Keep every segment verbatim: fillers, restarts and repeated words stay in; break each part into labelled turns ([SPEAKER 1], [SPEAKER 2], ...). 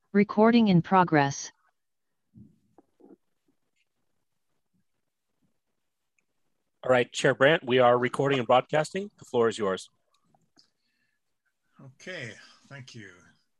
[SPEAKER 1] Recording in progress.
[SPEAKER 2] All right, Chair Brandt, we are recording and broadcasting. The floor is yours.
[SPEAKER 3] Okay, thank you.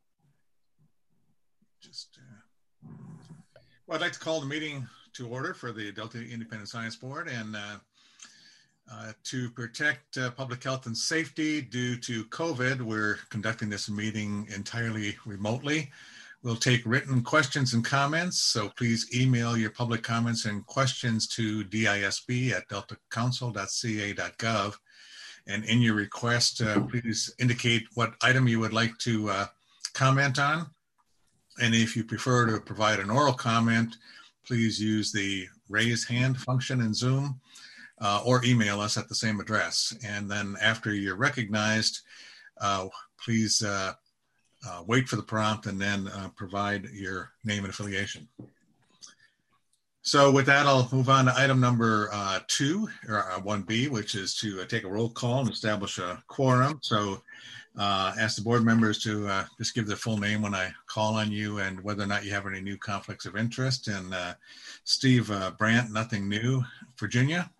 [SPEAKER 3] Just, uh, well, I'd like to call the meeting to order for the Delta Independent Science Board, and uh, uh, to protect uh, public health and safety due to COVID, we're conducting this meeting entirely remotely. We'll take written questions and comments, so please email your public comments and questions to disb at delta council dot c a dot gov. And in your request, uh, please indicate what item you would like to uh, comment on. And if you prefer to provide an oral comment, please use the raise hand function in Zoom uh, or email us at the same address. And then after you're recognized, uh, please uh, Uh, wait for the prompt and then uh, provide your name and affiliation. So with that, I'll move on to item number uh, two, or uh, one B, which is to uh, take a roll call and establish a quorum. So uh, ask the board members to uh, just give their full name when I call on you and whether or not you have any new conflicts of interest. And uh, Steve uh, Brandt, nothing new. Virginia?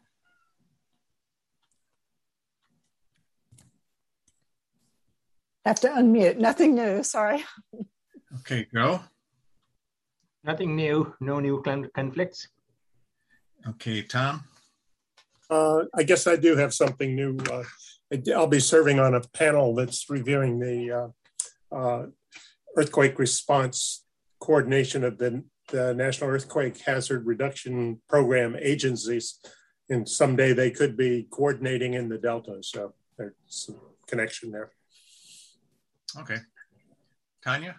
[SPEAKER 4] Have to unmute. Nothing new. Sorry.
[SPEAKER 3] Okay, Joe.
[SPEAKER 5] Nothing new. No new conflicts.
[SPEAKER 3] Okay, Tom.
[SPEAKER 6] Uh, I guess I do have something new. Uh, I'll be serving on a panel that's reviewing the uh, uh, earthquake response coordination of the, the National Earthquake Hazard Reduction Program agencies. And someday they could be coordinating in the Delta. So there's some connection there.
[SPEAKER 3] Okay. Tanya?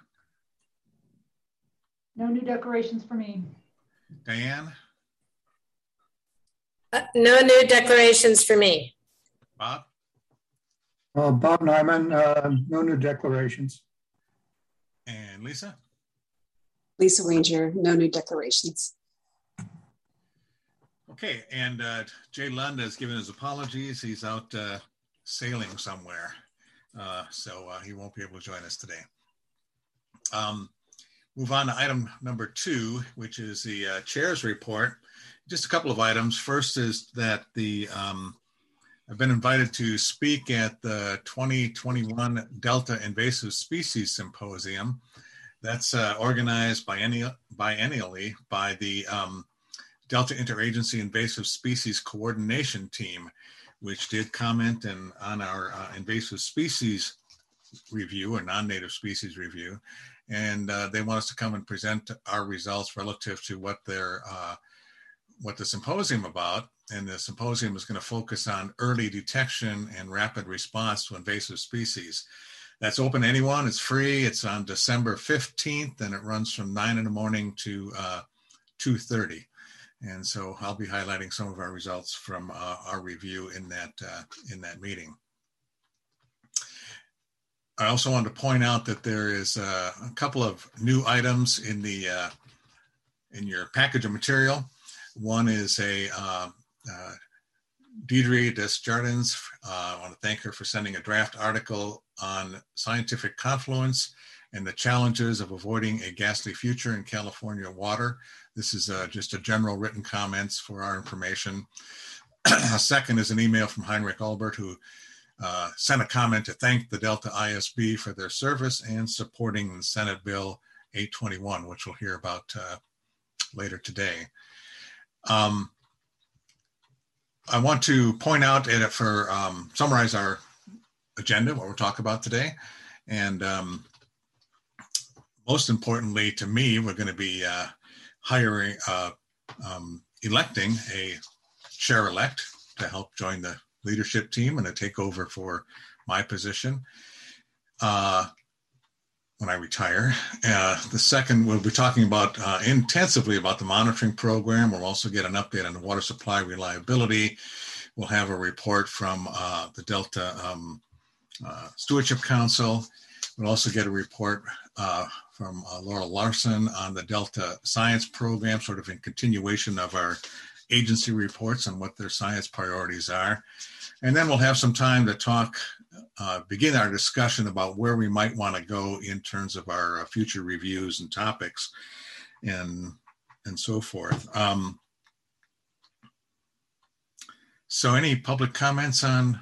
[SPEAKER 7] No new declarations for me.
[SPEAKER 3] Diane?
[SPEAKER 8] Uh, no new declarations for me.
[SPEAKER 3] Bob?
[SPEAKER 9] Uh, Bob Nyman, uh, no new declarations.
[SPEAKER 3] And Lisa?
[SPEAKER 10] Lisa Ranger, no new declarations.
[SPEAKER 3] Okay, and uh, Jay Lund has given his apologies. He's out uh, sailing somewhere. Uh, so uh, he won't be able to join us today. Um, move on to item number two, which is the uh, chair's report. Just a couple of items. First is that the um, I've been invited to speak at the twenty twenty-one Delta Invasive Species Symposium. That's uh, organized biennial, biennially by the um, Delta Interagency Invasive Species Coordination Team, which did comment in, on our uh, invasive species review or non-native species review. And uh, they want us to come and present our results relative to what their, uh, what the symposium about. And the symposium is going to focus on early detection and rapid response to invasive species. That's open to anyone, it's free. It's on December fifteenth and it runs from nine in the morning to uh, two thirty. And so I'll be highlighting some of our results from uh, our review in that uh, in that meeting. I also want to point out that there is uh, a couple of new items in the uh, in your package of material. One is a uh, uh, Deidre Desjardins. Uh, I want to thank her for sending a draft article on scientific confluence and the challenges of avoiding a ghastly future in California water. This is uh, just a general written comments for our information. A second is an email from Heinrich Albert, who uh, sent a comment to thank the Delta I S B for their service and supporting the Senate Bill eight twenty-one, which we'll hear about uh, later today. Um, I want to point out and for um, summarize our agenda, what we're talking about today. And um, most importantly to me, we're going to be uh, hiring, uh, um, electing a chair-elect to help join the leadership team and to take over for my position uh, when I retire. Uh, the second, we'll be talking about uh, intensively about the monitoring program. We'll also get an update on the water supply reliability. We'll have a report from uh, the Delta um, uh, Stewardship Council. We'll also get a report uh, from uh, Laura Larson on the Delta Science Program, sort of in continuation of our agency reports on what their science priorities are. And then we'll have some time to talk, uh, begin our discussion about where we might want to go in terms of our uh, future reviews and topics and, and so forth. Um, so any public comments on,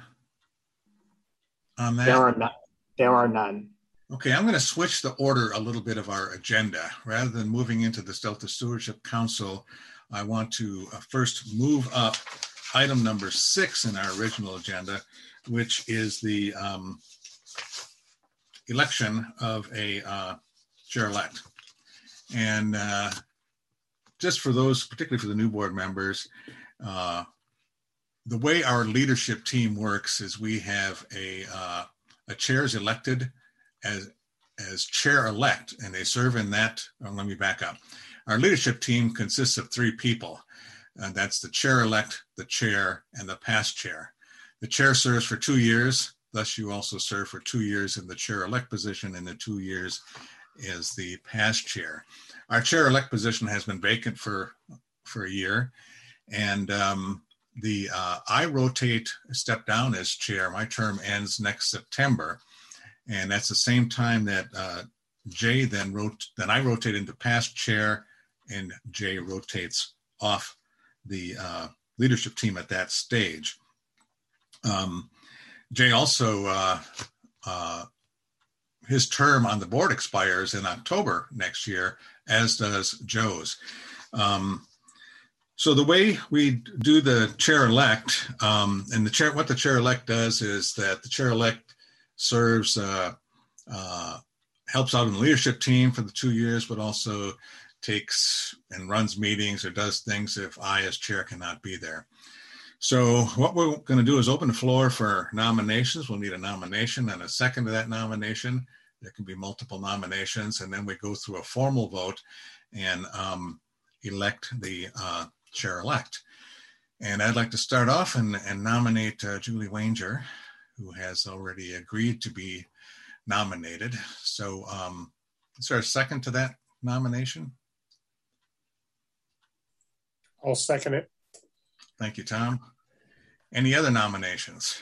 [SPEAKER 3] on that?
[SPEAKER 5] There are none. There are none.
[SPEAKER 3] Okay, I'm going to switch the order a little bit of our agenda. Rather than moving into the Delta Stewardship Council, I want to uh, first move up item number six in our original agenda, which is the um, election of a uh, chair-elect. And uh, just for those, particularly for the new board members, uh, the way our leadership team works is we have a, uh, a chair is elected as, as chair-elect, and they serve in that, oh, let me back up. Our leadership team consists of three people. And that's the chair-elect, the chair, and the past chair. The chair serves for two years, thus you also serve for two years in the chair-elect position and the two years as the past chair. Our chair-elect position has been vacant for, for a year, and um, the uh, I rotate, step down as chair. My term ends next September, and that's the same time that uh, Jay then wrote, then I rotate into past chair, and Jay rotates off the uh, leadership team at that stage. Um, Jay also, uh, uh, his term on the board expires in October next year, as does Joe's. Um, so the way we do the chair-elect, um, and the chair, what the chair-elect does is that the chair-elect serves, uh, uh, helps out in the leadership team for the two years, but also takes and runs meetings or does things if I as chair cannot be there. So what we're going to do is open the floor for nominations. We'll need a nomination and a second to that nomination. There can be multiple nominations, and then we go through a formal vote and um, elect the uh, chair-elect. And I'd like to start off and, and nominate uh, Julie Wanger, who has already agreed to be nominated. So um, is there a second to that nomination?
[SPEAKER 6] I'll second it.
[SPEAKER 3] Thank you, Tom. Any other nominations?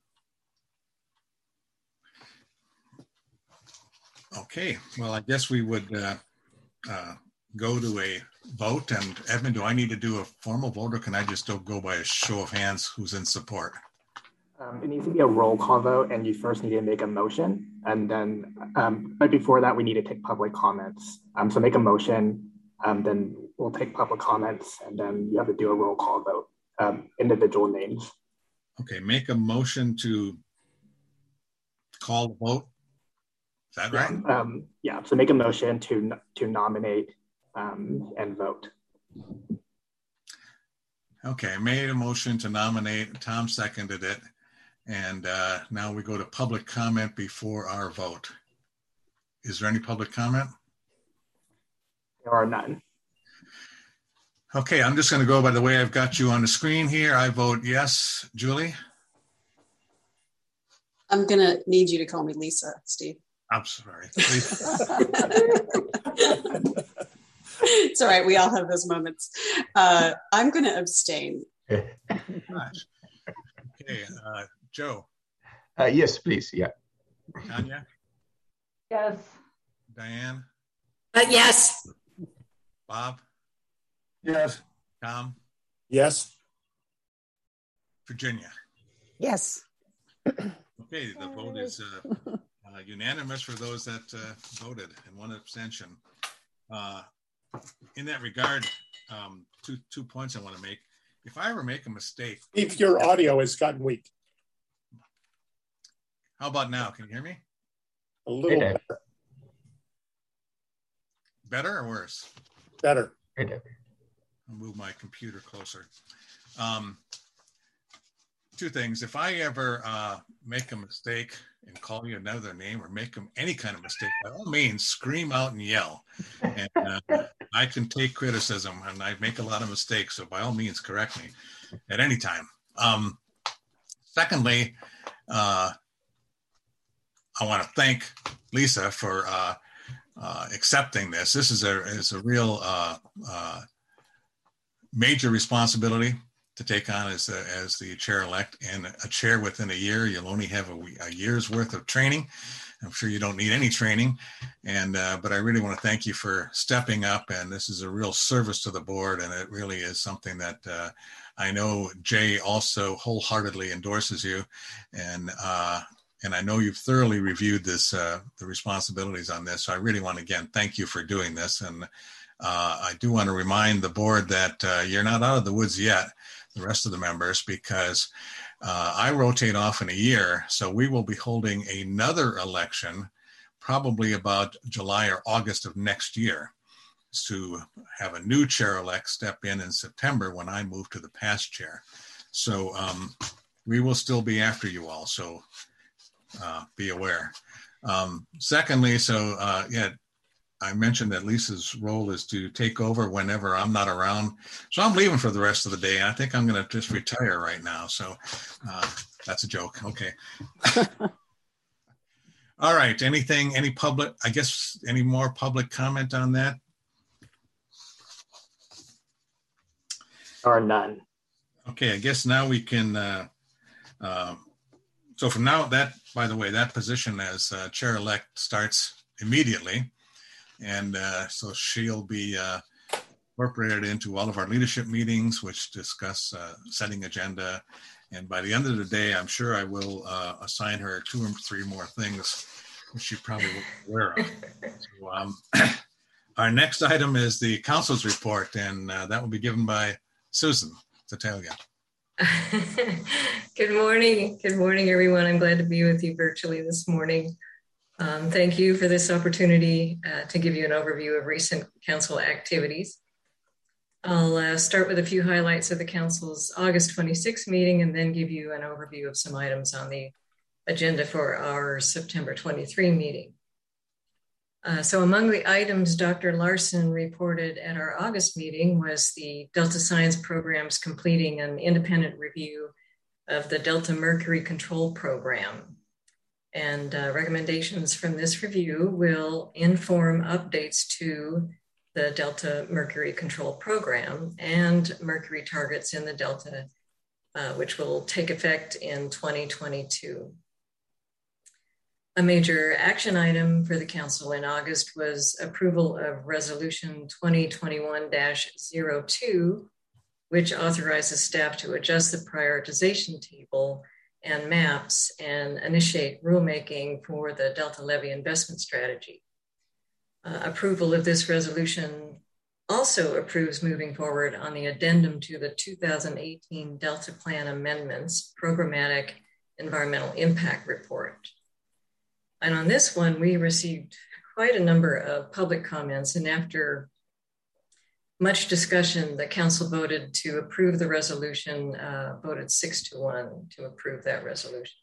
[SPEAKER 3] Okay, well, I guess we would uh, uh, go to a vote. And Edmund, do I need to do a formal vote, or can I just go by a show of hands who's in support?
[SPEAKER 11] Um, it needs to be a roll call vote, and you first need to make a motion. And then, um, but before that, we need to take public comments. Um, so make a motion, um, then we'll take public comments, and then you have to do a roll call vote, um, individual names.
[SPEAKER 3] Okay, make a motion to call the vote. Is that right?
[SPEAKER 11] Yeah, um, yeah, so make a motion to, to nominate um, and vote.
[SPEAKER 3] Okay, made a motion to nominate. Tom seconded it. And uh, now we go to public comment before our vote. Is there any public comment?
[SPEAKER 11] There are none.
[SPEAKER 3] Okay, I'm just going to go by the way I've got you on the screen here. I vote yes. Julie?
[SPEAKER 10] I'm going to need you to call me Lisa, Steve.
[SPEAKER 3] I'm sorry.
[SPEAKER 10] It's all right. We all have those moments. Uh, I'm going to abstain.
[SPEAKER 3] Gosh. Okay, uh, Joe?
[SPEAKER 5] Uh, yes, please. Yeah.
[SPEAKER 3] Tanya?
[SPEAKER 7] Yes.
[SPEAKER 3] Diane?
[SPEAKER 8] Uh, yes.
[SPEAKER 3] Bob?
[SPEAKER 9] Yes.
[SPEAKER 3] Tom?
[SPEAKER 6] Yes.
[SPEAKER 3] Virginia?
[SPEAKER 4] Yes.
[SPEAKER 3] Okay, the vote is uh, uh, unanimous for those that uh, voted and one abstention. Uh, in that regard, um, two two points I want to make. If I ever make a mistake,
[SPEAKER 6] If your audio has gotten weak,
[SPEAKER 3] how about now? Can you hear me?
[SPEAKER 6] a little
[SPEAKER 5] Better.
[SPEAKER 6] better.
[SPEAKER 3] Better or worse?
[SPEAKER 6] better.
[SPEAKER 5] Better.
[SPEAKER 3] I'll move my computer closer. Um, two things. If I ever uh, make a mistake and call you another name or make them any kind of mistake, by all means, scream out and yell. And uh, I can take criticism, and I make a lot of mistakes. So by all means, correct me at any time. Um, secondly, uh, I want to thank Lisa for uh, uh, accepting this. This is a is a real uh, uh, major responsibility. to take on as the, as the chair-elect, and a chair within a year. You'll only have a, a year's worth of training. I'm sure you don't need any training, and uh, but I really want to thank you for stepping up, and this is a real service to the board, and it really is something that uh, I know Jay also wholeheartedly endorses you, and uh, and I know you've thoroughly reviewed this uh, the responsibilities on this. So I really want to again thank you for doing this, and uh, I do want to remind the board that uh, you're not out of the woods yet, the rest of the members, because Uh, I rotate off in a year, so we will be holding another election probably about July or August of next year to have a new chair-elect step in in September when I move to the past chair. So um, we will still be after you all, so uh, be aware. Um, secondly, so uh, yeah, I mentioned that Lisa's role is to take over whenever I'm not around. So I'm leaving for the rest of the day. I think I'm going to just retire right now. So uh, that's a joke. Okay. All right. Anything, any public, I guess, any more public comment on that?
[SPEAKER 11] Or none.
[SPEAKER 3] Okay. I guess now we can, uh, uh, so from now that, by the way, that position as uh, chair-elect starts immediately. And uh, so she'll be uh, incorporated into all of our leadership meetings, which discuss uh, setting agenda. And by the end of the day, I'm sure I will uh, assign her two or three more things, which she probably wasn't aware of. So, um, our next item is the council's report, and uh, that will be given by Susan Tattaglia.
[SPEAKER 12] Good morning. Good morning, everyone. I'm glad to be with you virtually this morning. Um, thank you for this opportunity uh, to give you an overview of recent council activities. I'll uh, start with a few highlights of the council's August twenty-sixth meeting and then give you an overview of some items on the agenda for our September twenty-third meeting. Uh, so among the items Doctor Larson reported at our August meeting was the Delta Science Program's completing an independent review of the Delta Mercury Control Program. And uh, recommendations from this review will inform updates to the Delta Mercury Control Program and mercury targets in the Delta, uh, which will take effect in twenty twenty-two. A major action item for the council in August was approval of resolution twenty twenty-one dash zero two, which authorizes staff to adjust the prioritization table and maps and initiate rulemaking for the Delta Levy investment strategy. Uh, approval of this resolution also approves moving forward on the addendum to the two thousand eighteen Delta Plan Amendments Programmatic Environmental Impact Report. And on this one, we received quite a number of public comments, and after much discussion, the council voted to approve the resolution, uh, voted six to one to approve that resolution.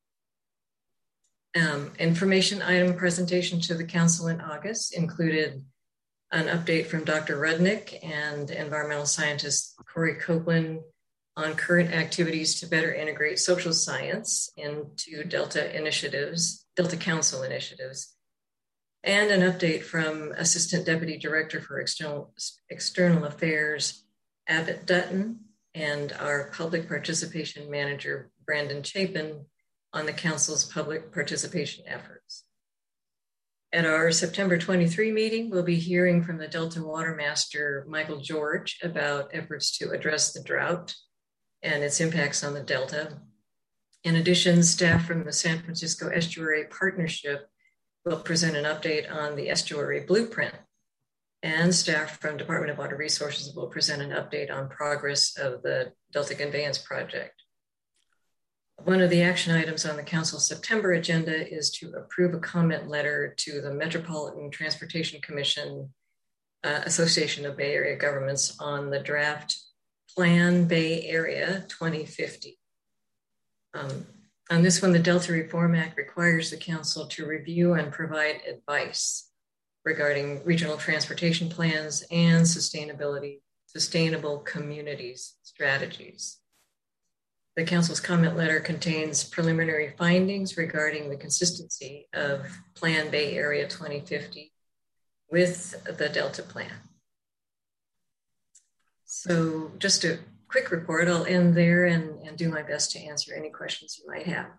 [SPEAKER 12] Um, information item presentation to the council in August included an update from Doctor Rudnick and environmental scientist Corey Copeland on current activities to better integrate social science into Delta initiatives, Delta Council initiatives, and an update from Assistant Deputy Director for External, External Affairs, Abbott Dutton, and our Public Participation Manager, Brandon Chapin, on the Council's public participation efforts. At our September twenty-third meeting, we'll be hearing from the Delta Water Master, Michael George, about efforts to address the drought and its impacts on the Delta. In addition, staff from the San Francisco Estuary Partnership will present an update on the estuary blueprint, and staff from Department of Water Resources will present an update on progress of the Delta Conveyance Project. One of the action items on the Council's September agenda is to approve a comment letter to the Metropolitan Transportation Commission, uh, Association of Bay Area Governments, on the draft Plan Bay Area twenty fifty. Um, On this one, the Delta Reform Act requires the Council to review and provide advice regarding regional transportation plans and sustainability, sustainable communities strategies. The Council's comment letter contains preliminary findings regarding the consistency of Plan Bay Area twenty fifty with the Delta Plan. So just a quick report. I'll end there and, and do my best to answer any questions you might have.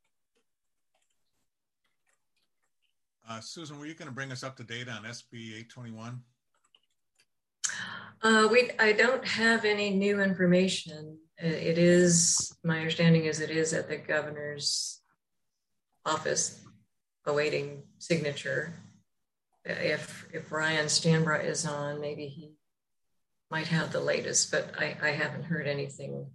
[SPEAKER 3] Uh, Susan, were you going to bring us up to date on S B eight twenty-one?
[SPEAKER 12] Uh, we, I don't have any new information. It is, my understanding is it is at the governor's office awaiting signature. If, if Ryan Stanbra is on, maybe he might have the latest, but I, I haven't heard anything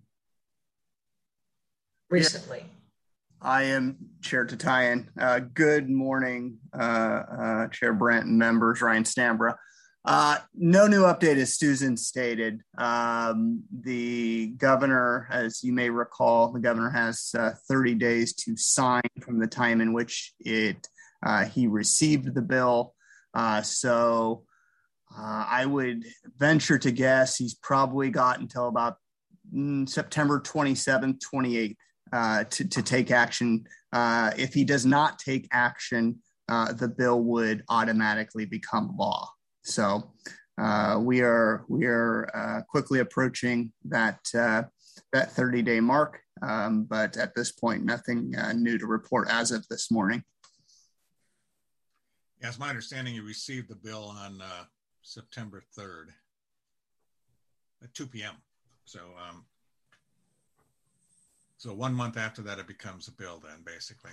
[SPEAKER 12] recently.
[SPEAKER 13] Yeah. I am Chair Tatayan. Uh, good morning, uh, uh, Chair Brandt and members, Ryan Stanbra. Uh, no new update, as Susan stated. Um, the governor, as you may recall, the governor has uh, thirty days to sign from the time in which it uh, he received the bill. Uh, so uh, I would venture to guess he's probably got until about mm, September twenty-seventh, twenty-eighth uh, to, to take action. Uh, if he does not take action, uh, the bill would automatically become law. So uh, we are we are uh, quickly approaching that uh, that thirty day mark, um, but at this point, nothing uh, new to report as of this morning.
[SPEAKER 3] Yeah, it's my understanding you received the bill on uh, September third at two p.m. So um, so one month after that, it becomes a bill. Then basically,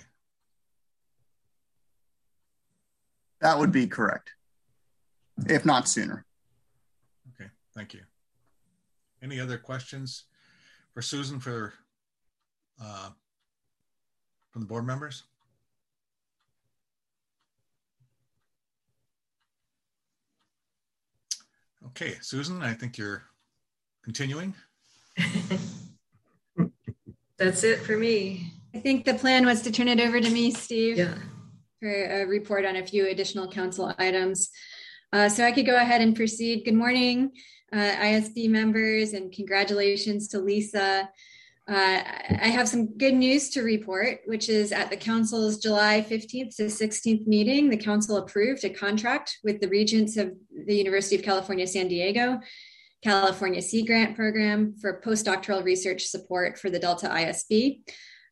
[SPEAKER 13] that would be correct. If not sooner.
[SPEAKER 3] Okay, thank you. Any other questions for Susan for uh, from the board members? Okay, Susan, I think you're continuing.
[SPEAKER 12] That's it for me.
[SPEAKER 14] I think the plan was to turn it over to me, Steve,
[SPEAKER 12] yeah.
[SPEAKER 14] for a report on a few additional council items. Uh, so I could go ahead and proceed. Good morning, uh, I S B members, and congratulations to Lisa. Uh, I have some good news to report, which is at the council's July fifteenth to sixteenth meeting, the council approved a contract with the regents of the University of California, San Diego, California Sea Grant Program for postdoctoral research support for the Delta I S B.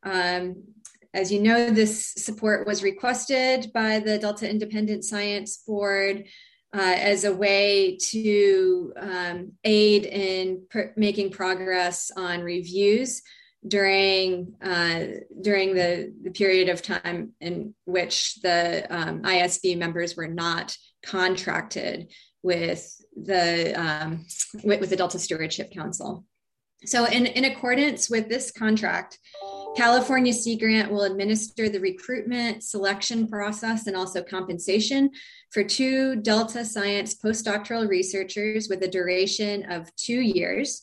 [SPEAKER 14] Um, As you know, this support was requested by the Delta Independent Science Board uh, as a way to um, aid in pr- making progress on reviews during uh, during the, the period of time in which the um, I S B members were not contracted with the um, with, with the Delta Stewardship Council. So in, in accordance with this contract, California Sea Grant will administer the recruitment, selection process, and also compensation for two Delta Science postdoctoral researchers with a duration of two years.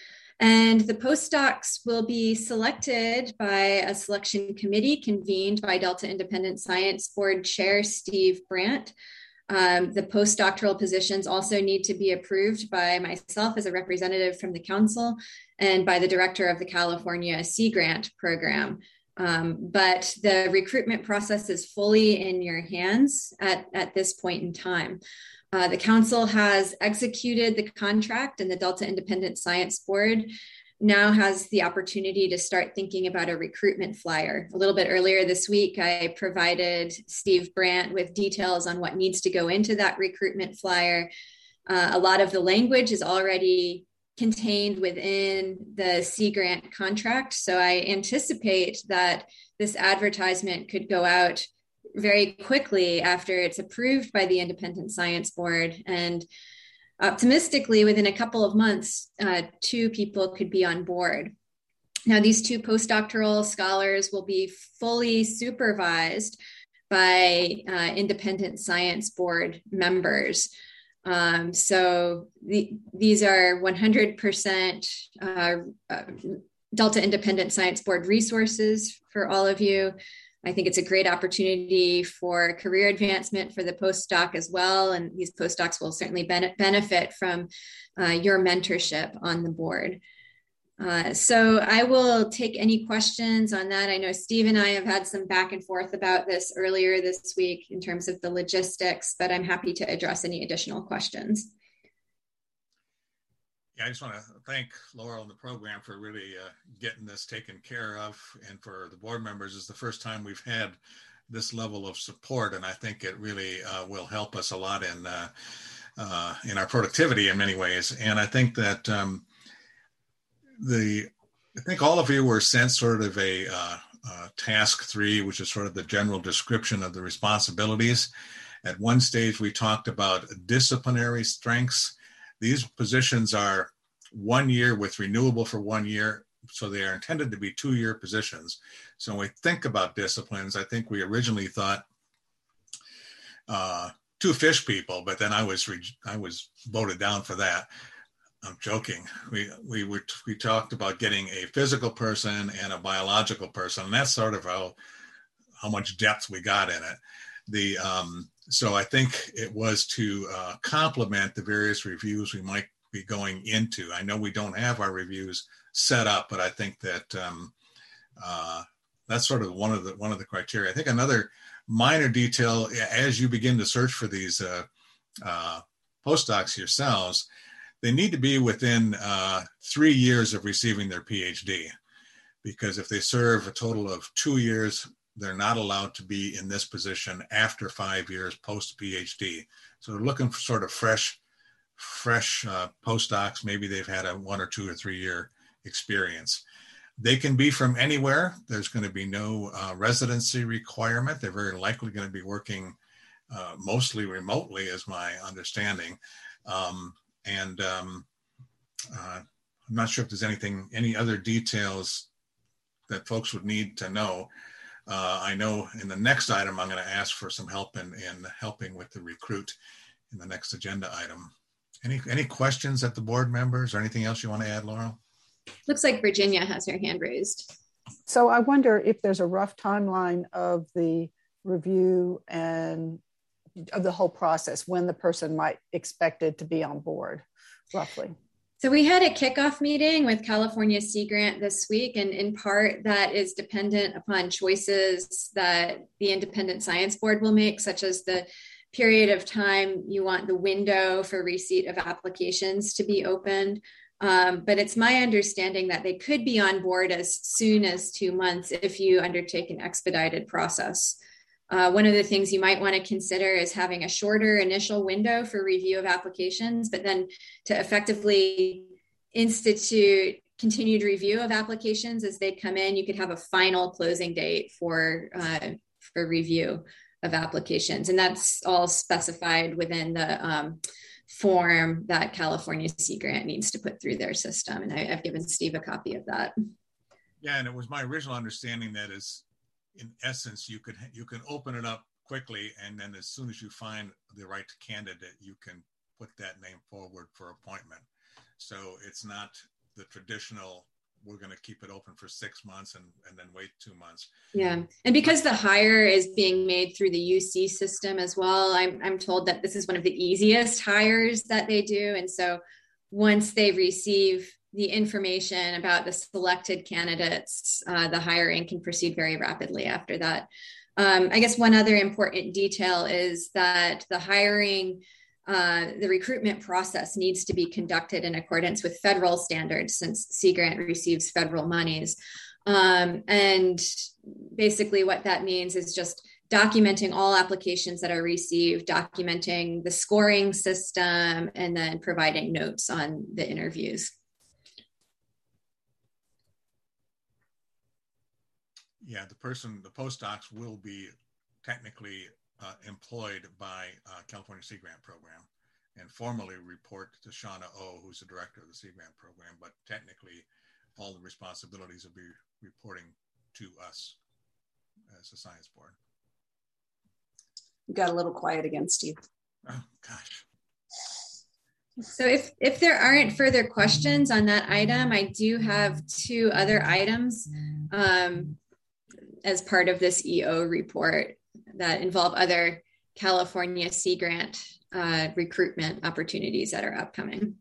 [SPEAKER 14] And the postdocs will be selected by a selection committee convened by Delta Independent Science Board Chair Steve Brandt. Um, the postdoctoral positions also need to be approved by myself as a representative from the council and by the director of the California Sea Grant Program. Um, but the recruitment process is fully in your hands at, at this point in time. Uh, the council has executed the contract, and the Delta Independent Science Board now has the opportunity to start thinking about a recruitment flyer. A little bit earlier this week, I provided Steve Brandt with details on what needs to go into that recruitment flyer. Uh, a lot of the language is already contained within the Sea Grant contract. So I anticipate that this advertisement could go out very quickly after it's approved by the Independent Science Board. And optimistically, within a couple of months, uh, two people could be on board. Now, these two postdoctoral scholars will be fully supervised by uh, Independent Science Board members. Um, so the, these are one hundred percent uh, uh, Delta Independent Science Board resources for all of you. I think it's a great opportunity for career advancement for the postdoc as well. And these postdocs will certainly ben- benefit from uh, your mentorship on the board. Uh, so I will take any questions on that. I know Steve and I have had some back and forth about this earlier this week in terms of the logistics, but I'm happy to address any additional questions.
[SPEAKER 3] Yeah, I just want to thank Laurel and the program for really uh, getting this taken care of, and for the board members. It's the first time we've had this level of support, and I think it really uh, will help us a lot in uh, uh, in our productivity in many ways. And I think that um, the I think all of you were sent sort of a uh, uh, task three, which is sort of the general description of the responsibilities. At one stage, we talked about disciplinary strengths. These positions are one year with renewable for one year, so they are intended to be two-year positions. So when we think about disciplines, I think we originally thought uh, two fish people, but then I was I was voted down for that. I'm joking. We we were we talked about getting a physical person and a biological person, and that's sort of how how much depth we got in it. The um, so I think it was to uh, complement the various reviews we might be going into. I know we don't have our reviews set up, but I think that um, uh, that's sort of one of the one of the criteria. I think another minor detail, as you begin to search for these uh, uh, postdocs yourselves, they need to be within uh, three years of receiving their PhD, because if they serve a total of two years, they're not allowed to be in this position after five years post PhD. So they're looking for sort of fresh, fresh uh, postdocs. Maybe they've had a one or two or three year experience. They can be from anywhere. There's going to be no uh, residency requirement. They're very likely going to be working uh, mostly remotely, is my understanding. Um, and um, uh, I'm not sure if there's anything, any other details that folks would need to know. Uh, I know in the next item, I'm going to ask for some help in, in helping with the recruit in the next agenda item. Any, any questions at the board members or anything else you want to add, Laurel?
[SPEAKER 14] Looks like Virginia has her hand raised.
[SPEAKER 4] So I wonder if there's a rough timeline of the review and of the whole process, when the person might expected to be on board, roughly.
[SPEAKER 14] So we had a kickoff meeting with California Sea Grant this week, and in part that is dependent upon choices that the Independent Science Board will make, such as the period of time you want the window for receipt of applications to be opened. Um, but it's my understanding that they could be on board as soon as two months if you undertake an expedited process. Uh, one of the things you might want to consider is having a shorter initial window for review of applications, but then to effectively institute continued review of applications as they come in, you could have a final closing date for, uh, for review of applications. And that's all specified within the um, form that California Sea Grant needs to put through their system. And I, I've given Steve a copy of that.
[SPEAKER 3] Yeah, and it was my original understanding that is, in essence, you could you can open it up quickly, and then as soon as you find the right candidate, you can put that name forward for appointment. So it's not the traditional, we're going to keep it open for six months and, and then wait two months.
[SPEAKER 14] Yeah, and because the hire is being made through the U C system as well, I'm, I'm told that this is one of the easiest hires that they do. And so once they receive the information about the selected candidates, uh, the hiring can proceed very rapidly after that. Um, I guess one other important detail is that the hiring, uh, the recruitment process needs to be conducted in accordance with federal standards, since Sea Grant receives federal monies. Um, and basically what that means is just documenting all applications that are received, documenting the scoring system, and then providing notes on the interviews.
[SPEAKER 3] Yeah, the person, the postdocs will be technically uh, employed by uh, California Sea Grant Program and formally report to Shauna O, who's the director of the Sea Grant Program, but technically all the responsibilities will be reporting to us as a science board.
[SPEAKER 10] You got a little quiet again, Steve.
[SPEAKER 3] Oh, gosh.
[SPEAKER 14] So if, if there aren't further questions on that item, I do have two other items um, as part of this E O report that involve other California Sea Grant uh, recruitment opportunities that are upcoming.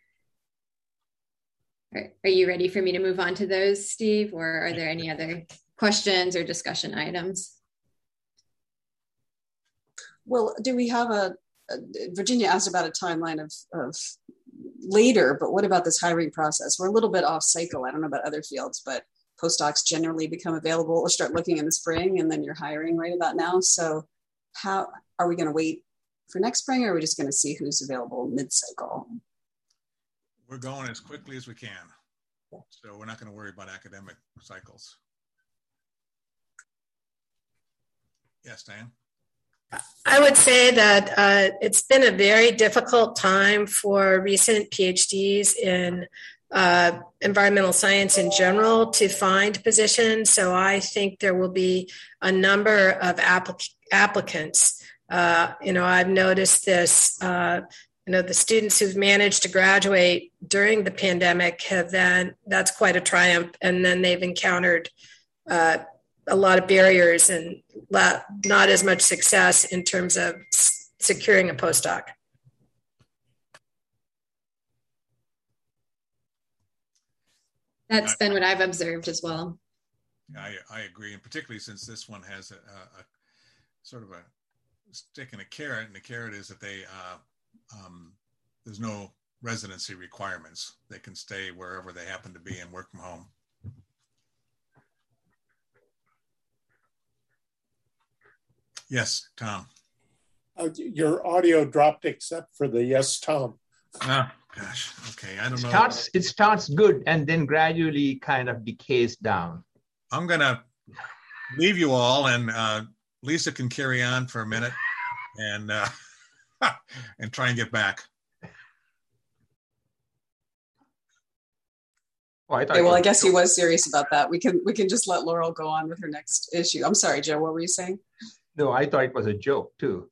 [SPEAKER 14] All right. Are you ready for me to move on to those, Steve, or are there any other questions or discussion items?
[SPEAKER 10] Well, do we have a, a Virginia asked about a timeline of, of later, but what about this hiring process? We're a little bit off cycle. I don't know about other fields, but postdocs generally become available or start looking in the spring, and then you're hiring right about now. So how are we going to wait for next spring, or are we just going to see who's available mid-cycle?
[SPEAKER 3] We're going as quickly as we can. So we're not going to worry about academic cycles. Yes, Diane?
[SPEAKER 8] I would say that uh, it's been a very difficult time for recent PhDs in uh, environmental science in general to find positions. So I think there will be a number of applic- applicants. Uh, you know, I've noticed this, uh, you know, the students who've managed to graduate during the pandemic have then, that's quite a triumph. And then they've encountered uh, a lot of barriers and not as much success in terms of securing a postdoc.
[SPEAKER 14] That's been what I've observed as well.
[SPEAKER 3] I, I agree, and particularly since this one has a, a, a sort of a stick and a carrot, and the carrot is that they uh, um, there's no residency requirements. They can stay wherever they happen to be and work from home. Yes, Tom.
[SPEAKER 6] Uh, your audio dropped except for the yes, Tom.
[SPEAKER 3] Ah, gosh. Okay, I don't
[SPEAKER 5] it
[SPEAKER 3] know.
[SPEAKER 5] Starts, it starts good and then gradually kind of decays down.
[SPEAKER 3] I'm going to leave you all, and uh, Lisa can carry on for a minute and uh, and try and get back.
[SPEAKER 10] Oh, I okay, well, I guess he was serious about that. We can we can just let Laurel go on with her next issue. I'm sorry, Joe, what were you saying?
[SPEAKER 5] No, I thought it was a joke too.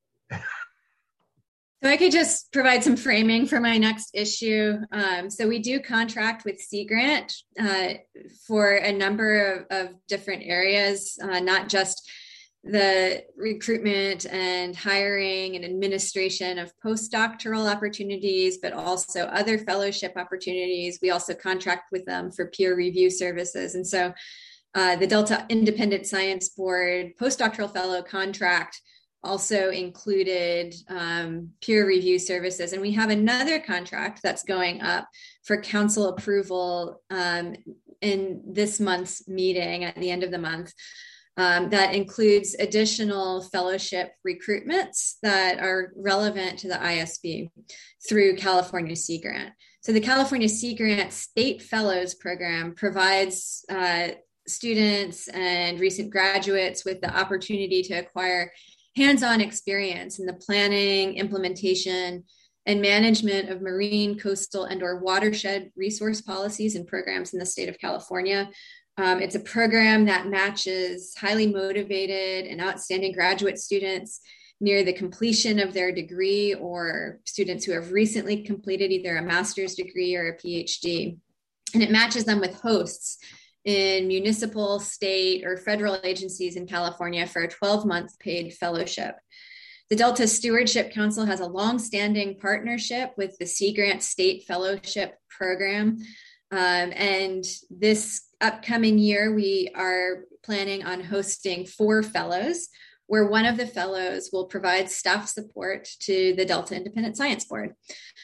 [SPEAKER 14] So I could just provide some framing for my next issue. Um, so we do contract with Sea Grant uh, for a number of, of different areas, uh, not just the recruitment and hiring and administration of postdoctoral opportunities, but also other fellowship opportunities. We also contract with them for peer review services. And so uh, the Delta Independent Science Board postdoctoral fellow contract also included um, peer review services. And we have another contract that's going up for council approval um, in this month's meeting at the end of the month. Um, that includes additional fellowship recruitments that are relevant to the I S B through California Sea Grant. So the California Sea Grant State Fellows Program provides uh, students and recent graduates with the opportunity to acquire hands-on experience in the planning, implementation, and management of marine, coastal, and or watershed resource policies and programs in the state of California. Um, it's a program that matches highly motivated and outstanding graduate students near the completion of their degree, or students who have recently completed either a master's degree or a PhD. And it matches them with hosts in municipal, state, or federal agencies in California for a twelve-month paid fellowship. The Delta Stewardship Council has a long-standing partnership with the Sea Grant State Fellowship Program. Um, and this upcoming year, we are planning on hosting four fellows, where one of the fellows will provide staff support to the Delta Independent Science Board.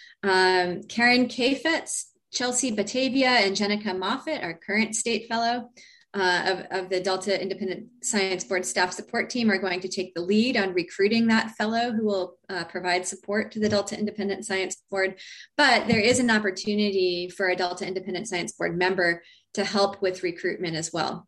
[SPEAKER 14] Um, Karen Kafetz, Chelsea Batavia, and Jenica Moffitt, our current state fellow uh, of, of the Delta Independent Science Board staff support team, are going to take the lead on recruiting that fellow who will uh, provide support to the Delta Independent Science Board. But there is an opportunity for a Delta Independent Science Board member to help with recruitment as well.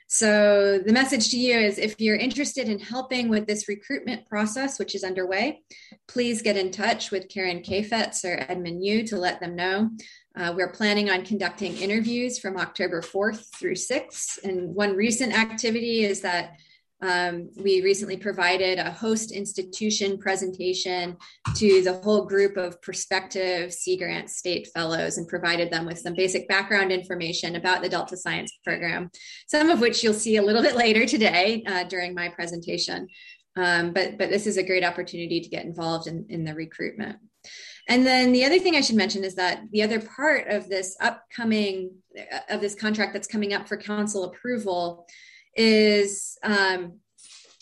[SPEAKER 14] So the message to you is, if you're interested in helping with this recruitment process, which is underway, please get in touch with Karen Kafetz or Edmund Yu to let them know. Uh, we're planning on conducting interviews from October fourth through sixth. And one recent activity is that um, we recently provided a host institution presentation to the whole group of prospective Sea Grant State Fellows and provided them with some basic background information about the Delta Science Program, some of which you'll see a little bit later today uh, during my presentation. Um, but, but this is a great opportunity to get involved in, in the recruitment. And then the other thing I should mention is that the other part of this upcoming, of this contract that's coming up for council approval is um,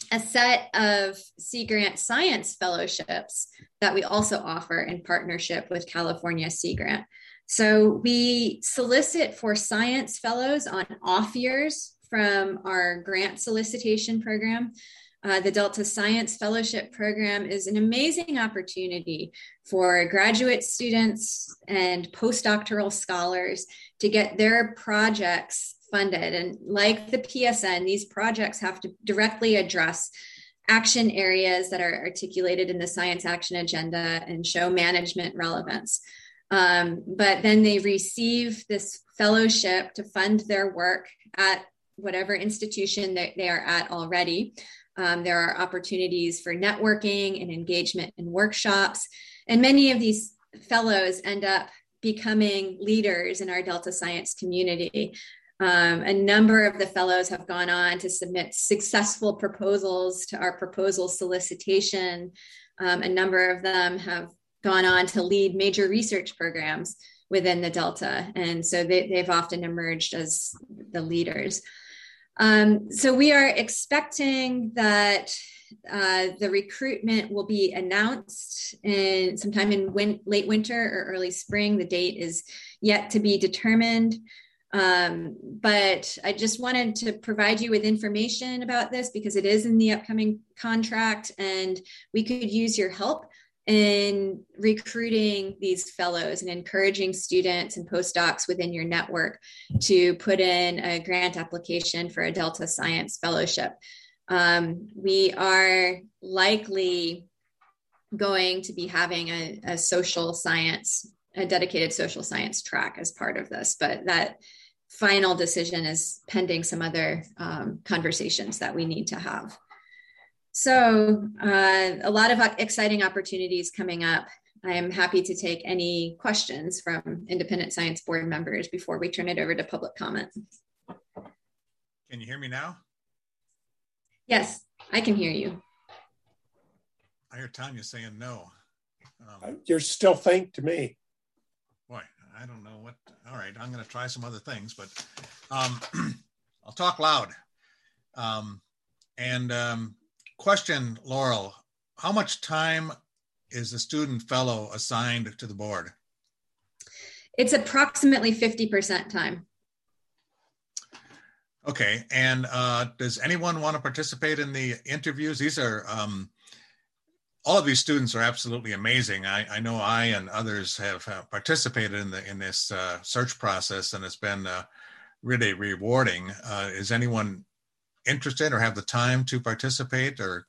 [SPEAKER 14] a set of Sea Grant Science Fellowships that we also offer in partnership with California Sea Grant. So we solicit for science fellows on off years from our grant solicitation program. Uh, the Delta Science Fellowship Program is an amazing opportunity for graduate students and postdoctoral scholars to get their projects funded. And like the P S N, these projects have to directly address action areas that are articulated in the Science Action Agenda and show management relevance. Um, but then they receive this fellowship to fund their work at whatever institution that they are at already. Um, there are opportunities for networking and engagement in workshops. And many of these fellows end up becoming leaders in our Delta Science community. Um, a number of the fellows have gone on to submit successful proposals to our proposal solicitation. Um, a number of them have gone on to lead major research programs within the Delta. And so they, they've often emerged as the leaders. Um, so we are expecting that uh, the recruitment will be announced in sometime in win- late winter or early spring. The date is yet to be determined. Um, but I just wanted to provide you with information about this because it is in the upcoming contract and we could use your help in recruiting these fellows and encouraging students and postdocs within your network to put in a grant application for a Delta Science Fellowship. Um, we are likely going to be having a, a social science, a dedicated social science track as part of this, but that final decision is pending some other um, conversations that we need to have. So uh, a lot of exciting opportunities coming up. I am happy to take any questions from Independent Science Board members before we turn it over to public comment.
[SPEAKER 3] Can you hear me now?
[SPEAKER 14] Yes, I can hear you.
[SPEAKER 3] I hear Tanya saying no. Um,
[SPEAKER 6] You're still faint to me.
[SPEAKER 3] Boy, I don't know what. All right, I'm going to try some other things, but um, I'll talk loud. Um, and um, question, Laurel, how much time is the student fellow assigned to the board?
[SPEAKER 14] It's approximately fifty percent time.
[SPEAKER 3] Okay, and uh, does anyone want to participate in the interviews? These are, um, all of these students are absolutely amazing. I, I know I and others have uh, participated in the in this uh, search process, and it's been uh, really rewarding. Uh, is anyone interested or have the time to participate? Or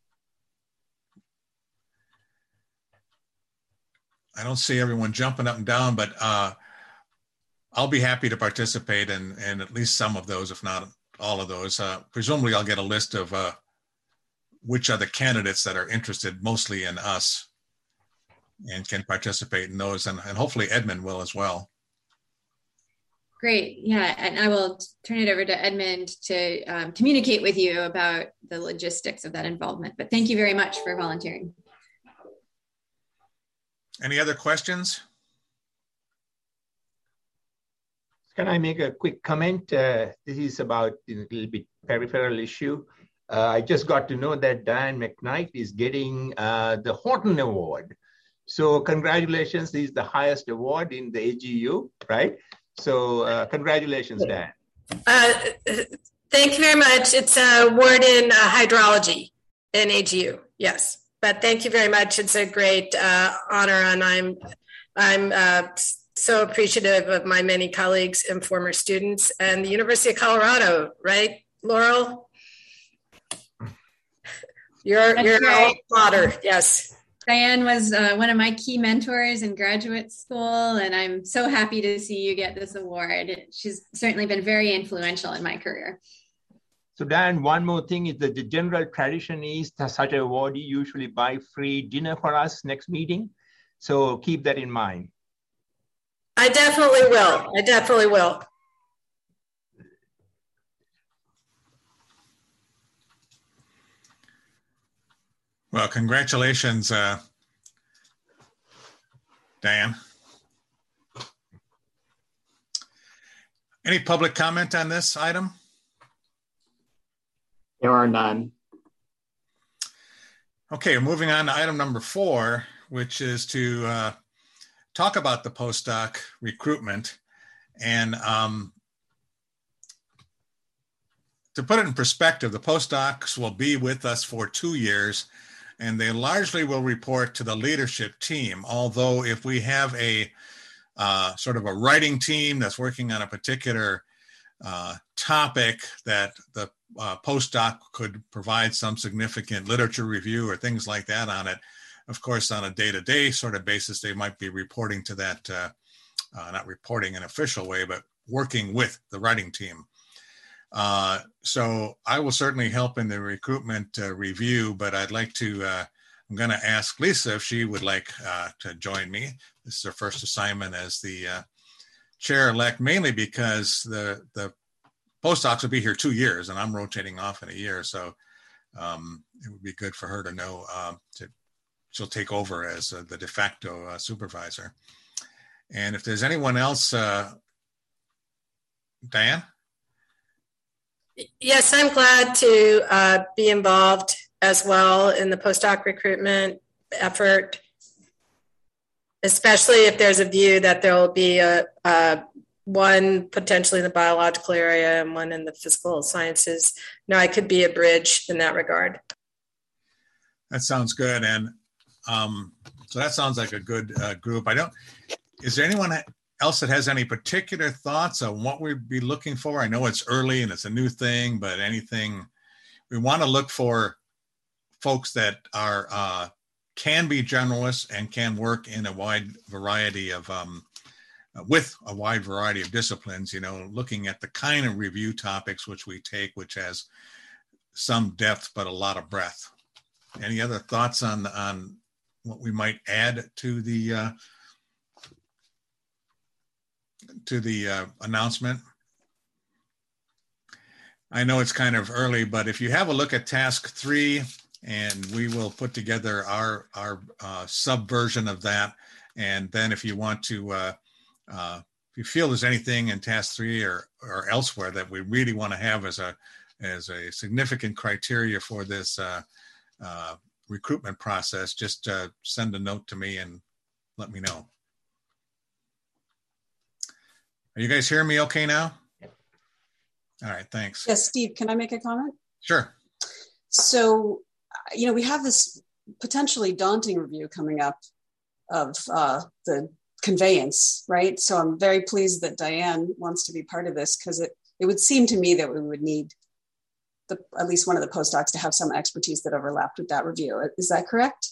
[SPEAKER 3] I don't see everyone jumping up and down, but uh, I'll be happy to participate in, in at least some of those, if not all of those. Uh, presumably I'll get a list of uh, which are the candidates that are interested mostly in us and can participate in those. And, and hopefully Edmund will as well.
[SPEAKER 14] Great. Yeah. And I will turn it over to Edmund to um, communicate with you about the logistics of that involvement. But thank you very much for volunteering.
[SPEAKER 3] Any other questions?
[SPEAKER 5] Can I make a quick comment? Uh, this is about a little bit peripheral issue. Uh, I just got to know that Diane McKnight is getting uh, the Horton Award. So congratulations, this is the highest award in the A G U, right? So uh, congratulations, Diane.
[SPEAKER 8] Uh, thank you very much. It's an award in uh, hydrology in A G U, yes. But thank you very much. It's a great uh, honor, and I'm, I'm uh, so appreciative of my many colleagues and former students and the University of Colorado, right, Laurel? You're,
[SPEAKER 14] That's
[SPEAKER 8] you're
[SPEAKER 14] right.
[SPEAKER 8] all fodder, yes.
[SPEAKER 14] Diane was uh, one of my key mentors in graduate school, and I'm so happy to see you get this award. She's certainly been very influential in my career.
[SPEAKER 5] So Dan, one more thing is that the general tradition is that such an awardee usually buy free dinner for us next meeting. So keep that in mind.
[SPEAKER 8] I definitely will. I definitely will.
[SPEAKER 3] Well, congratulations, uh, Diane. Any public comment on this item?
[SPEAKER 11] There are none.
[SPEAKER 3] Okay, moving on to item number four, which is to uh, talk about the postdoc recruitment. And um, to put it in perspective, the postdocs will be with us for two years, and they largely will report to the leadership team. Although if we have a uh, sort of a writing team that's working on a particular uh, topic that the uh, postdoc could provide some significant literature review or things like that on it, of course, on a day-to-day sort of basis, they might be reporting to that, uh, uh, not reporting in an official way, but working with the writing team. Uh, so I will certainly help in the recruitment uh, review, but I'd like to, uh, I'm going to ask Lisa if she would like uh, to join me. This is her first assignment as the uh, chair-elect, mainly because the, the postdocs will be here two years and I'm rotating off in a year. So um, it would be good for her to know uh, to, she'll take over as uh, the de facto uh, supervisor. And if there's anyone else, uh, Diane?
[SPEAKER 8] Yes, I'm glad to uh, be involved as well in the postdoc recruitment effort, especially if there's a view that there will be a, a one potentially in the biological area and one in the physical sciences. No, I could be a bridge in that regard.
[SPEAKER 3] That sounds good. And um, so that sounds like a good uh, group. I don't, is there anyone else that has any particular thoughts on what we'd be looking for? I know it's early and it's a new thing, but anything, we want to look for folks that are, uh, can be generalists and can work in a wide variety of, um, with a wide variety of disciplines, you know, looking at the kind of review topics which we take, which has some depth, but a lot of breadth. Any other thoughts on, on what we might add to the, uh, to the uh, announcement? I know it's kind of early, but if you have a look at task three, and we will put together our, our uh, subversion of that. And then if you want to, uh, uh, if you feel there's anything in task three or, or elsewhere that we really want to have as a, as a significant criteria for this uh, uh, recruitment process, just uh, send a note to me and let me know. Are you guys hearing me okay now? All right, thanks.
[SPEAKER 10] Yes, Steve, can I make a comment?
[SPEAKER 3] Sure.
[SPEAKER 10] So, you know, we have this potentially daunting review coming up of uh, the conveyance, right? So I'm very pleased that Diane wants to be part of this, because it, it would seem to me that we would need the, at least one of the postdocs to have some expertise that overlapped with that review. Is that correct?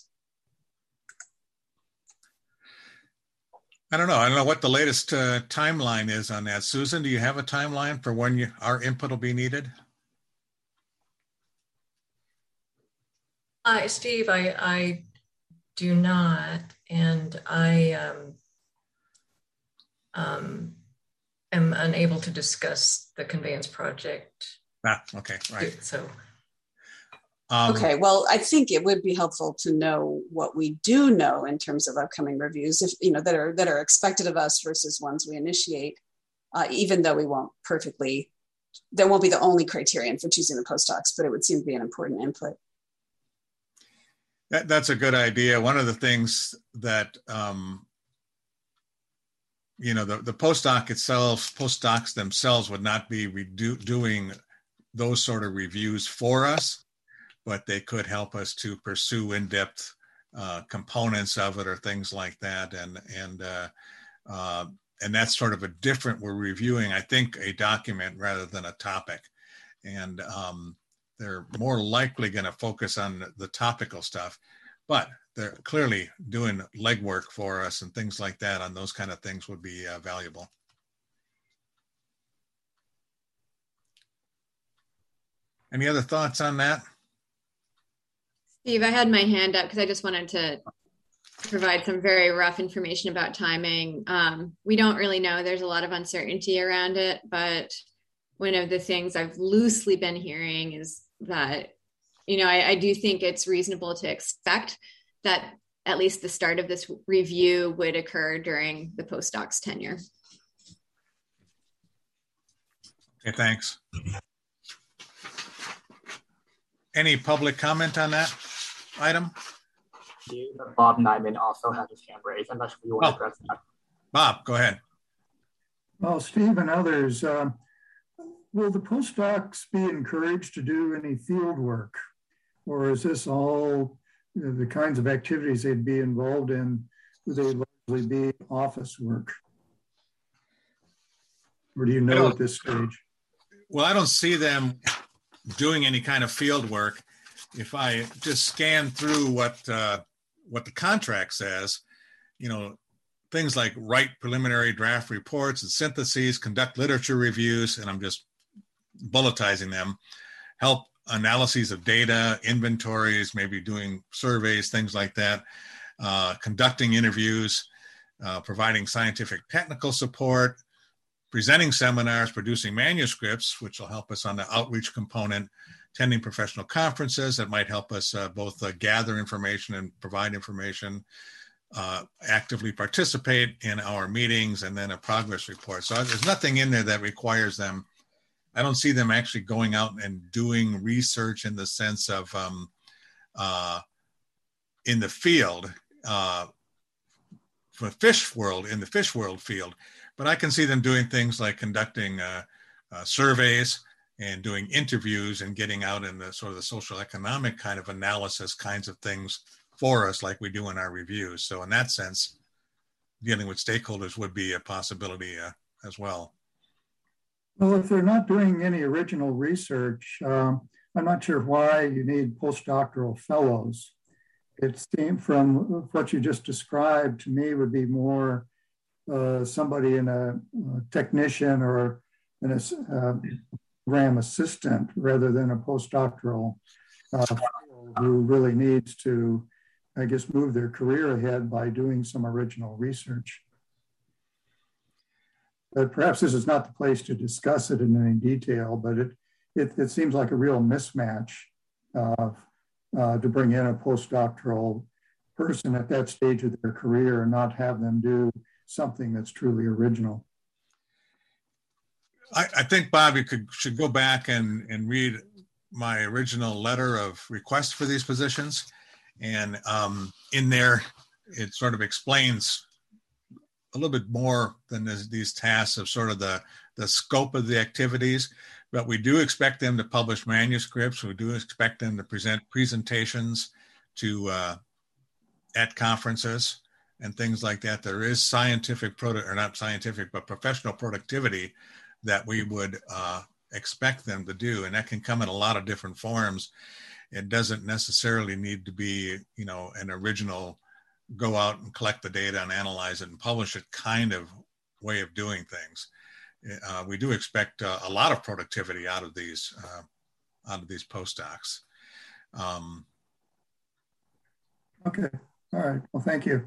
[SPEAKER 3] I don't know. I don't know what the latest uh, timeline is on that. Susan, do you have a timeline for when you, our input will be needed?
[SPEAKER 12] Uh, Steve, I, I do not, and I um, um, am unable to discuss the conveyance project.
[SPEAKER 3] Ah, okay, right.
[SPEAKER 12] So,
[SPEAKER 3] um,
[SPEAKER 10] okay, well, I think it would be helpful to know what we do know in terms of upcoming reviews, if you know that are that are expected of us versus ones we initiate. Uh, even though we won't perfectly, that won't be the only criterion for choosing the postdocs, but it would seem to be an important input.
[SPEAKER 3] That, that's a good idea. One of the things that, um, you know, the, the postdoc itself, postdocs themselves would not be redo, doing those sort of reviews for us, but they could help us to pursue in-depth uh, components of it or things like that. And, and, uh, uh, and that's sort of a different, we're reviewing, I think, a document rather than a topic. And, um, they're more likely going to focus on the topical stuff, but they're clearly doing legwork for us and things like that on those kind of things would be uh, valuable. Any other thoughts on that?
[SPEAKER 14] Steve, I had my hand up because I just wanted to provide some very rough information about timing. Um, we don't really know. There's a lot of uncertainty around it, but one of the things I've loosely been hearing is that, you know, I, I do think it's reasonable to expect that at least the start of this review would occur during the postdoc's tenure.
[SPEAKER 3] Okay, thanks. Any public comment on that? item?
[SPEAKER 11] Bob Nyman also has his hand raised. I'm not sure if you want oh. to address that.
[SPEAKER 3] Bob, go ahead.
[SPEAKER 9] Well, Steve and others, uh, will the postdocs be encouraged to do any field work? Or is this all you know, the kinds of activities they'd be involved in? Would they largely be office work? Or do you know at this stage?
[SPEAKER 3] Well, I don't see them doing any kind of field work. If I just scan through what uh, what the contract says, you know, things like write preliminary draft reports and syntheses, conduct literature reviews, and I'm just bulletizing them, help analyses of data, inventories, maybe doing surveys, things like that, uh, conducting interviews, uh, providing scientific technical support, presenting seminars, producing manuscripts, which will help us on the outreach component, attending professional conferences that might help us uh, both uh, gather information and provide information, uh, actively participate in our meetings, and then a progress report. So there's nothing in there that requires them. I don't see them actually going out and doing research in the sense of um, uh, in the field, uh, for fish world, in the fish world field. But I can see them doing things like conducting uh, uh, surveys and doing interviews and getting out in the sort of the social economic kind of analysis kinds of things for us like we do in our reviews. So in that sense, dealing with stakeholders would be a possibility uh, as well.
[SPEAKER 9] Well, if they're not doing any original research, um, I'm not sure why you need postdoctoral fellows. It seemed from what you just described to me would be more uh, somebody in a, a technician or an uh, program assistant rather than a postdoctoral uh, fellow who really needs to, I guess, move their career ahead by doing some original research. But perhaps this is not the place to discuss it in any detail, but it it, it seems like a real mismatch uh, uh, to bring in a postdoctoral person at that stage of their career and not have them do something that's truly original.
[SPEAKER 3] I, I think, Bob, you could should go back and, and read my original letter of request for these positions. And um, in there, it sort of explains a little bit more than this, these tasks of sort of the, the scope of the activities, but we do expect them to publish manuscripts. We do expect them to present presentations to uh, at conferences and things like that. There is scientific product, or not scientific, but professional productivity that we would uh, expect them to do, and that can come in a lot of different forms. It doesn't necessarily need to be, you know, an original go out and collect the data and analyze it and publish it kind of way of doing things. Uh, we do expect uh, a lot of productivity out of these uh, out of these postdocs. Um,
[SPEAKER 9] okay, all right. Well, thank you.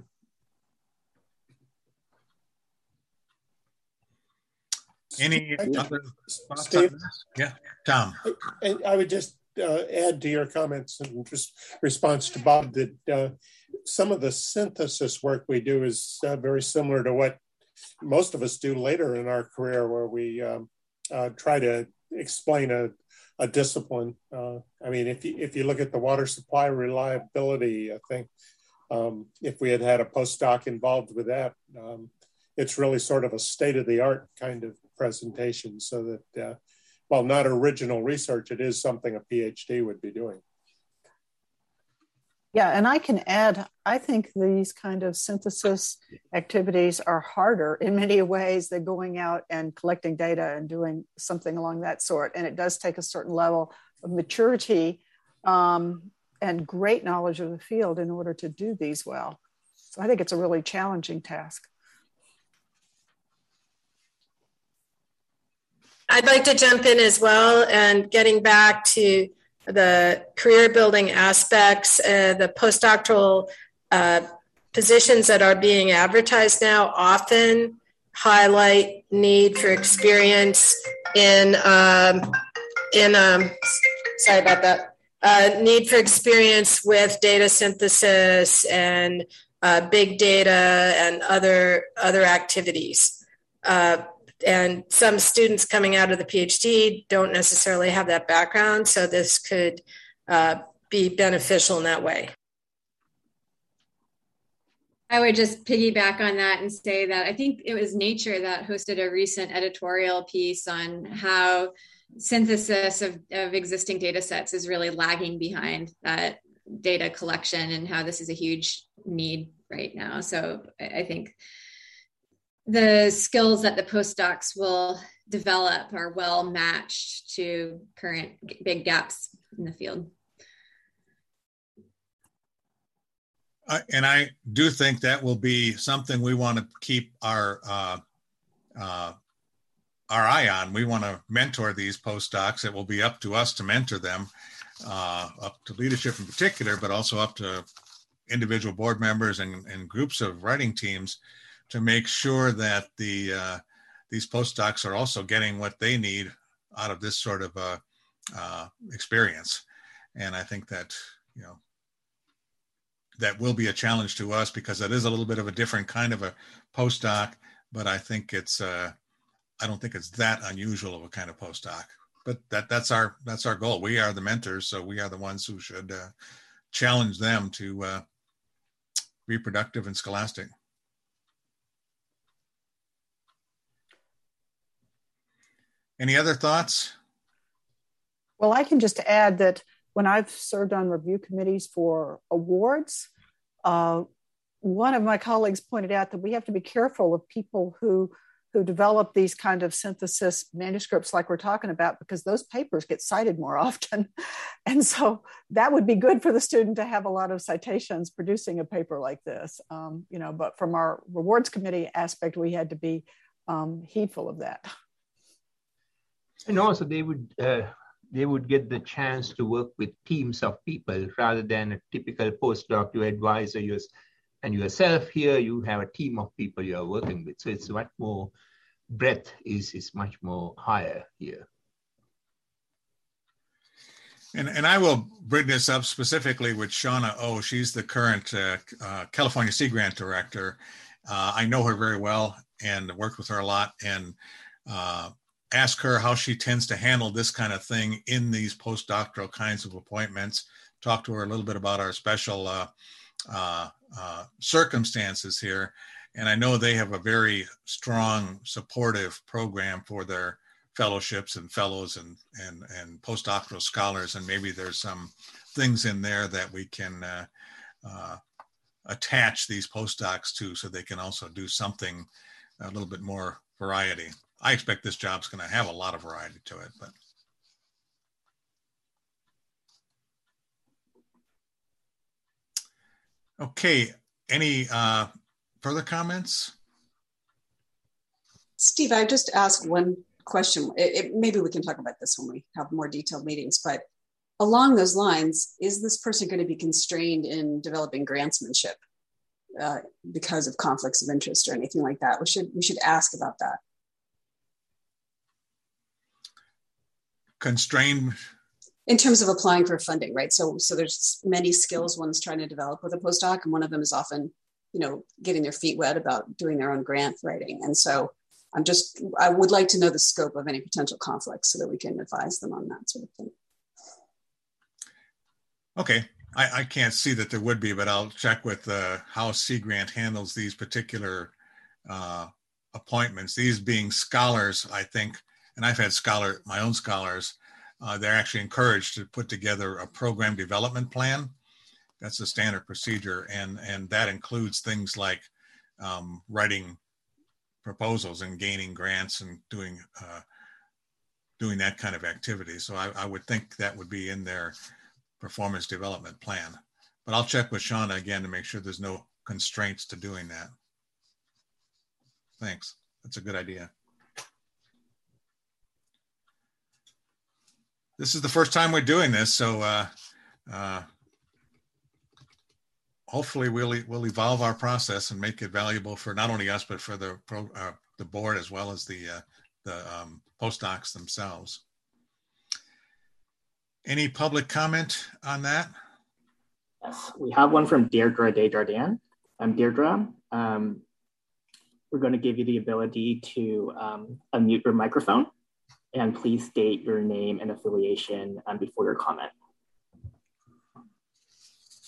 [SPEAKER 3] Any other thoughts
[SPEAKER 6] Steve?
[SPEAKER 3] on this? Yeah, Tom.
[SPEAKER 6] I, I would just uh, add to your comments in just response to Bob that uh, some of the synthesis work we do is uh, very similar to what most of us do later in our career, where we um, uh, try to explain a, a discipline. Uh, I mean, if you, if you look at the water supply reliability, I think um, if we had had a postdoc involved with that, um, it's really sort of a state-of-the-art kind of presentation, so that uh, while not original research, it is something a PhD would be doing.
[SPEAKER 4] Yeah, and I can add, I think these kind of synthesis activities are harder in many ways than going out and collecting data and doing something along that sort. And it does take a certain level of maturity um, and great knowledge of the field in order to do these well. So I think it's a really challenging task.
[SPEAKER 8] I'd like to jump in as well, and getting back to the career building aspects, uh, the postdoctoral uh, positions that are being advertised now often highlight need for experience in, um, in um, sorry about that, uh, need for experience with data synthesis and uh, big data and other, other activities. Uh, And some students coming out of the PhD don't necessarily have that background. So this could uh, be beneficial in that way.
[SPEAKER 14] I would just piggyback on that and say that I think it was Nature that hosted a recent editorial piece on how synthesis of, of existing data sets is really lagging behind that data collection and how this is a huge need right now. So I think the skills that the postdocs will develop are well matched to current big gaps in the field.
[SPEAKER 3] Uh, and I do think that will be something we want to keep our uh, uh, our eye on. We want to mentor these postdocs. It will be up to us to mentor them, uh, up to leadership in particular, but also up to individual board members and, and groups of writing teams to make sure that the uh, these postdocs are also getting what they need out of this sort of uh, uh, experience. And I think that, you know, that will be a challenge to us because it is a little bit of a different kind of a postdoc, but I think it's, uh, I don't think it's that unusual of a kind of postdoc, but that that's our, that's our goal. We are the mentors. So we are the ones who should uh, challenge them to uh, be productive and scholastic. Any other thoughts?
[SPEAKER 4] Well, I can just add that when I've served on review committees for awards, uh, one of my colleagues pointed out that we have to be careful of people who, who develop these kind of synthesis manuscripts like we're talking about, because those papers get cited more often. And so that would be good for the student to have a lot of citations producing a paper like this. Um, you know, but from our rewards committee aspect, we had to be um, heedful of that.
[SPEAKER 5] And also they would, uh... they would get the chance to work with teams of people rather than a typical postdoc, you advisor yours and yourself. Here you have a team of people you're working with. So it's much more, breadth is, is much more higher here.
[SPEAKER 3] And, and I will bring this up specifically with Shauna Oh. She's the current uh, uh, California Sea Grant Director. Uh, I know her very well and worked with her a lot, and uh, ask her how she tends to handle this kind of thing in these postdoctoral kinds of appointments. Talk to her a little bit about our special uh, uh, uh, circumstances here. And I know they have a very strong, supportive program for their fellowships and fellows and, and, and postdoctoral scholars. And maybe there's some things in there that we can uh, uh, attach these postdocs to so they can also do something a little bit more variety. I expect this job's going to have a lot of variety to it, but. Okay, any uh, further comments?
[SPEAKER 10] Steve, I just asked one question. It, it, maybe we can talk about this when we have more detailed meetings, but along those lines, is this person going to be constrained in developing grantsmanship uh, because of conflicts of interest or anything like that? We should, we should ask about that.
[SPEAKER 3] Constrained
[SPEAKER 10] in terms of applying for funding, right? So, so there's many skills one's trying to develop with a postdoc, and one of them is often, you know, getting their feet wet about doing their own grant writing. And so, I'm just, I would like to know the scope of any potential conflicts so that we can advise them on that sort of thing.
[SPEAKER 3] Okay, I, I can't see that there would be, but I'll check with uh, how Sea Grant handles these particular uh, appointments. These being scholars, I think. And I've had scholar, my own scholars, uh, they're actually encouraged to put together a program development plan. That's a standard procedure. And, and that includes things like um, writing proposals and gaining grants and doing, uh, doing that kind of activity. So I, I would think that would be in their performance development plan. But I'll check with Shauna again to make sure there's no constraints to doing that. Thanks. That's a good idea. This is the first time we're doing this, so uh, uh, hopefully we'll we'll evolve our process and make it valuable for not only us but for the pro, uh, the board as well as the uh, the um, postdocs themselves. Any public comment on that?
[SPEAKER 11] Yes, we have one from Deirdre Desjardins. Um, Deirdre, um, we're going to give you the ability to um, unmute your microphone. And please state your name and affiliation um, before your comment.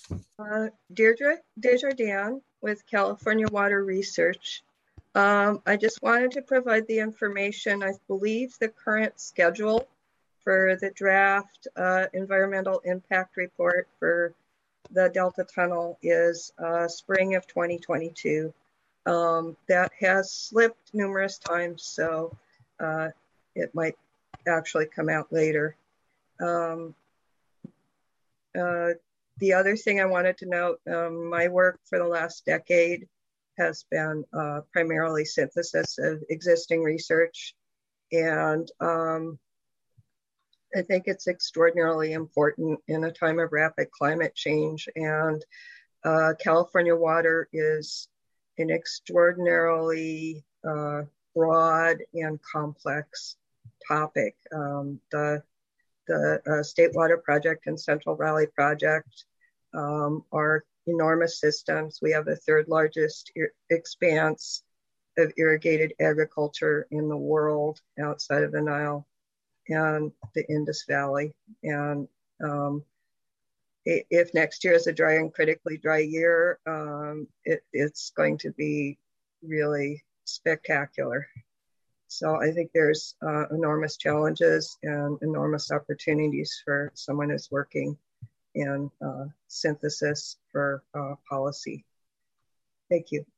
[SPEAKER 15] Uh, Deirdre Desjardins with California Water Research. Um, I just wanted to provide the information. I believe the current schedule for the draft uh, environmental impact report for the Delta Tunnel is uh, spring of twenty twenty-two. Um, that has slipped numerous times, so uh, it might actually come out later. Um, uh, the other thing I wanted to note, um, my work for the last decade has been uh, primarily synthesis of existing research. And um, I think it's extraordinarily important in a time of rapid climate change. And uh, California water is an extraordinarily uh, broad and complex topic. Um, the the uh, State Water Project and Central Valley Project um, are enormous systems. We have the third largest ir- expanse of irrigated agriculture in the world outside of the Nile and the Indus Valley. And um, if next year is a dry and critically dry year, um, it, it's going to be really spectacular. So I think there's uh, enormous challenges and enormous opportunities for someone who's working in uh, synthesis for uh, policy. Thank you.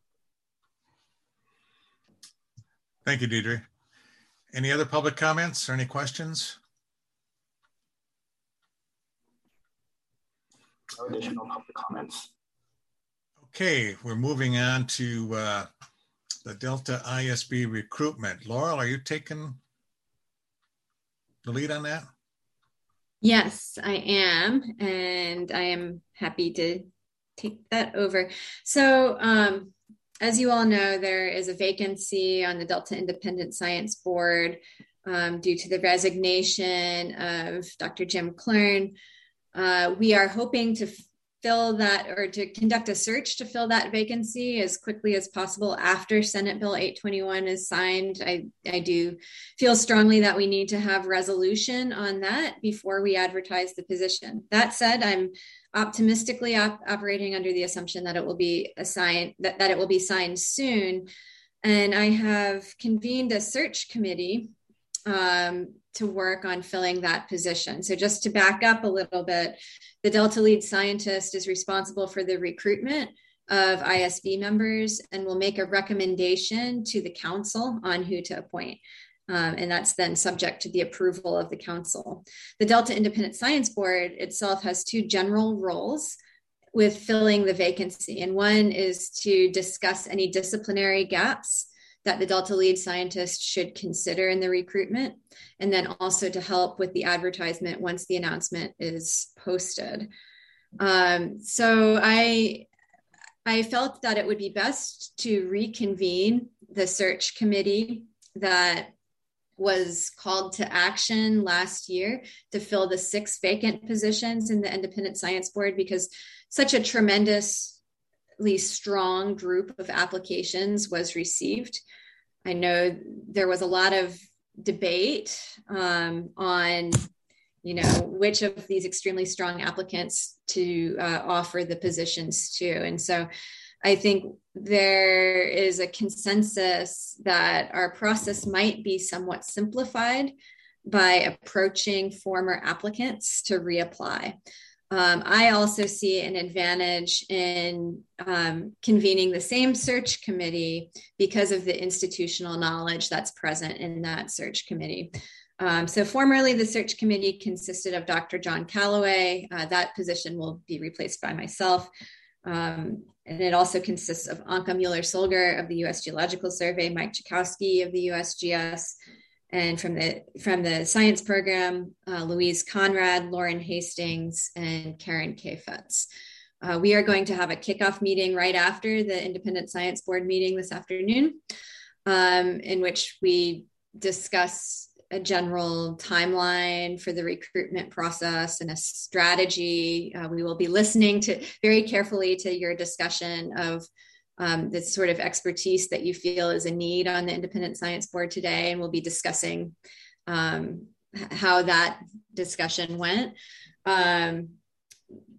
[SPEAKER 3] Thank you, Deirdre. Any other public comments or any questions?
[SPEAKER 11] No additional public comments.
[SPEAKER 3] Okay, we're moving on to uh, the Delta I S B recruitment. Laurel, are you taking the lead on that?
[SPEAKER 14] Yes, I am, and I am happy to take that over. So, um, as you all know, there is a vacancy on the Delta Independent Science Board um, due to the resignation of Doctor Jim Klern. Uh, we are hoping to fill that or to conduct a search to fill that vacancy as quickly as possible after Senate Bill eight twenty-one is signed. I, I do feel strongly that we need to have resolution on that before we advertise the position. That said, I'm optimistically op- operating under the assumption that it will be assigned, that, that it will be signed soon. And I have convened a search committee um, to work on filling that position. So just to back up a little bit, the Delta lead scientist is responsible for the recruitment of I S B members and will make a recommendation to the council on who to appoint. Um, and that's then subject to the approval of the council. The Delta Independent Science Board itself has two general roles with filling the vacancy. And one is to discuss any disciplinary gaps that the Delta lead scientist should consider in the recruitment, and then also to help with the advertisement once the announcement is posted. Um, so I, I felt that it would be best to reconvene the search committee that was called to action last year to fill the six vacant positions in the Independent Science Board, because such a tremendously strong group of applications was received. I know there was a lot of debate um, on, you know, which of these extremely strong applicants to uh, offer the positions to. And so I think there is a consensus that our process might be somewhat simplified by approaching former applicants to reapply. Um, I also see an advantage in um, convening the same search committee because of the institutional knowledge that's present in that search committee. Um, so formerly, the search committee consisted of Doctor John Callaway. Uh, that position will be replaced by myself. Um, and it also consists of Anka Mueller-Solger of the U S Geological Survey, Mike Chakowski of the U S G S, and from the from the science program, uh, Louise Conrad, Lauren Hastings, and Karen K. Fetz. Uh, we are going to have a kickoff meeting right after the Independent Science Board meeting this afternoon, um, in which we discuss a general timeline for the recruitment process and a strategy. Uh, we will be listening to very carefully to your discussion of um, the sort of expertise that you feel is a need on the Independent Science Board today. And we'll be discussing um, how that discussion went. Um,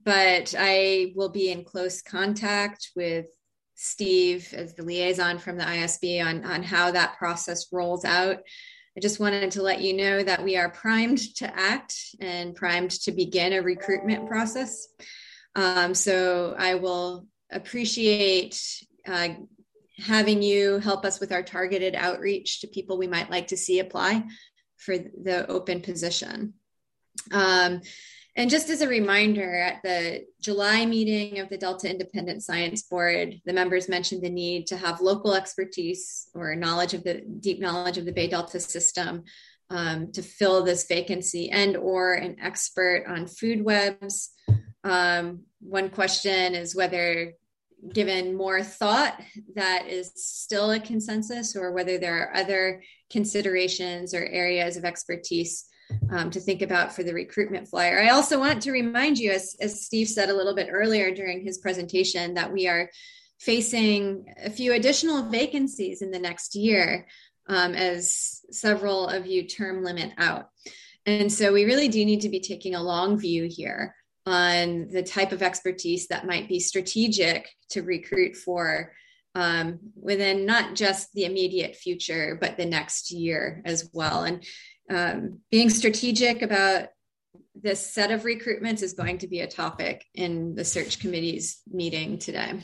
[SPEAKER 14] but I will be in close contact with Steve as the liaison from the I S B on, on how that process rolls out. I just wanted to let you know that we are primed to act and primed to begin a recruitment process. Um, so I will appreciate uh, having you help us with our targeted outreach to people we might like to see apply for the open position. Um, and just as a reminder, at the July meeting of the Delta Independent Science Board, the members mentioned the need to have local expertise or knowledge of the deep knowledge of the Bay Delta system um, to fill this vacancy, and or an expert on food webs. Um, one question is whether, given more thought, that is still a consensus, or whether there are other considerations or areas of expertise um, to think about for the recruitment flyer. I also want to remind you, as, as Steve said a little bit earlier during his presentation, that we are facing a few additional vacancies in the next year um, as several of you term limit out. And so we really do need to be taking a long view here on the type of expertise that might be strategic to recruit for um, within not just the immediate future, but the next year as well. And um, being strategic about this set of recruitments is going to be a topic in the search committee's meeting today.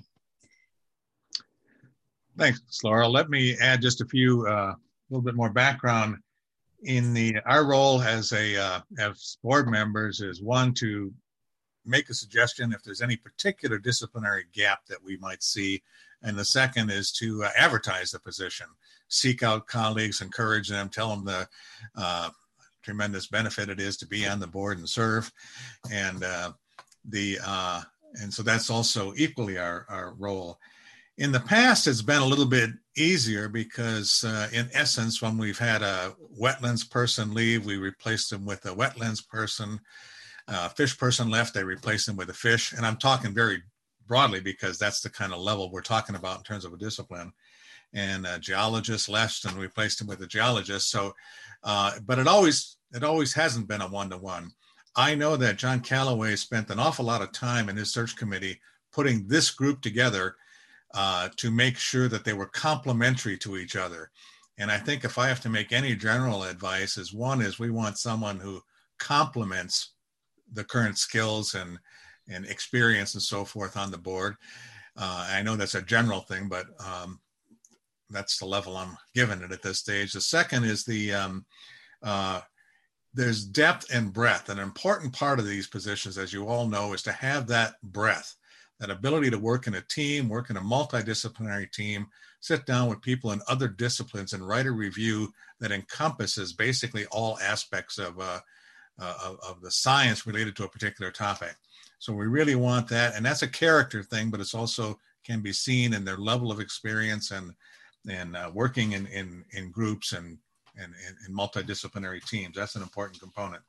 [SPEAKER 3] Thanks, Laura. Let me add just a few, a uh, little bit more background. In the our role as a uh, as board members is, one, to make a suggestion if there's any particular disciplinary gap that we might see, and the second is to uh, advertise the position, seek out colleagues, encourage them, tell them the uh, tremendous benefit it is to be on the board and serve, and uh, the uh, and so that's also equally our our role. In the past, it's been a little bit easier because, uh, in essence, when we've had a wetlands person leave, we replaced them with a wetlands person. Uh, fish person left, they replaced them with a fish. And I'm talking very broadly because that's the kind of level we're talking about in terms of a discipline. And a geologist left and replaced him with a geologist. So, uh, but it always it always hasn't been a one-to-one. I know that John Calloway spent an awful lot of time in his search committee putting this group together Uh, to make sure that they were complementary to each other. And I think if I have to make any general advice, is one is we want someone who complements the current skills and, and experience and so forth on the board. Uh, I know that's a general thing, but um, that's the level I'm giving it at this stage. The second is the, um, uh, there's depth and breadth. An important part of these positions, as you all know, is to have that breadth. That ability to work in a team, work in a multidisciplinary team, sit down with people in other disciplines and write a review that encompasses basically all aspects of, uh, uh, of, of the science related to a particular topic. So we really want that. And that's a character thing, but it's also can be seen in their level of experience and, and uh, working in, in, in groups and, and, and in multidisciplinary teams. That's an important component.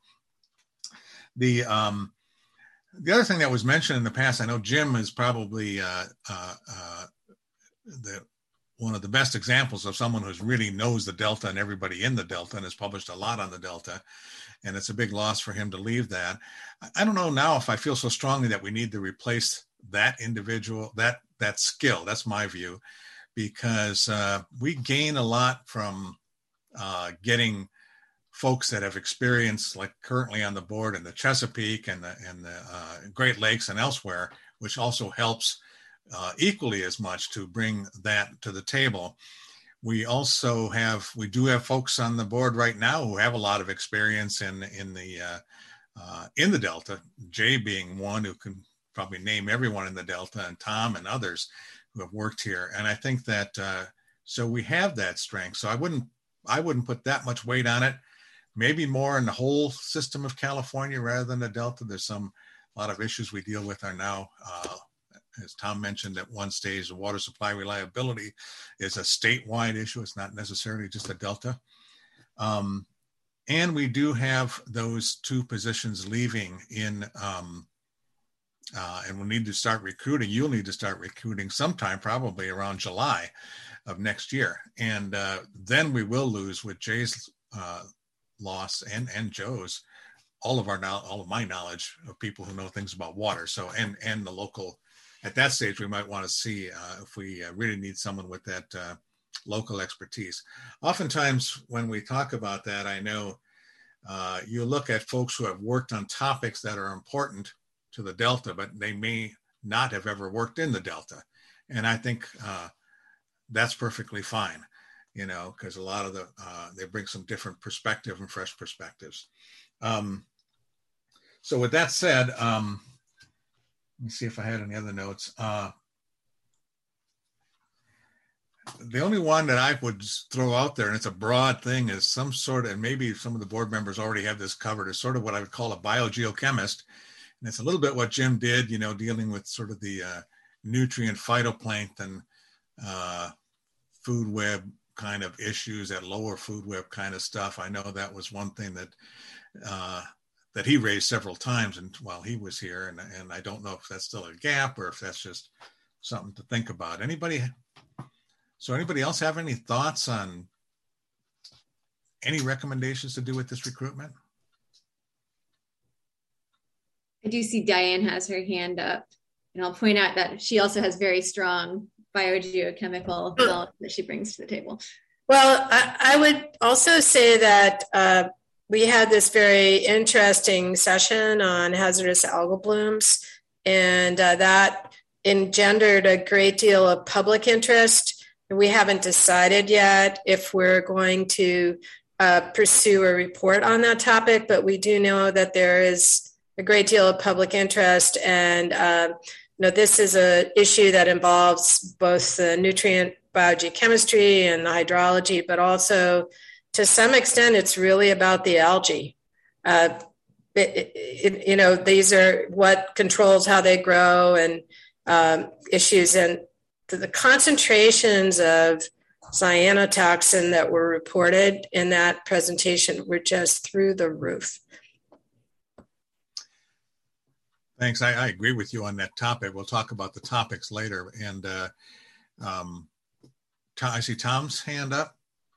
[SPEAKER 3] The, um, The other thing that was mentioned in the past, I know Jim is probably uh, uh, uh, the, one of the best examples of someone who really knows the Delta and everybody in the Delta and has published a lot on the Delta. And it's a big loss for him to leave that. I don't know now if I feel so strongly that we need to replace that individual, that, that skill. That's my view, because uh, we gain a lot from uh, getting folks that have experience, like currently on the board in the Chesapeake and the, and the uh, Great Lakes and elsewhere, which also helps uh, equally as much to bring that to the table. We also have, we do have folks on the board right now who have a lot of experience in, in the, uh, uh, in the Delta, Jay being one who can probably name everyone in the Delta, and Tom and others who have worked here. And I think that, uh, so we have that strength. So I wouldn't, I wouldn't put that much weight on it. Maybe more in the whole system of California rather than the Delta. There's some, a lot of issues we deal with are now, uh, as Tom mentioned at one stage, the water supply reliability is a statewide issue. It's not necessarily just a Delta. Um, and we do have those two positions leaving in, um, uh, and we'll need to start recruiting. You'll need to start recruiting sometime probably around July of next year. And uh, then we will lose with Jay's uh, loss and, and Joe's all of our now all of my knowledge of people who know things about water. So and and the local, at that stage, we might want to see uh, if we uh, really need someone with that uh, local expertise. Oftentimes, when we talk about that, I know uh, you look at folks who have worked on topics that are important to the Delta, but they may not have ever worked in the Delta. And I think uh, that's perfectly fine, you know, because a lot of the, uh, they bring some different perspective and fresh perspectives. Um, so with that said, um, let me see if I had any other notes. Uh, the only one that I would throw out there, and it's a broad thing, is some sort of, and maybe some of the board members already have this covered, is sort of what I would call a biogeochemist. And it's a little bit what Jim did, you know, dealing with sort of the uh, nutrient phytoplankton, uh, food web kind of issues, that lower food web kind of stuff. I know that was one thing that uh, that he raised several times and while he was here. And, and I don't know if that's still a gap or if that's just something to think about. Anybody? So anybody else have any thoughts on any recommendations to do with this recruitment?
[SPEAKER 14] I do see Diane has her hand up, and I'll point out that she also has very strong biogeochemical knowledge that she brings to the table.
[SPEAKER 8] Well, I, I would also say that uh, we had this very interesting session on hazardous algal blooms, and uh, that engendered a great deal of public interest. We haven't decided yet if we're going to uh, pursue a report on that topic, but we do know that there is a great deal of public interest, and uh, you know, this is an issue that involves both the nutrient biogeochemistry and the hydrology, but also to some extent, it's really about the algae. Uh, it, it, you know, these are what controls how they grow and um, issues, and the, the concentrations of cyanotoxin that were reported in that presentation were just through the roof.
[SPEAKER 3] Thanks. I, I agree with you on that topic. We'll talk about the topics later. And uh, um, I see Tom's hand up.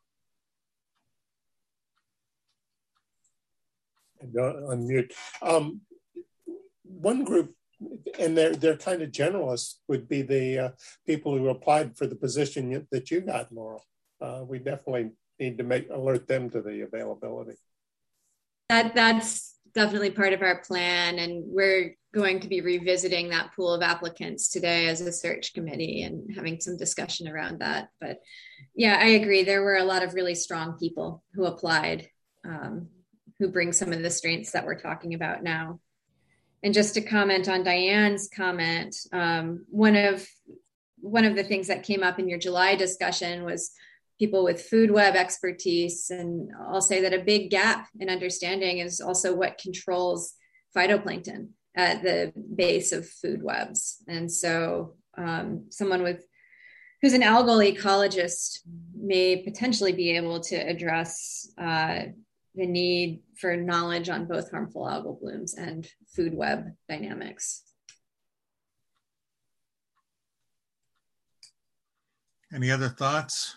[SPEAKER 6] Unmute. Um, one group, and they're they're kind of generalists, would be the uh, people who applied for the position that you got, Laurel. Uh, we definitely need to make alert them to the availability.
[SPEAKER 14] That that's definitely part of our plan, and we're going to be revisiting that pool of applicants today as a search committee and having some discussion around that. But yeah, I agree. There were a lot of really strong people who applied, um, who bring some of the strengths that we're talking about now. And just to comment on Diane's comment, um, one of one of the things that came up in your July discussion was people with food web expertise. And I'll say that a big gap in understanding is also what controls phytoplankton at the base of food webs. And so um, someone with who's an algal ecologist may potentially be able to address uh, the need for knowledge on both harmful algal blooms and food web dynamics.
[SPEAKER 3] Any other thoughts?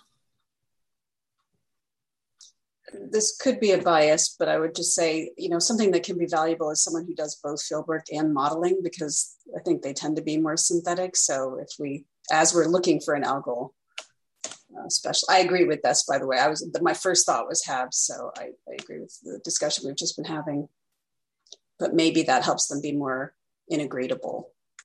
[SPEAKER 10] This could be a bias, but I would just say, you know, something that can be valuable is someone who does both fieldwork and modeling, because I think they tend to be more synthetic. So if we, as we're looking for an algal uh, special, I agree with this, by the way. I was, my first thought was H A B S, so I, I agree with the discussion we've just been having, but maybe that helps them be more integratable.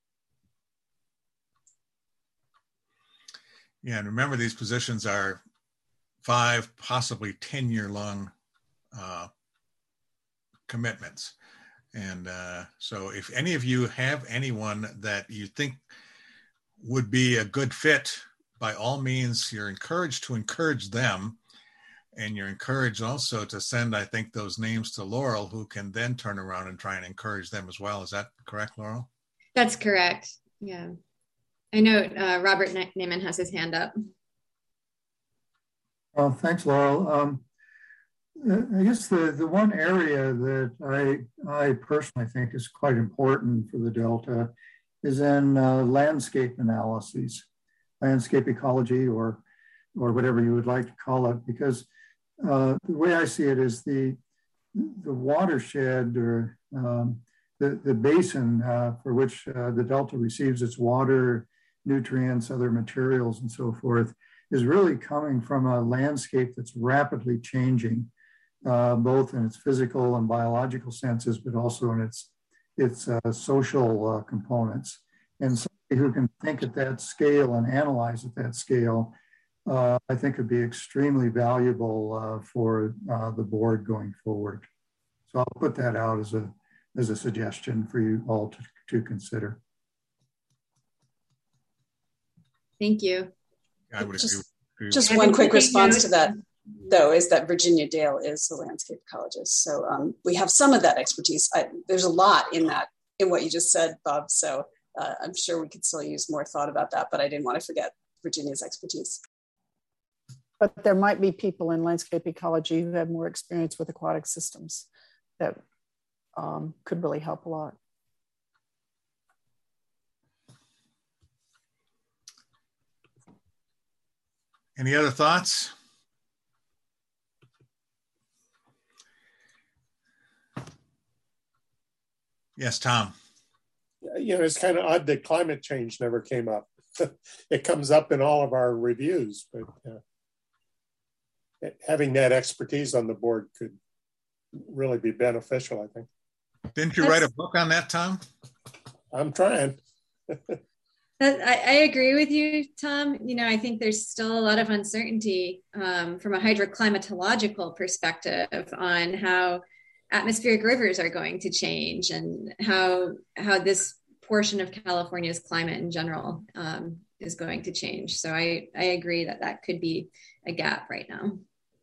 [SPEAKER 3] Yeah, and remember, these positions are five, possibly ten year long uh, commitments. And uh, so if any of you have anyone that you think would be a good fit, by all means, you're encouraged to encourage them. And you're encouraged also to send, I think, those names to Laurel, who can then turn around and try and encourage them as well. Is that correct, Laurel?
[SPEAKER 14] That's correct. Yeah. I know uh, Robert Naiman has his hand up.
[SPEAKER 9] Well, thanks, Laurel. Um, I guess the, the one area that I, I personally think is quite important for the Delta is in uh, landscape analyses, landscape ecology, or, or whatever you would like to call it, because uh, the way I see it is the, the watershed or um, the, the basin uh, for which uh, the Delta receives its water, nutrients, other materials, and so forth, is really coming from a landscape that's rapidly changing, uh, both in its physical and biological senses, but also in its, its uh, social uh, components. And somebody who can think at that scale and analyze at that scale, uh, I think would be extremely valuable uh, for uh, the board going forward. So I'll put that out as a, as a suggestion for you all to, to consider.
[SPEAKER 14] Thank you.
[SPEAKER 3] I would
[SPEAKER 10] just,
[SPEAKER 3] agree.
[SPEAKER 10] Just one quick response to that, though, is that Virginia Dale is a landscape ecologist. So um, we have some of that expertise. I, there's a lot in that, in what you just said, Bob. So uh, I'm sure we could still use more thought about that, but I didn't want to forget Virginia's expertise.
[SPEAKER 4] But there might be people in landscape ecology who have more experience with aquatic systems that um, could really help a lot.
[SPEAKER 3] Any other thoughts? Yes, Tom.
[SPEAKER 6] You know, it's kind of odd that climate change never came up. It comes up in all of our reviews, but uh, having that expertise on the board could really be beneficial, I think.
[SPEAKER 3] Didn't you That's, write a book on that, Tom?
[SPEAKER 6] I'm trying.
[SPEAKER 14] I, I agree with you, Tom. You know, I think there's still a lot of uncertainty um, from a hydroclimatological perspective on how atmospheric rivers are going to change and how how this portion of California's climate in general um, is going to change. So I, I agree that that could be a gap right now.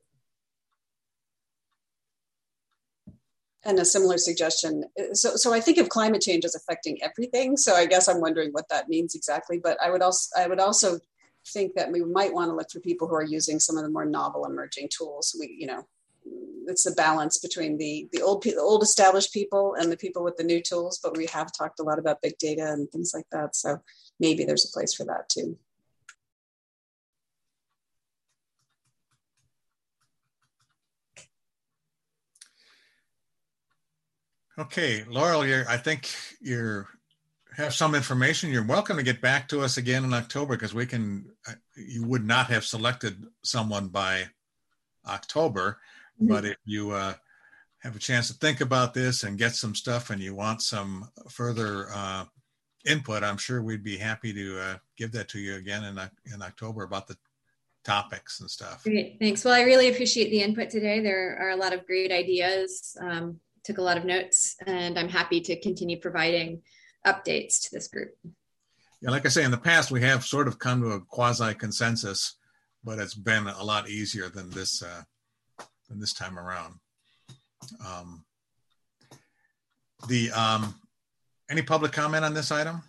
[SPEAKER 10] And a similar suggestion. So, so I think of climate change as affecting everything. So I guess I'm wondering what that means exactly. But I would also, I would also think that we might want to look for people who are using some of the more novel emerging tools. We, you know, it's a balance between the the old the old established people and the people with the new tools. But we have talked a lot about big data and things like that. So maybe there's a place for that too.
[SPEAKER 3] Okay, Laurel, you're, I think you have some information. You're welcome to get back to us again in October because we can, you would not have selected someone by October, mm-hmm. but if you uh, have a chance to think about this and get some stuff and you want some further uh, input, I'm sure we'd be happy to uh, give that to you again in, in October about the topics and stuff.
[SPEAKER 14] Great, thanks. Well, I really appreciate the input today. There are a lot of great ideas. Um, took a lot of notes, and I'm happy to continue providing updates to this group.
[SPEAKER 3] Yeah, like I say, in the past, we have sort of come to a quasi-consensus, but it's been a lot easier than this uh, than this time around. Um, the um, any public comment on this item?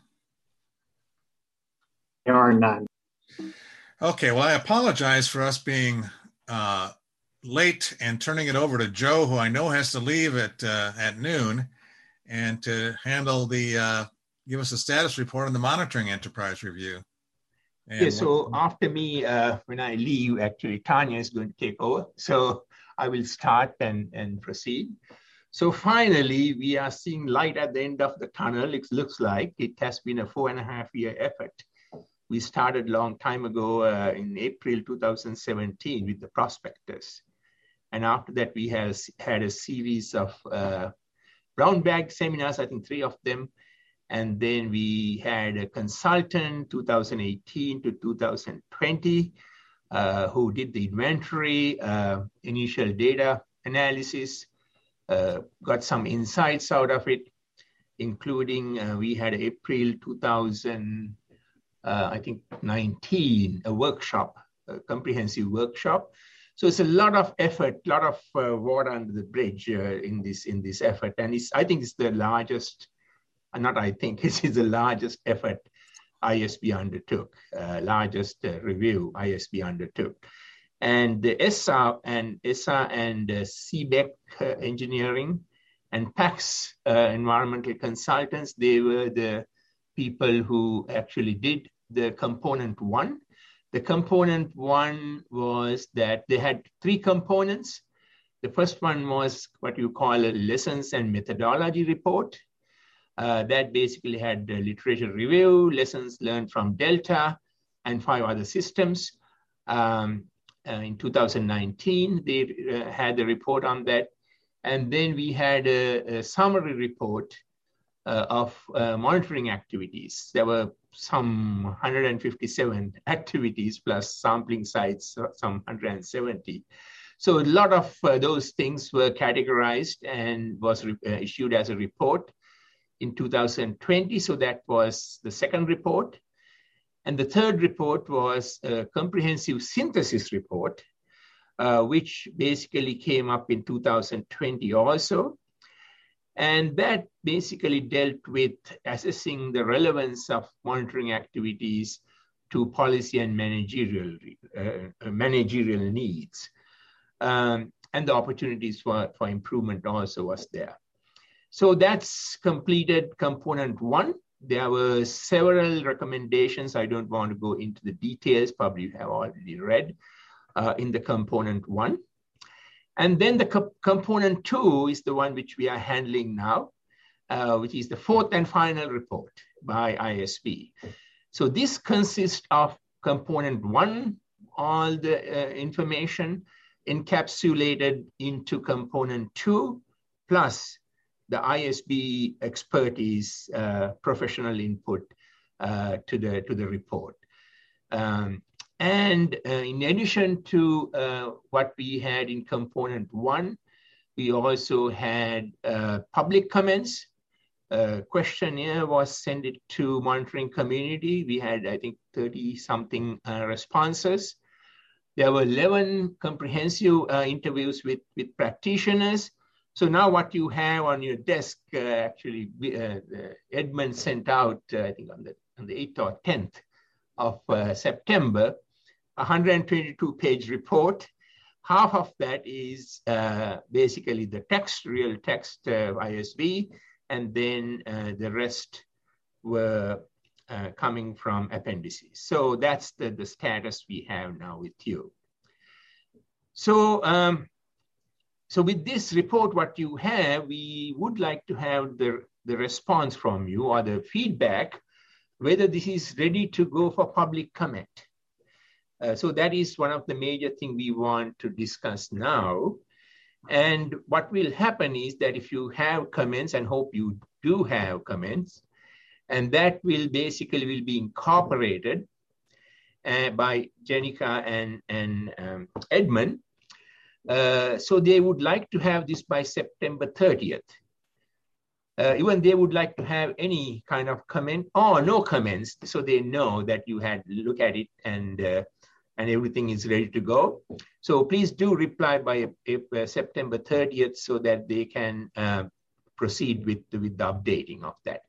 [SPEAKER 11] There are none.
[SPEAKER 3] Okay, well, I apologize for us being uh, late and turning it over to Joe, who I know has to leave at uh, at noon, and to handle the uh, give us a status report on the monitoring enterprise review. And
[SPEAKER 5] yeah, so after me, uh, when I leave, actually Tanya is going to take over. So I will start and, and proceed. So finally, we are seeing light at the end of the tunnel. It looks like it has been a four and a half year effort. We started a long time ago uh, in April two thousand seventeen with the prospectus. And after that, we have had a series of uh, brown bag seminars, I think three of them. And then we had a consultant, two thousand eighteen to two thousand twenty, uh, who did the inventory, uh, initial data analysis, uh, got some insights out of it, including uh, we had April two thousand, uh, I think nineteen, a workshop, a comprehensive workshop. So it's a lot of effort, a lot of uh, water under the bridge uh, in this in this effort. And it's, I think it's the largest, not I think, it's the largest effort I S B undertook, uh, largest uh, review I S B undertook. And the E S A and E S A and uh, C B E C uh, engineering and PAX uh, environmental consultants, they were the people who actually did the component one. The component one was that they had three components. the first one was what you call a lessons and methodology report. Uh, that basically had the literature review, lessons learned from Delta, and five other systems. Um, uh, in two thousand nineteen, they uh, had a report on that. And then we had a, a summary report uh, of uh, monitoring activities. There were some one hundred fifty-seven activities plus sampling sites, some one hundred seventy. So a lot of uh, those things were categorized and was re- uh, issued as a report in two thousand twenty. So that was the second report. And the third report was a comprehensive synthesis report, uh, which basically came up in two thousand twenty also. And that basically dealt with assessing the relevance of monitoring activities to policy and managerial, uh, managerial needs. Um, and the opportunities for, for improvement also was there. So that's completed component one. There were several recommendations. I don't want to go into the details, probably you have already read uh, in the component one. And then the co- component two is the one which we are handling now, uh, which is the fourth and final report by I S B. So this consists of component one, all the uh, information encapsulated into component two, plus the I S B expertise, uh, professional input uh, to the to the report. Um, and uh, in addition to uh, what we had in component one, we also had uh, public comments. Uh, questionnaire was sent it to monitoring community. We had, I think, thirty something uh, responses. There were eleven comprehensive uh, interviews with, with practitioners. So now what you have on your desk, uh, actually, uh, Edmund sent out, uh, I think on the, on the eighth or tenth of uh, September, a one hundred twenty-two page report. Half of that is uh, basically the text, real text uh, I S B, and then uh, the rest were uh, coming from appendices. So that's the, the status we have now with you. So, um, So with this report, what you have, we would like to have the, the response from you or the feedback, whether this is ready to go for public comment. Uh, so that is one of the major things we want to discuss now. And what will happen is that if you have comments, and hope you do have comments, and that will basically will be incorporated uh, by Jenica and, and um, Edmund. Uh, so they would like to have this by September thirtieth. Uh, even they would like to have any kind of comment or no comments, so they know that you had look at it and uh, and everything is ready to go. So please do reply by uh, September thirtieth so that they can uh, proceed with, with the updating of that.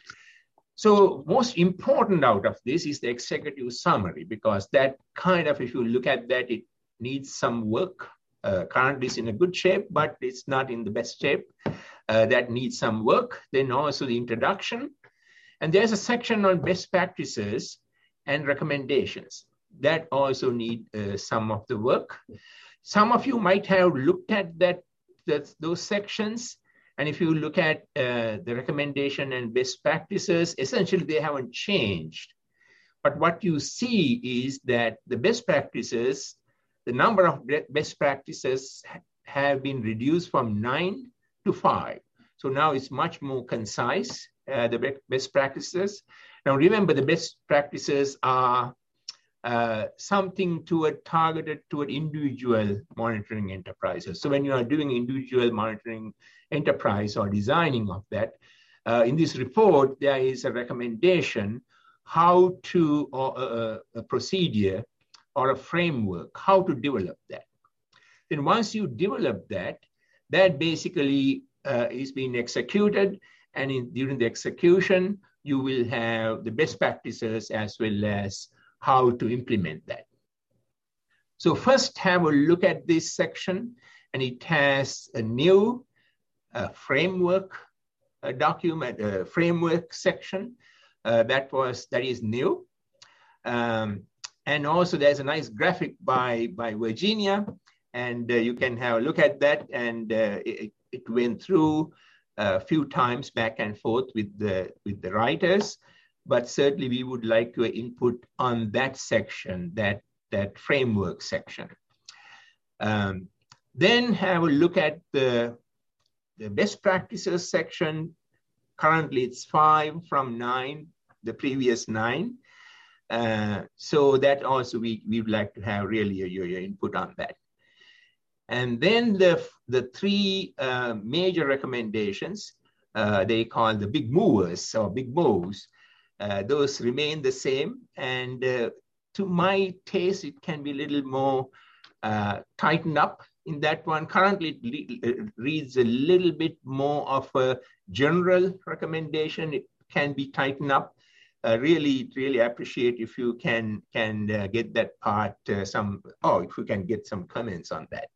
[SPEAKER 5] So most important out of this is the executive summary, because that kind of, if you look at that, it needs some work. Uh, currently it's in a good shape, but it's not in the best shape. Uh, that needs some work. Then also the introduction. And there's a section on best practices and recommendations. That also need uh, some of the work. Some of you might have looked at that, that those sections. And if you look at uh, the recommendation and best practices, essentially they haven't changed. But what you see is that the best practices, the number of best practices have been reduced from nine to five. So now it's much more concise, uh, the best practices. Now remember, the best practices are uh, something toward targeted toward individual monitoring enterprises. So when you are doing individual monitoring enterprise or designing of that, uh, in this report, there is a recommendation how to, or uh, a procedure or a framework, how to develop that. Then once you develop that, that basically uh, is being executed, and in, during the execution, you will have the best practices as well as how to implement that. So first have a look at this section, and it has a new uh, framework a document, a framework section uh, that was that is new. Um, And also there's a nice graphic by, by Virginia. And uh, you can have a look at that. And uh, it, it went through a few times back and forth with the, with the writers. But certainly we would like your input on that section, that, that framework section. Um, then have a look at the, the best practices section. Currently it's five from nine, the previous nine. Uh, so that also we, we would like to have really your, your input on that. And then the, the three uh, major recommendations, uh, they call the big movers or big moves. Uh, those remain the same. And uh, to my taste, it can be a little more uh, tightened up in that one. Currently, it le- reads a little bit more of a general recommendation. It can be tightened up. Uh, really, really appreciate if you can, can uh, get that part, uh, some, oh, if you can get some comments on that.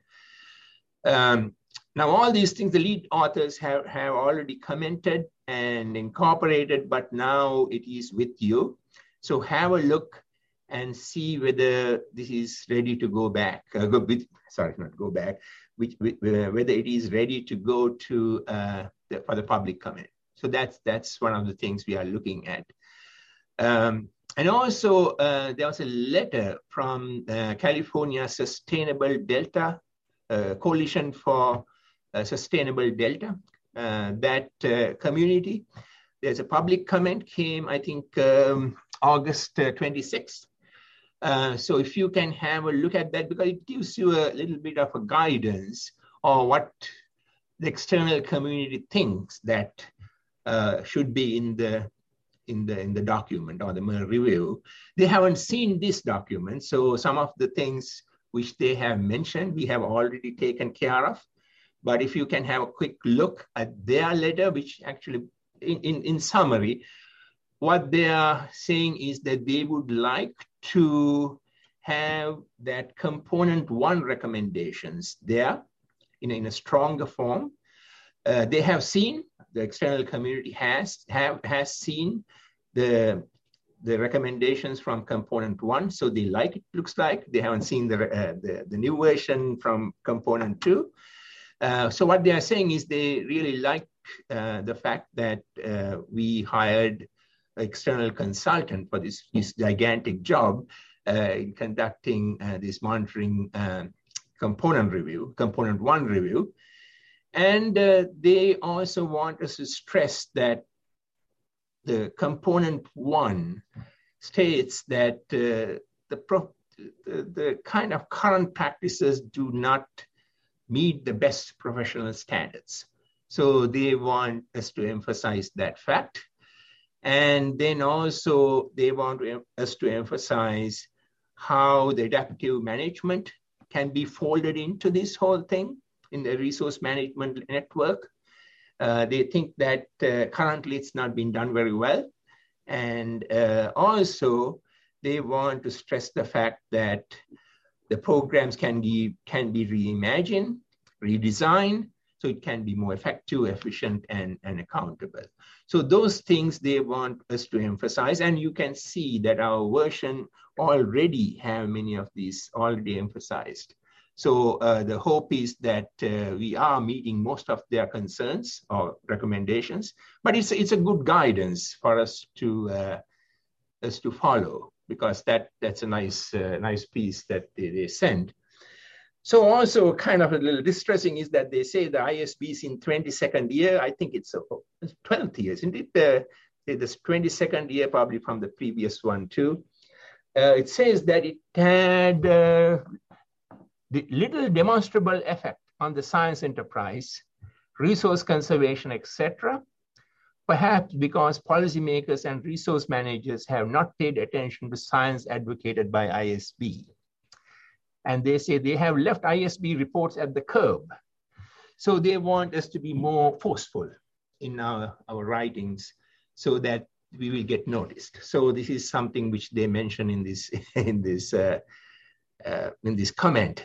[SPEAKER 5] Um, now, all these things, the lead authors have, have already commented and incorporated, but now it is with you. So have a look and see whether this is ready to go back, uh, go with, sorry, not go back, which, uh, whether it is ready to go to uh, the, for the public comment. So that's, that's one of the things we are looking at. Um, and also, uh, there was a letter from uh, California Sustainable Delta Uh, Coalition for uh, Sustainable Delta, uh, that uh, community. There's a public comment came, I think, um, August uh, twenty-sixth. Uh, so if you can have a look at that, because it gives you a little bit of a guidance or what the external community thinks that uh, should be in the in the in the document or the review. They haven't seen this document, so some of the things which they have mentioned, we have already taken care of. But if you can have a quick look at their letter, which actually, in, in, in summary, what they are saying is that they would like to have that component one recommendations there in, in a stronger form. Uh, they have seen, the external community has, have, has seen the the recommendations from component one, so they like it, looks like. They haven't seen the, uh, the, the new version from component two. Uh, so what they are saying is they really like uh, the fact that uh, we hired an external consultant for this, this gigantic job uh, in conducting uh, this monitoring uh, component review, component one review. And uh, they also want us to stress that the component one states that uh, the, pro the, the kind of current practices do not meet the best professional standards. So they want us to emphasize that fact. And then also they want us to emphasize how the adaptive management can be folded into this whole thing in the resource management network. Uh, they think that uh, currently it's not been done very well. And uh, also they want to stress the fact that the programs can be, can be reimagined, redesigned, so it can be more effective, efficient, and, and accountable. So those things they want us to emphasize, and you can see that our version already have many of these already emphasized. So uh, the hope is that uh, we are meeting most of their concerns or recommendations, but it's, it's a good guidance for us to, uh, us to follow, because that, that's a nice, uh, nice piece that they, they send. So also kind of a little distressing is that they say the I S B is in twenty-second year. I think it's, uh, it's twelfth year, isn't it? Uh, this twenty-second year, probably from the previous one too. Uh, it says that it had uh, the little demonstrable effect on the science enterprise, resource conservation, et cetera, perhaps because policymakers and resource managers have not paid attention to science advocated by I S B. And they say they have left I S B reports at the curb. So they want us to be more forceful in our, our writings so that we will get noticed. So this is something which they mention in this, in this, uh, uh, in this comment.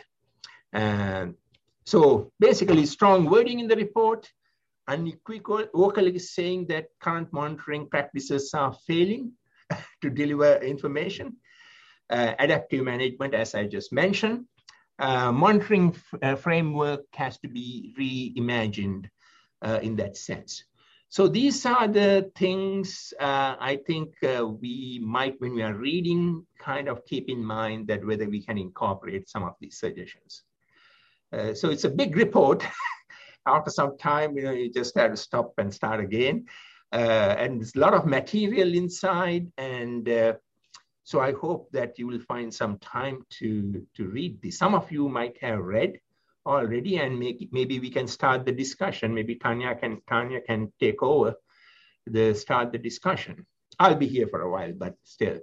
[SPEAKER 5] Um, so basically strong wording in the report, unequivocally saying that current monitoring practices are failing to deliver information. Uh, adaptive management, as I just mentioned, uh, monitoring f- uh, framework has to be reimagined uh, in that sense. So these are the things uh, I think uh, we might, when we are reading, kind of keep in mind that whether we can incorporate some of these suggestions. Uh, so it's a big report. After some time, you know, you just have to stop and start again. Uh, and there's a lot of material inside. And uh, so I hope that you will find some time to, to read this. Some of you might have read already, and make, maybe we can start the discussion. Maybe Tanya can Tanya can take over the start the discussion. I'll be here for a while, but still.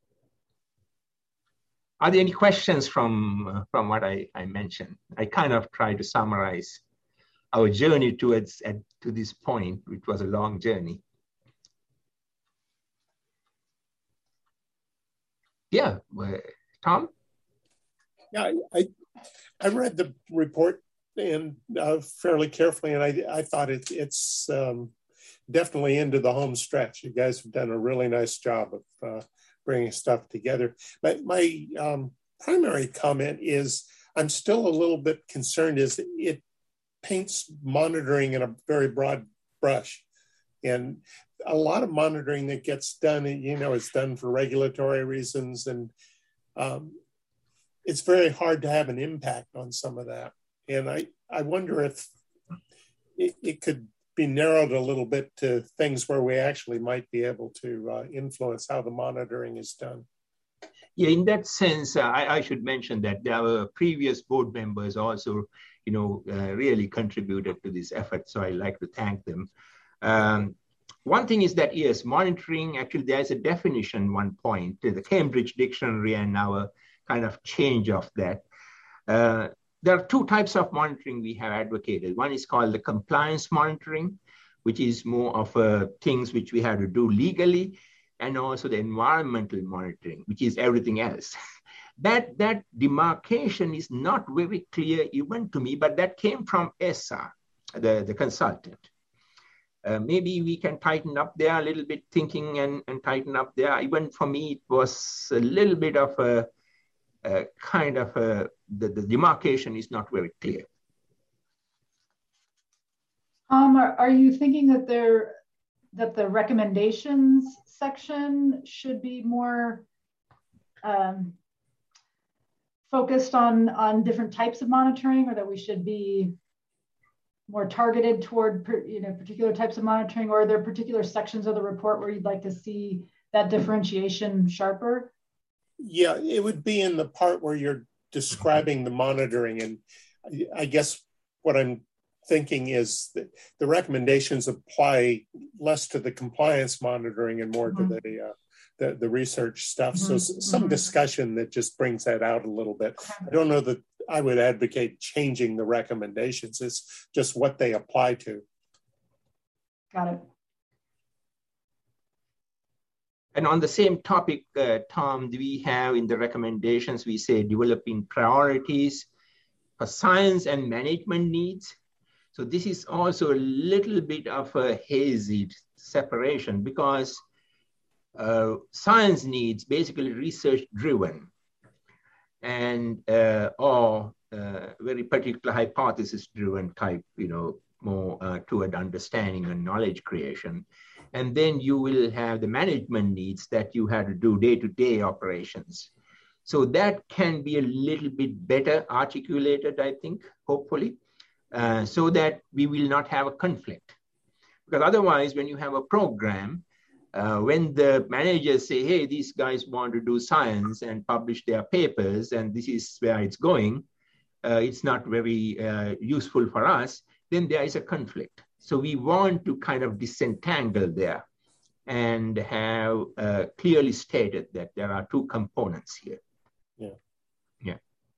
[SPEAKER 5] Are there any questions from uh, from what I, I mentioned? I kind of tried to summarize our journey towards at, to this point, which was a long journey. Yeah, uh, Tom?
[SPEAKER 6] Yeah, I I read the report and uh, fairly carefully, and I I thought it, it's um, definitely into the home stretch. You guys have done a really nice job of uh, bringing stuff together. But my um, primary comment is I'm still a little bit concerned is it paints monitoring in a very broad brush. And a lot of monitoring that gets done, you know, is done for regulatory reasons. And um, it's very hard to have an impact on some of that. And I, I wonder if it, it could be narrowed a little bit to things where we actually might be able to uh, influence how the monitoring is done.
[SPEAKER 5] Yeah, in that sense, uh, I, I should mention that our previous board members also, you know, uh, really contributed to this effort. So I like to thank them. Um, one thing is that, yes, monitoring, actually, there's a definition, one point, the Cambridge Dictionary and our kind of change of that. Uh, there are two types of monitoring we have advocated. One is called the compliance monitoring, which is more of uh, things which we have to do legally, and also the environmental monitoring, which is everything else. that, that demarcation is not very clear even to me, but that came from E S A, the, the consultant. Uh, maybe we can tighten up there a little bit, thinking and, and tighten up there. Even for me, it was a little bit of a, a kind of a, the, the demarcation is not very clear.
[SPEAKER 7] Um, are, are you thinking that there, that the recommendations section should be more um, focused on, on different types of monitoring, or that we should be more targeted toward, you know, particular types of monitoring, or are there particular sections of the report where you'd like to see that differentiation sharper?
[SPEAKER 6] Yeah, it would be in the part where you're describing the monitoring. And I guess what I'm thinking is that the recommendations apply less to the compliance monitoring and more mm-hmm. to the, uh, the the research stuff. Mm-hmm. So some mm-hmm. discussion that just brings that out a little bit. Okay. I don't know that I would advocate changing the recommendations. It's just what they apply to.
[SPEAKER 7] Got it.
[SPEAKER 5] And on the same topic, uh, Tom, do we have in the recommendations, we say developing priorities for science and management needs. So this is also a little bit of a hazy separation, because uh, science needs basically research driven and uh, or uh, very particular hypothesis driven type, you know, more uh, toward understanding and knowledge creation. And then you will have the management needs that you have to do day-to-day operations. So that can be a little bit better articulated, I think, hopefully, uh, so that we will not have a conflict. Because otherwise, when you have a program, uh, when the managers say, hey, these guys want to do science and publish their papers, and this is where it's going, uh, it's not very uh, useful for us, then there is a conflict. So we want to kind of disentangle there and have uh, clearly stated that there are two components here.
[SPEAKER 6] Yeah.
[SPEAKER 5] Yeah.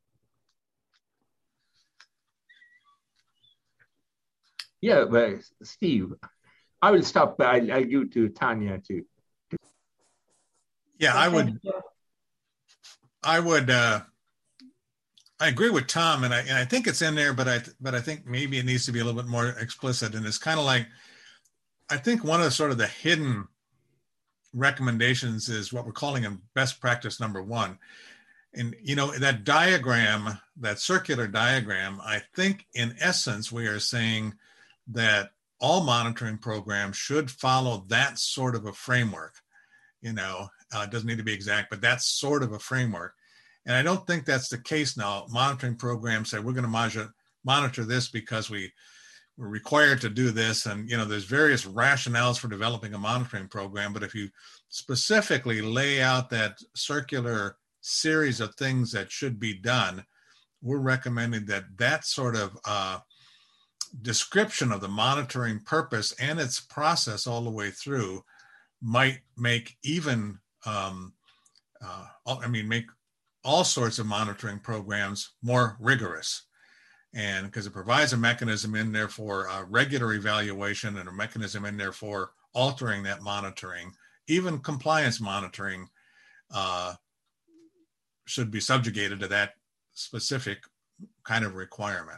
[SPEAKER 5] Yeah, but Steve, I will stop, but I'll, I'll give to Tanya to. to...
[SPEAKER 3] Yeah, I would. I would. Uh, I agree with Tom, and I and I think it's in there, but I but I think maybe it needs to be a little bit more explicit. And it's kind of like, I think one of the sort of the hidden recommendations is what we're calling a best practice number one. And, you know, that diagram, that circular diagram, I think in essence, we are saying that all monitoring programs should follow that sort of a framework. You know, uh, it doesn't need to be exact, but that's sort of a framework. And I don't think that's the case now. Monitoring programs say we're going to monitor, monitor this because we, we're required to do this. And, you know, there's various rationales for developing a monitoring program. But if you specifically lay out that circular series of things that should be done, we're recommending that that sort of uh, description of the monitoring purpose and its process all the way through might make even, um, uh, I mean, make all sorts of monitoring programs more rigorous. And because it provides a mechanism in there for uh, regular evaluation and a mechanism in there for altering that monitoring. Even compliance monitoring uh, should be subjugated to that specific kind of requirement.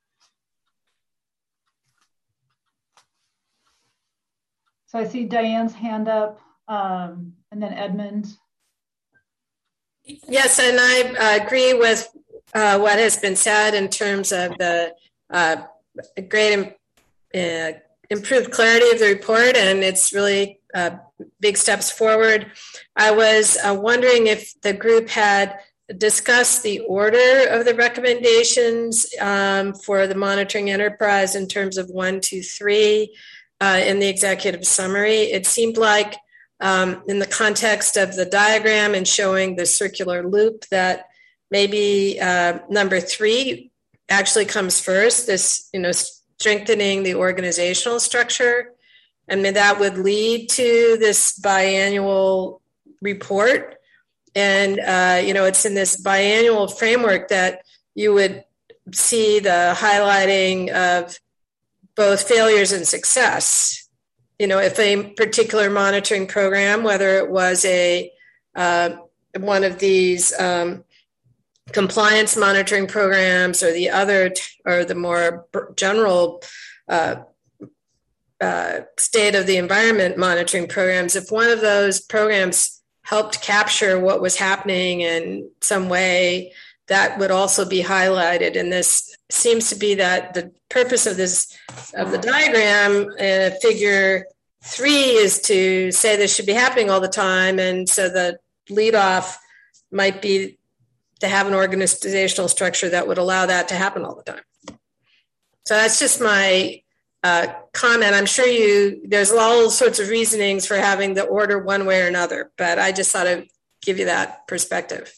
[SPEAKER 7] So I see Diane's hand up, um, and then Edmund.
[SPEAKER 8] Yes, and I uh, agree with uh, what has been said in terms of the uh, great uh, improved clarity of the report, and it's really uh, big steps forward. I was uh, wondering if the group had discussed the order of the recommendations um, for the monitoring enterprise in terms of one, two, three uh, in the executive summary. It seemed like Um, in the context of the diagram and showing the circular loop that maybe uh, number three actually comes first, this, you know, strengthening the organizational structure. And that would lead to this biannual report. And, uh, you know, it's in this biannual framework that you would see the highlighting of both failures and success. You know, if a particular monitoring program, whether it was a uh, one of these um, compliance monitoring programs or the other, t- or the more general uh, uh, state of the environment monitoring programs, if one of those programs helped capture what was happening in some way, that would also be highlighted. And this seems to be that the purpose of this, of the diagram, uh, figure three is to say this should be happening all the time. And so the lead off might be to have an organizational structure that would allow that to happen all the time. So that's just my uh, comment. I'm sure you, there's all sorts of reasonings for having the order one way or another, but I just thought I'd give you that perspective.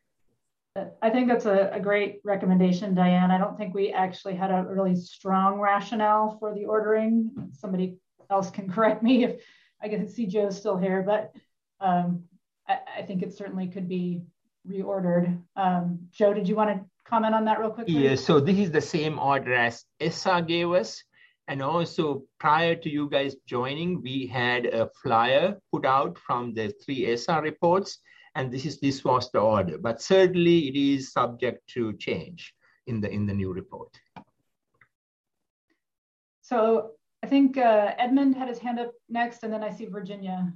[SPEAKER 7] I think that's a, a great recommendation, Diane. I don't think we actually had a really strong rationale for the ordering. Somebody else can correct me if I can see Joe's still here, but um, I, I think it certainly could be reordered. Um, Joe, did you want to comment on that real quickly?
[SPEAKER 5] Yeah, so this is the same order as E S A gave us. And also prior to you guys joining, we had a flyer put out from the three E S A reports, and this is this was the order. But certainly it is subject to change in the in the new report.
[SPEAKER 7] So I think uh, Edmund had his hand up next, and then I see Virginia.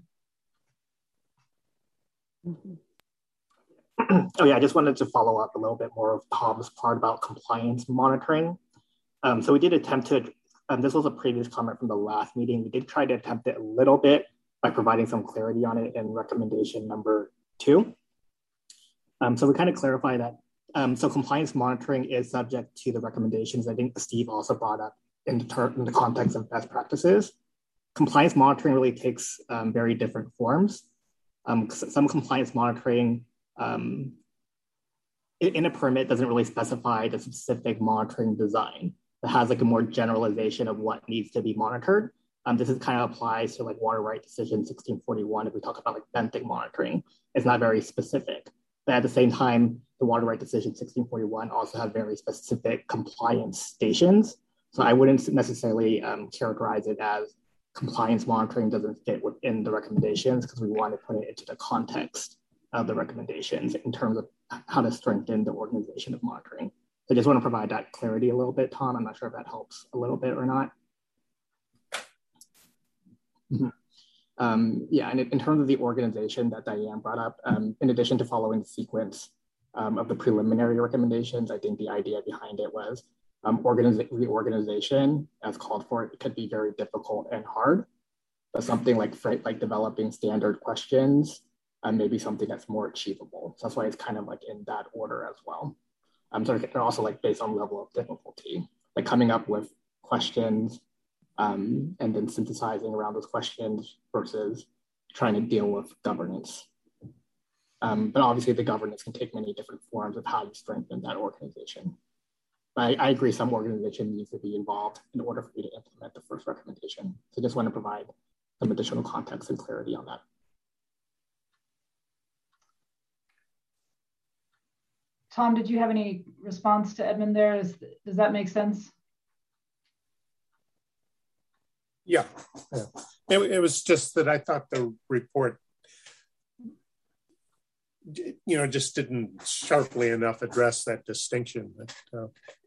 [SPEAKER 11] Oh yeah, I just wanted to follow up a little bit more of Tom's part about compliance monitoring. Um, so we did attempt to, um, this was a previous comment from the last meeting, we did try to attempt it a little bit by providing some clarity on it in recommendation number two. Um, so we kind of clarify that, um, so compliance monitoring is subject to the recommendations. I think Steve also brought up in the, ter- in the context of best practices. Compliance monitoring really takes um, very different forms. Um, some compliance monitoring um, in a permit doesn't really specify the specific monitoring design. It has like a more generalization of what needs to be monitored. Um, this is kind of applies to like water right decision sixteen forty-one. If we talk about like benthic monitoring, it's not very specific. But at the same time, the water right decision sixteen forty-one also have very specific compliance stations. So I wouldn't necessarily um, characterize it as compliance monitoring doesn't fit within the recommendations, because we want to put it into the context of the recommendations in terms of how to strengthen the organization of monitoring. So I just want to provide that clarity a little bit, Tom. I'm not sure if that helps a little bit or not. Mm-hmm. Um, yeah, and in terms of the organization that Diane brought up, um, in addition to following the sequence um, of the preliminary recommendations. I think the idea behind it was um, organiza- reorganization, as called for, it could be very difficult and hard, but something like, like developing standard questions, and maybe something that's more achievable. So that's why it's kind of like in that order as well. Um, so they're also like based on level of difficulty, like coming up with questions um, and then synthesizing around those questions versus trying to deal with governance. Um, but obviously the governance can take many different forms of how you strengthen that organization. I, I agree some organization needs to be involved in order for you to implement the first recommendation. So just want to provide some additional context and clarity on that.
[SPEAKER 7] Tom, did you have any response to Edmund there? Is, does that make sense?
[SPEAKER 6] Yeah, yeah. It, it was just that I thought the report, you know, just didn't sharply enough address that distinction. But, uh...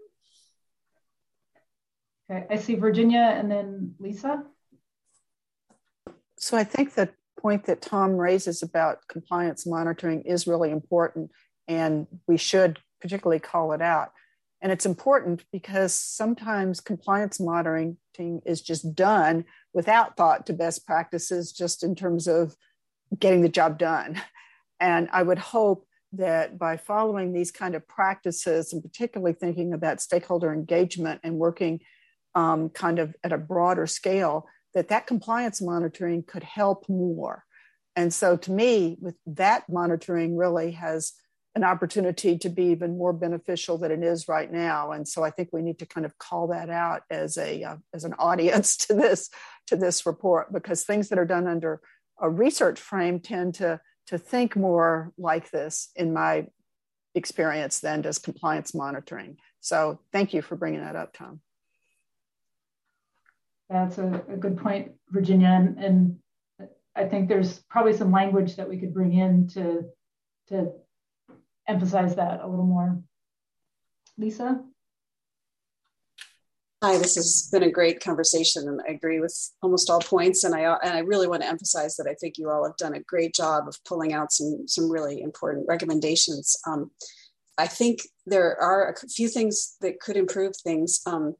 [SPEAKER 7] Okay, I see Virginia and then Lisa.
[SPEAKER 4] So I think the point that Tom raises about compliance monitoring is really important, and we should particularly call it out. And it's important because sometimes compliance monitoring is just done without thought to best practices, just in terms of getting the job done. And I would hope that by following these kind of practices, and particularly thinking about stakeholder engagement and working um, kind of at a broader scale, that that compliance monitoring could help more. And so to me, with that monitoring really has an opportunity to be even more beneficial than it is right now. And so I think we need to kind of call that out as a uh, as an audience to this to this report, because things that are done under a research frame tend to to think more like this, in my experience, than does compliance monitoring. So thank you for bringing that up, Tom.
[SPEAKER 7] That's a, a good point, Virginia. And, and I think there's probably some language that we could bring in to, to emphasize that a little more. Lisa?
[SPEAKER 10] Hi, this has been a great conversation, and I agree with almost all points. And I and I really want to emphasize that I think you all have done a great job of pulling out some, some really important recommendations. Um, I think there are a few things that could improve things. Um,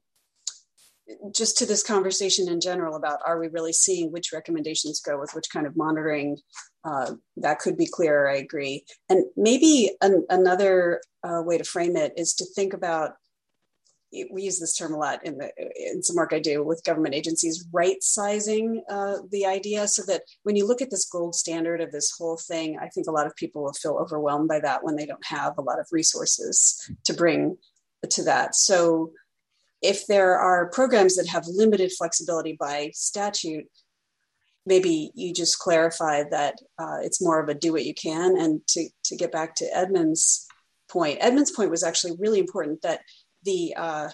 [SPEAKER 10] just to this conversation in general about, are we really seeing which recommendations go with which kind of monitoring? Uh, that could be clearer, I agree. And maybe an, another uh, way to frame it is to think about, we use this term a lot in the in some work I do with government agencies, right sizing uh, the idea, so that when you look at this gold standard of this whole thing, I think a lot of people will feel overwhelmed by that when they don't have a lot of resources to bring to that. So if there are programs that have limited flexibility by statute, maybe you just clarify that uh, it's more of a do what you can. And to, to get back to Edmund's point, Edmund's point was actually really important, that the uh,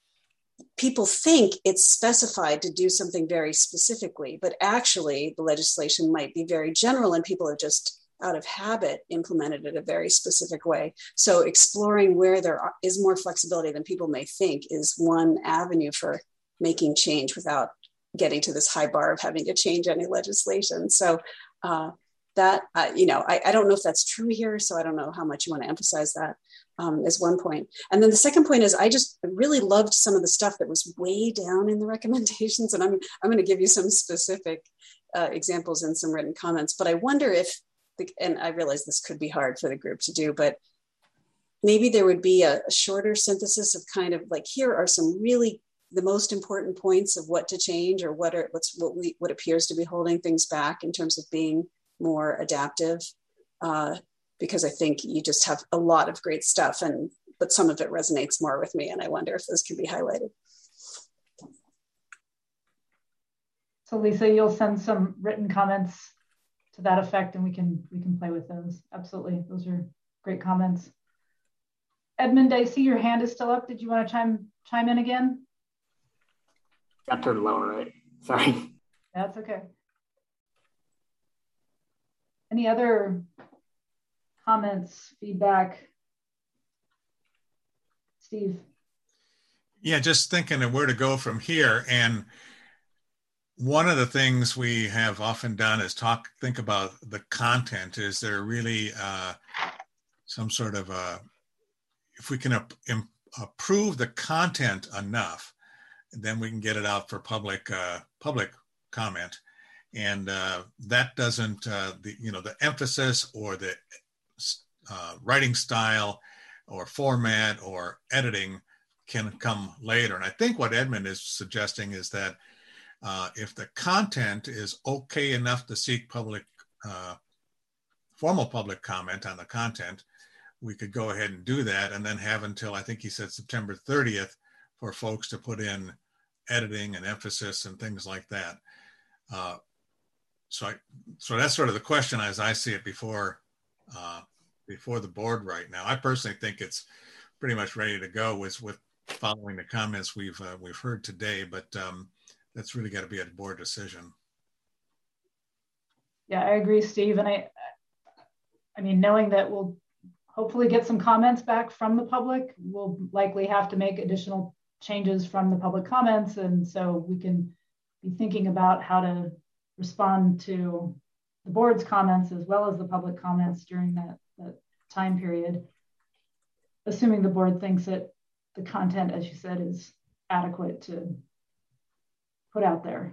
[SPEAKER 10] people think it's specified to do something very specifically, but actually the legislation might be very general and people have just out of habit implemented it a very specific way. So exploring where there is more flexibility than people may think is one avenue for making change without getting to this high bar of having to change any legislation. So uh, that, uh, you know, I, I don't know if that's true here, so I don't know how much you want to emphasize that um, is one point. And then the second point is, I just really loved some of the stuff that was way down in the recommendations, and I'm, I'm going to give you some specific uh, examples and some written comments, but I wonder if, and I realize this could be hard for the group to do, but maybe there would be a, a shorter synthesis of kind of like, here are some really the most important points of what to change, or what are what's what we what appears to be holding things back in terms of being more adaptive. Uh, because I think you just have a lot of great stuff, and but some of it resonates more with me, and I wonder if those can be highlighted.
[SPEAKER 7] So Lisa, you'll send some written comments to that effect, and we can we can play with those. Absolutely, those are great comments. Edmund, I see your hand is still up. Did you want to chime chime in again?
[SPEAKER 11] Got turned lower, right? Sorry.
[SPEAKER 7] That's okay. Any other comments, feedback? Steve?
[SPEAKER 3] Yeah, just thinking of where to go from here. And one of the things we have often done is talk, think about the content. Is there really uh, some sort of a, if we can ap- im- approve the content enough, then we can get it out for public uh, public comment. And uh, that doesn't, uh, the you know, the emphasis or the uh, writing style or format or editing can come later. And I think what Edmund is suggesting is that uh, if the content is okay enough to seek public, uh, formal public comment on the content, we could go ahead and do that and then have until, I think he said September thirtieth, for folks to put in editing and emphasis and things like that. Uh, so I, so that's sort of the question as I see it before, uh, before the board right now. I personally think it's pretty much ready to go with, with following the comments we've uh, we've heard today, but um, that's really got to be a board decision.
[SPEAKER 7] Yeah, I agree, Steve. And I, I mean, knowing that we'll hopefully get some comments back from the public, we'll likely have to make additional changes from the public comments, and so we can be thinking about how to respond to the board's comments as well as the public comments during that, that time period, assuming the board thinks that the content, as you said, is adequate to put out there.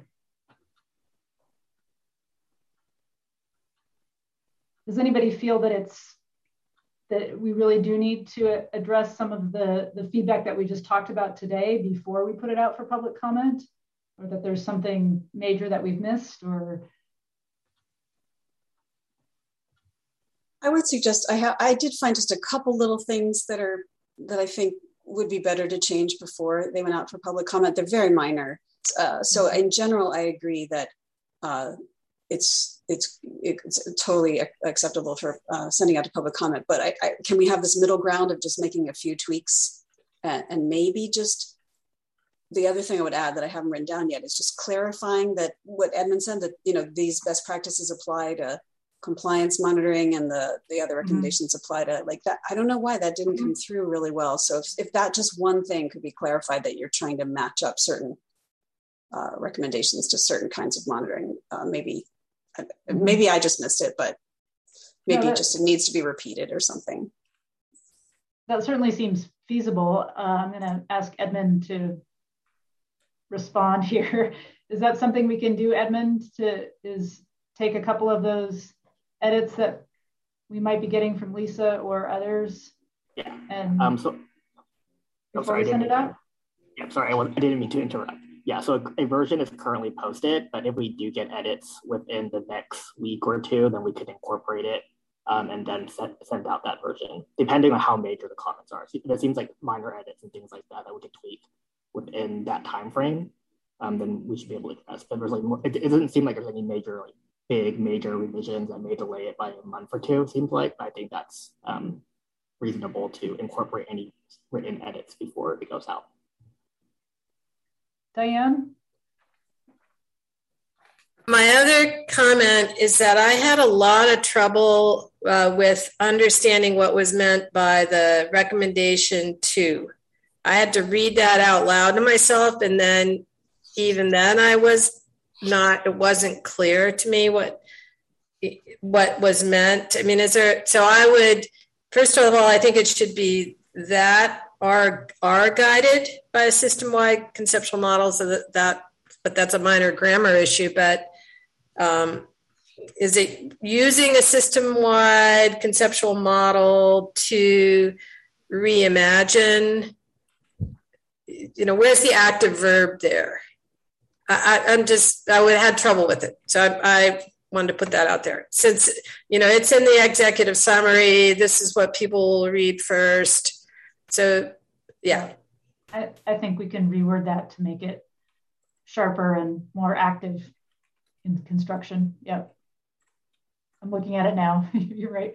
[SPEAKER 7] Does anybody feel that it's that we really do need to address some of the, the feedback that we just talked about today before we put it out for public comment, or that there's something major that we've missed? Or
[SPEAKER 10] I would suggest, I ha- I did find just a couple little things that are that I think would be better to change before they went out for public comment. They're very minor. Uh, so in general, I agree that uh, it's, it's it's totally acceptable for uh, sending out to public comment. But I, I, can we have this middle ground of just making a few tweaks and, and maybe just, the other thing I would add that I haven't written down yet is just clarifying that what Edmund said, that, you know, these best practices apply to compliance monitoring and the, the other recommendations mm-hmm. apply to like that. I don't know why that didn't mm-hmm. come through really well. So if, if that just one thing could be clarified, that you're trying to match up certain uh, recommendations to certain kinds of monitoring, uh, maybe, mm-hmm. maybe I just missed it, but maybe no, that, just it needs to be repeated or something.
[SPEAKER 7] That certainly seems feasible. Uh, I'm going to ask Edmund to respond here. Is that something we can do, Edmund, to is take a couple of those edits that we might be getting from Lisa or others?
[SPEAKER 11] Yeah.
[SPEAKER 7] And
[SPEAKER 11] um, so,
[SPEAKER 7] before
[SPEAKER 11] oh, sorry,
[SPEAKER 7] we send it out?
[SPEAKER 11] Yeah, sorry, I, I didn't mean to interrupt. Yeah, so a, a version is currently posted, but if we do get edits within the next week or two, then we could incorporate it um, and then send, send out that version, depending on how major the comments are. So if it seems like minor edits and things like that that we could tweak within that time frame, um, then we should be able to address. But there's like more, it, it doesn't seem like there's any major, like big major revisions that may delay it by a month or two. It seems like, but I think that's um, reasonable to incorporate any written edits before it goes out.
[SPEAKER 7] Diane?
[SPEAKER 8] My other comment is that I had a lot of trouble uh, with understanding what was meant by the recommendation two. I had to read that out loud to myself, and then even then I was not, it wasn't clear to me what what was meant. I mean, is there, so I would, first of all, I think it should be that are are guided by a system-wide conceptual model, so that, that but that's a minor grammar issue, but um, is it using a system-wide conceptual model to reimagine? You know, where's the active verb there? I, I, I'm just, I would have had trouble with it. So I, I wanted to put that out there. Since, you know, it's in the executive summary, this is what people will read first. So, yeah.
[SPEAKER 7] I, I think we can reword that to make it sharper and more active in construction. Yep. I'm looking at it now. You're right.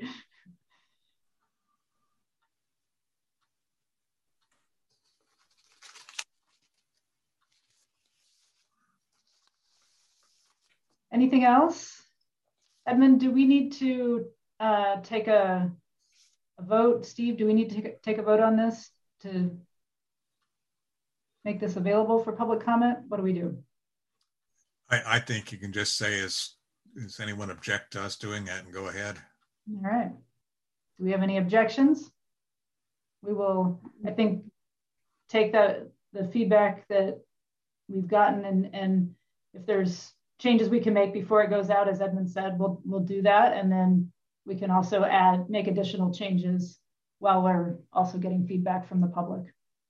[SPEAKER 7] Anything else? Edmund, do we need to uh, take a, a vote? Steve, do we need to take a, take a vote on this to make this available for public comment? What do we do?
[SPEAKER 3] I, I think you can just say, is, does anyone object to us doing that, and go ahead.
[SPEAKER 7] All right. Do we have any objections? We will, I think, take that the feedback that we've gotten, and, and if there's changes we can make before it goes out, as Edmund said, we'll, we'll do that. And then we can also add, make additional changes while we're also getting feedback from the public.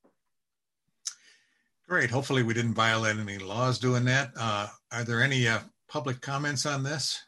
[SPEAKER 3] Great. Hopefully we didn't violate any laws doing that. Uh, are there any uh, public comments on this?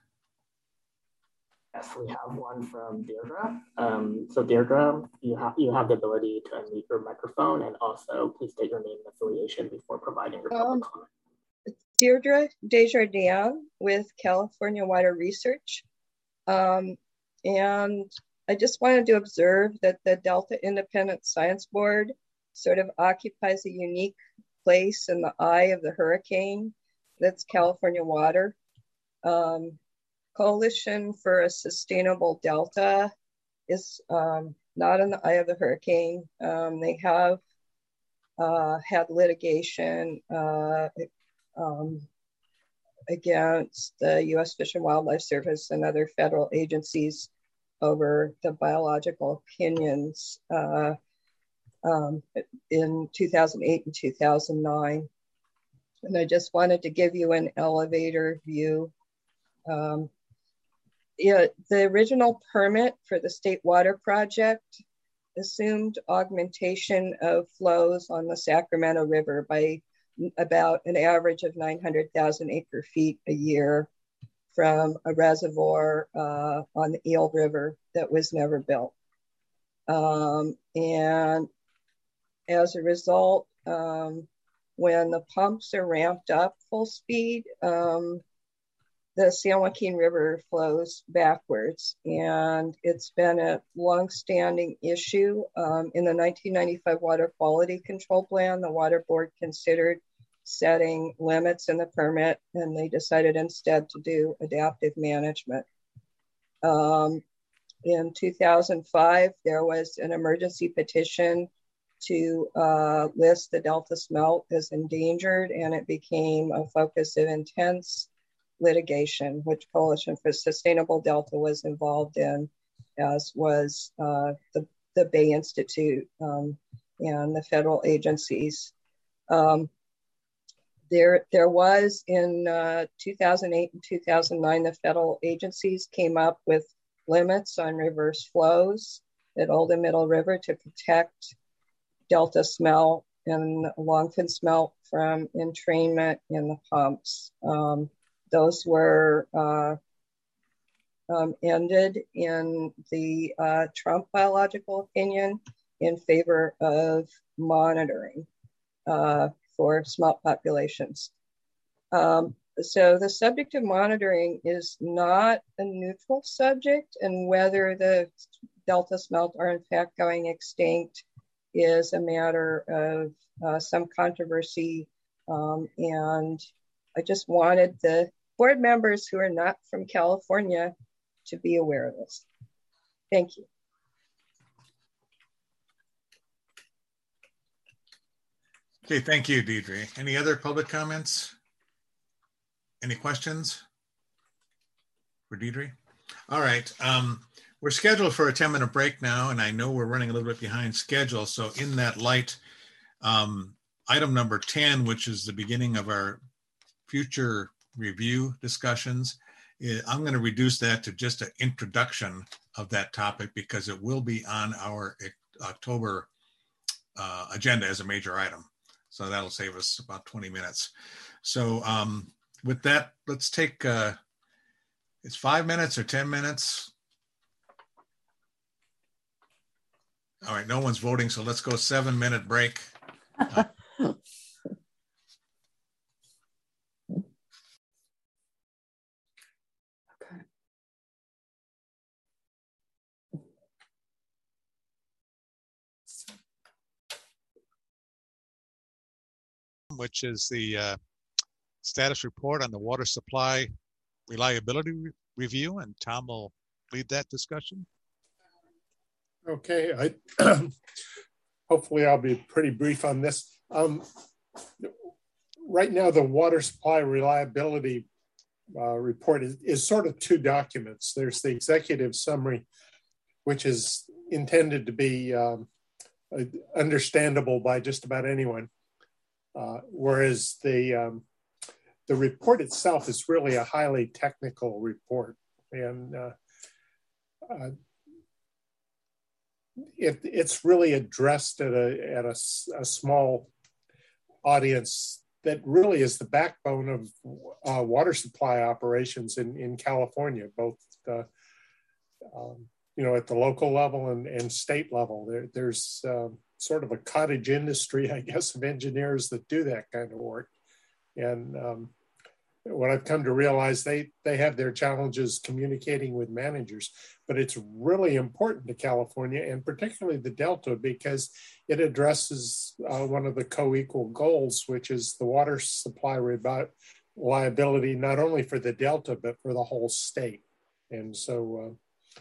[SPEAKER 11] Yes, we have one from Deirdre. Um, so Deirdre, you have you have the ability to unmute your microphone, and also please state your name and affiliation before providing your public
[SPEAKER 15] Um,
[SPEAKER 11] comment.
[SPEAKER 15] Deirdre Desjardins with California Water Research. Um, and I just wanted to observe that the Delta Independent Science Board sort of occupies a unique place in the eye of the hurricane. That's California Water. Um, Coalition for a Sustainable Delta is um, not in the eye of the hurricane. Um, they have uh, had litigation uh, um, against the U S Fish and Wildlife Service and other federal agencies over the biological opinions uh, um, in two thousand eight and two thousand nine. And I just wanted to give you an elevator view. Um, yeah, the original permit for the State Water Project assumed augmentation of flows on the Sacramento River by about an average of nine hundred thousand acre feet a year from a reservoir uh, on the Eel River that was never built. Um, and as a result, um, when the pumps are ramped up full speed, um, the San Joaquin River flows backwards. And it's been a longstanding issue. Um, in the nineteen ninety-five Water Quality Control Plan, the Water Board considered setting limits in the permit, and they decided instead to do adaptive management. Um, in two thousand five, there was an emergency petition to uh, list the Delta smelt as endangered, and it became a focus of intense litigation, which Coalition for Sustainable Delta was involved in, as was uh, the, the Bay Institute um, and the federal agencies. Um, there, there was in uh, two thousand eight and two thousand nine, the federal agencies came up with limits on reverse flows at Old and Middle River to protect Delta smelt and longfin smelt from entrainment in the pumps. Um, those were uh, um, ended in the uh, Trump biological opinion in favor of monitoring uh, for smelt populations. Um, so the subject of monitoring is not a neutral subject, and whether the Delta smelt are in fact going extinct is a matter of uh, some controversy. Um, and I just wanted the board members who are not from California to be aware of this. Thank you.
[SPEAKER 3] Okay, thank you, Deirdre. Any other public comments? Any questions for Deirdre? All right, um, we're scheduled for a ten minute break now, and I know we're running a little bit behind schedule. So in that light, um, item number ten, which is the beginning of our future review discussions, I'm going to reduce that to just an introduction of that topic because it will be on our October uh, agenda as a major item. So that'll save us about twenty minutes. So um, with that, let's take, uh, it's five minutes or ten minutes. All right, no one's voting, so let's go seven minute break. Uh,
[SPEAKER 16] which is the uh, status report on the water supply reliability re review, and Tom will lead that discussion.
[SPEAKER 6] Okay, I hopefully I'll be pretty brief on this. Um, right now, the water supply reliability uh, report is, is sort of two documents. There's the executive summary which is intended to be um, understandable by just about anyone. Uh, whereas the um, the report itself is really a highly technical report, and uh, uh, it, it's really addressed at a at a, a small audience that really is the backbone of uh, water supply operations in in California, both uh, um, you know at the local level and, and state level. There, there's uh, sort of a cottage industry, I guess, of engineers that do that kind of work. And um, what I've come to realize, they, they have their challenges communicating with managers, but it's really important to California and particularly the Delta because it addresses uh, one of the co-equal goals, which is the water supply reliability, not only for the Delta, but for the whole state. And so uh,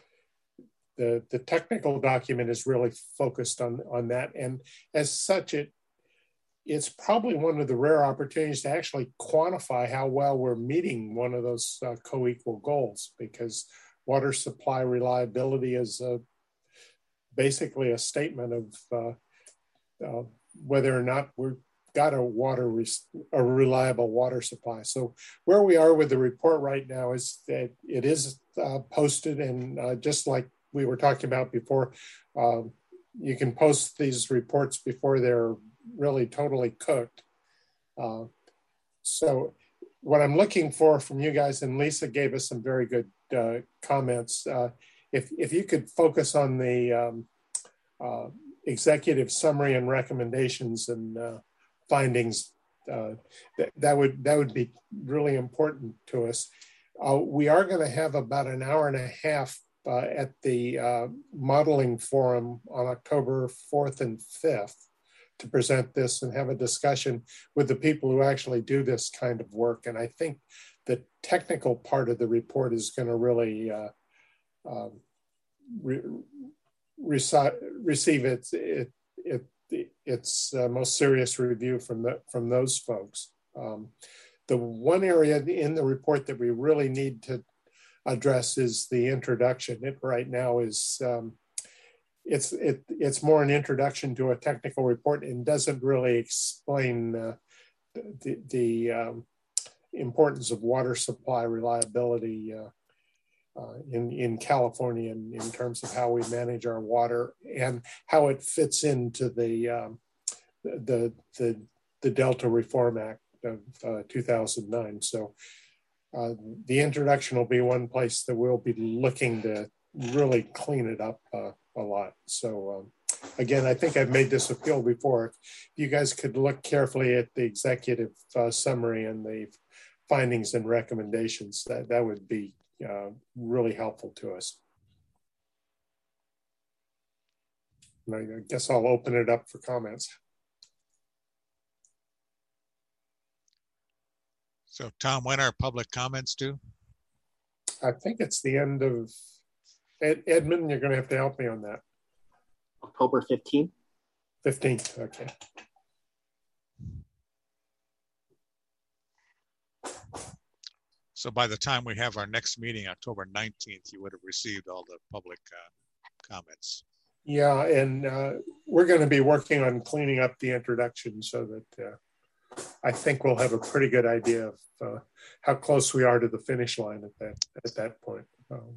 [SPEAKER 6] The, the technical document is really focused on, on that. And as such, it it's probably one of the rare opportunities to actually quantify how well we're meeting one of those uh, co-equal goals, because water supply reliability is a, basically a statement of uh, uh, whether or not we've got a water a reliable water supply. So where we are with the report right now is that it is uh, posted, and uh, just like we were talking about before, uh, you can post these reports before they're really totally cooked. Uh, so what I'm looking for from you guys, and Lisa gave us some very good uh, comments, uh, if, if you could focus on the um, uh, executive summary and recommendations and uh, findings, uh, that, that, would, that would be really important to us. Uh, we are gonna have about an hour and a half Uh, at the uh, modeling forum on October fourth and fifth to present this and have a discussion with the people who actually do this kind of work. And I think the technical part of the report is going to really uh, uh, re rec receive its, it, it, its uh, most serious review from, the, from those folks. Um, the one area in the report that we really need to address is the introduction. It right now is um, it's it it's more an introduction to a technical report and doesn't really explain uh, the the um, importance of water supply reliability uh, uh, in in California in, in terms of how we manage our water and how it fits into the um, the the the Delta Reform Act of uh, two thousand nine. So. Uh, the introduction will be one place that we'll be looking to really clean it up uh, a lot. So um, again, I think I've made this appeal before. If you guys could look carefully at the executive uh, summary and the findings and recommendations, that, that would be uh, really helpful to us. And I guess I'll open it up for comments.
[SPEAKER 16] So, Tom, when are public comments due?
[SPEAKER 6] I think it's the end of, Ed, Edmund, you're going to have to help me on that.
[SPEAKER 11] October fifteenth.
[SPEAKER 6] fifteenth, okay.
[SPEAKER 16] So by the time we have our next meeting, October nineteenth, you would have received all the public uh, comments.
[SPEAKER 6] Yeah, and uh, we're going to be working on cleaning up the introduction so that uh, I think we'll have a pretty good idea of uh, how close we are to the finish line at that at that point. Um,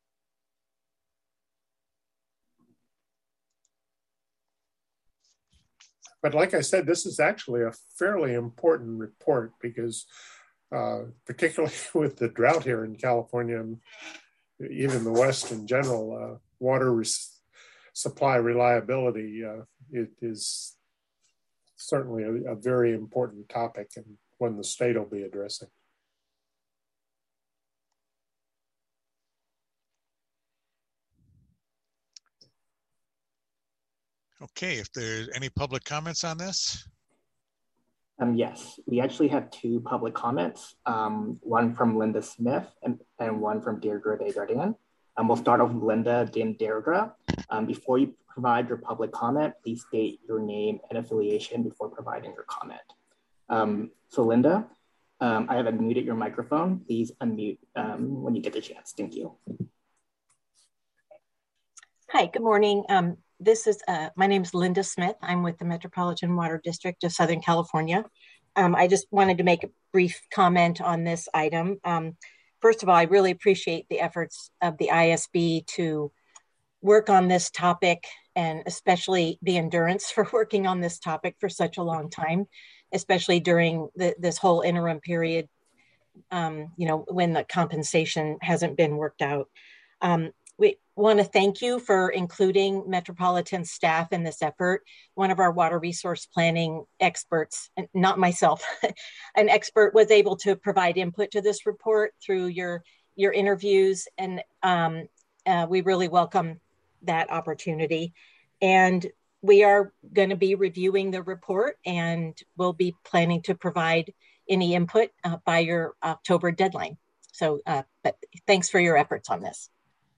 [SPEAKER 6] but like I said, this is actually a fairly important report because, uh, particularly with the drought here in California, and even the West in general, uh, water supply reliability uh, it is certainly a, a very important topic and one the state will be addressing.
[SPEAKER 16] Okay, if there's any public comments on this?
[SPEAKER 11] Um, yes, we actually have two public comments, um, one from Linda Smith and, and one from Deirdre Desjardins. Um, we'll start off with Linda, then Deirdre. Um, before you provide your public comment, please state your name and affiliation before providing your comment. Um, so Linda, um, I have unmuted your microphone. Please unmute um, when you get the chance. Thank you.
[SPEAKER 17] Hi, good morning. Um, this is, uh, my name is Linda Smith. I'm with the Metropolitan Water District of Southern California. Um, I just wanted to make a brief comment on this item. Um, first of all, I really appreciate the efforts of the I S B to work on this topic, and especially the endurance for working on this topic for such a long time, especially during the, this whole interim period, um, you know, when the compensation hasn't been worked out. Um, we want to thank you for including Metropolitan staff in this effort. One of our water resource planning experts, not myself, an expert, was able to provide input to this report through your, your interviews, and um, uh, we really welcome that opportunity. And we are going to be reviewing the report, and we'll be planning to provide any input uh, by your October deadline. So, uh, but thanks for your efforts on this.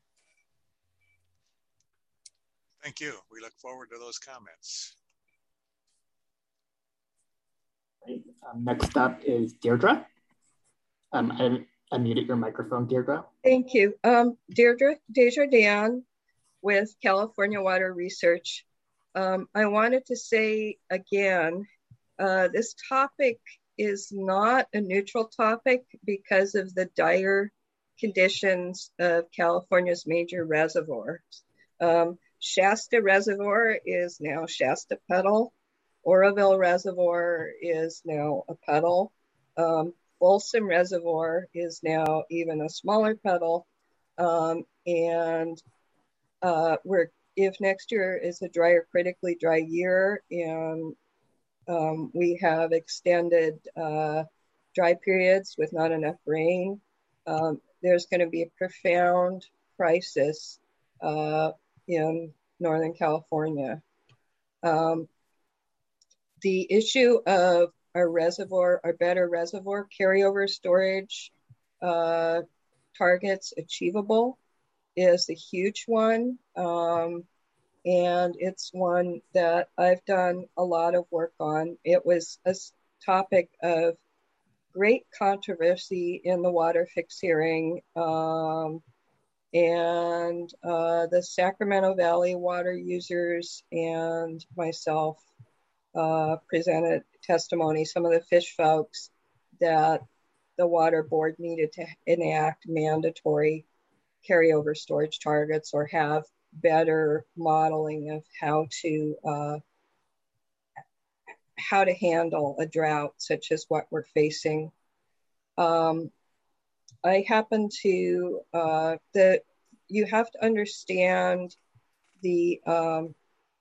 [SPEAKER 16] Thank you. We look forward to those comments.
[SPEAKER 11] Right. Um, next up is Deirdre. Um, I unmuted your microphone, Deirdre.
[SPEAKER 15] Thank you. Um, Deirdre Desjardins with California Water Research. Um, I wanted to say again, uh, this topic is not a neutral topic because of the dire conditions of California's major reservoirs. Um, Shasta Reservoir is now Shasta Petal. Oroville Reservoir is now a petal. Um, Folsom Reservoir is now even a smaller petal. Um, and uh, we're, if next year is a drier, critically dry year, and um, we have extended uh, dry periods with not enough rain, um, there's going to be a profound crisis uh, in Northern California. Um, the issue of our reservoir, our better reservoir carryover storage uh, targets achievable is a huge one. Um, and it's one that I've done a lot of work on. It was a topic of great controversy in the water fix hearing. Um, and uh, the Sacramento Valley water users and myself uh, presented testimony, some of the fish folks, that the water board needed to enact mandatory carryover storage targets or have better modeling of how to uh, how to handle a drought such as what we're facing. Um, I happen to, uh, the, you have to understand the um,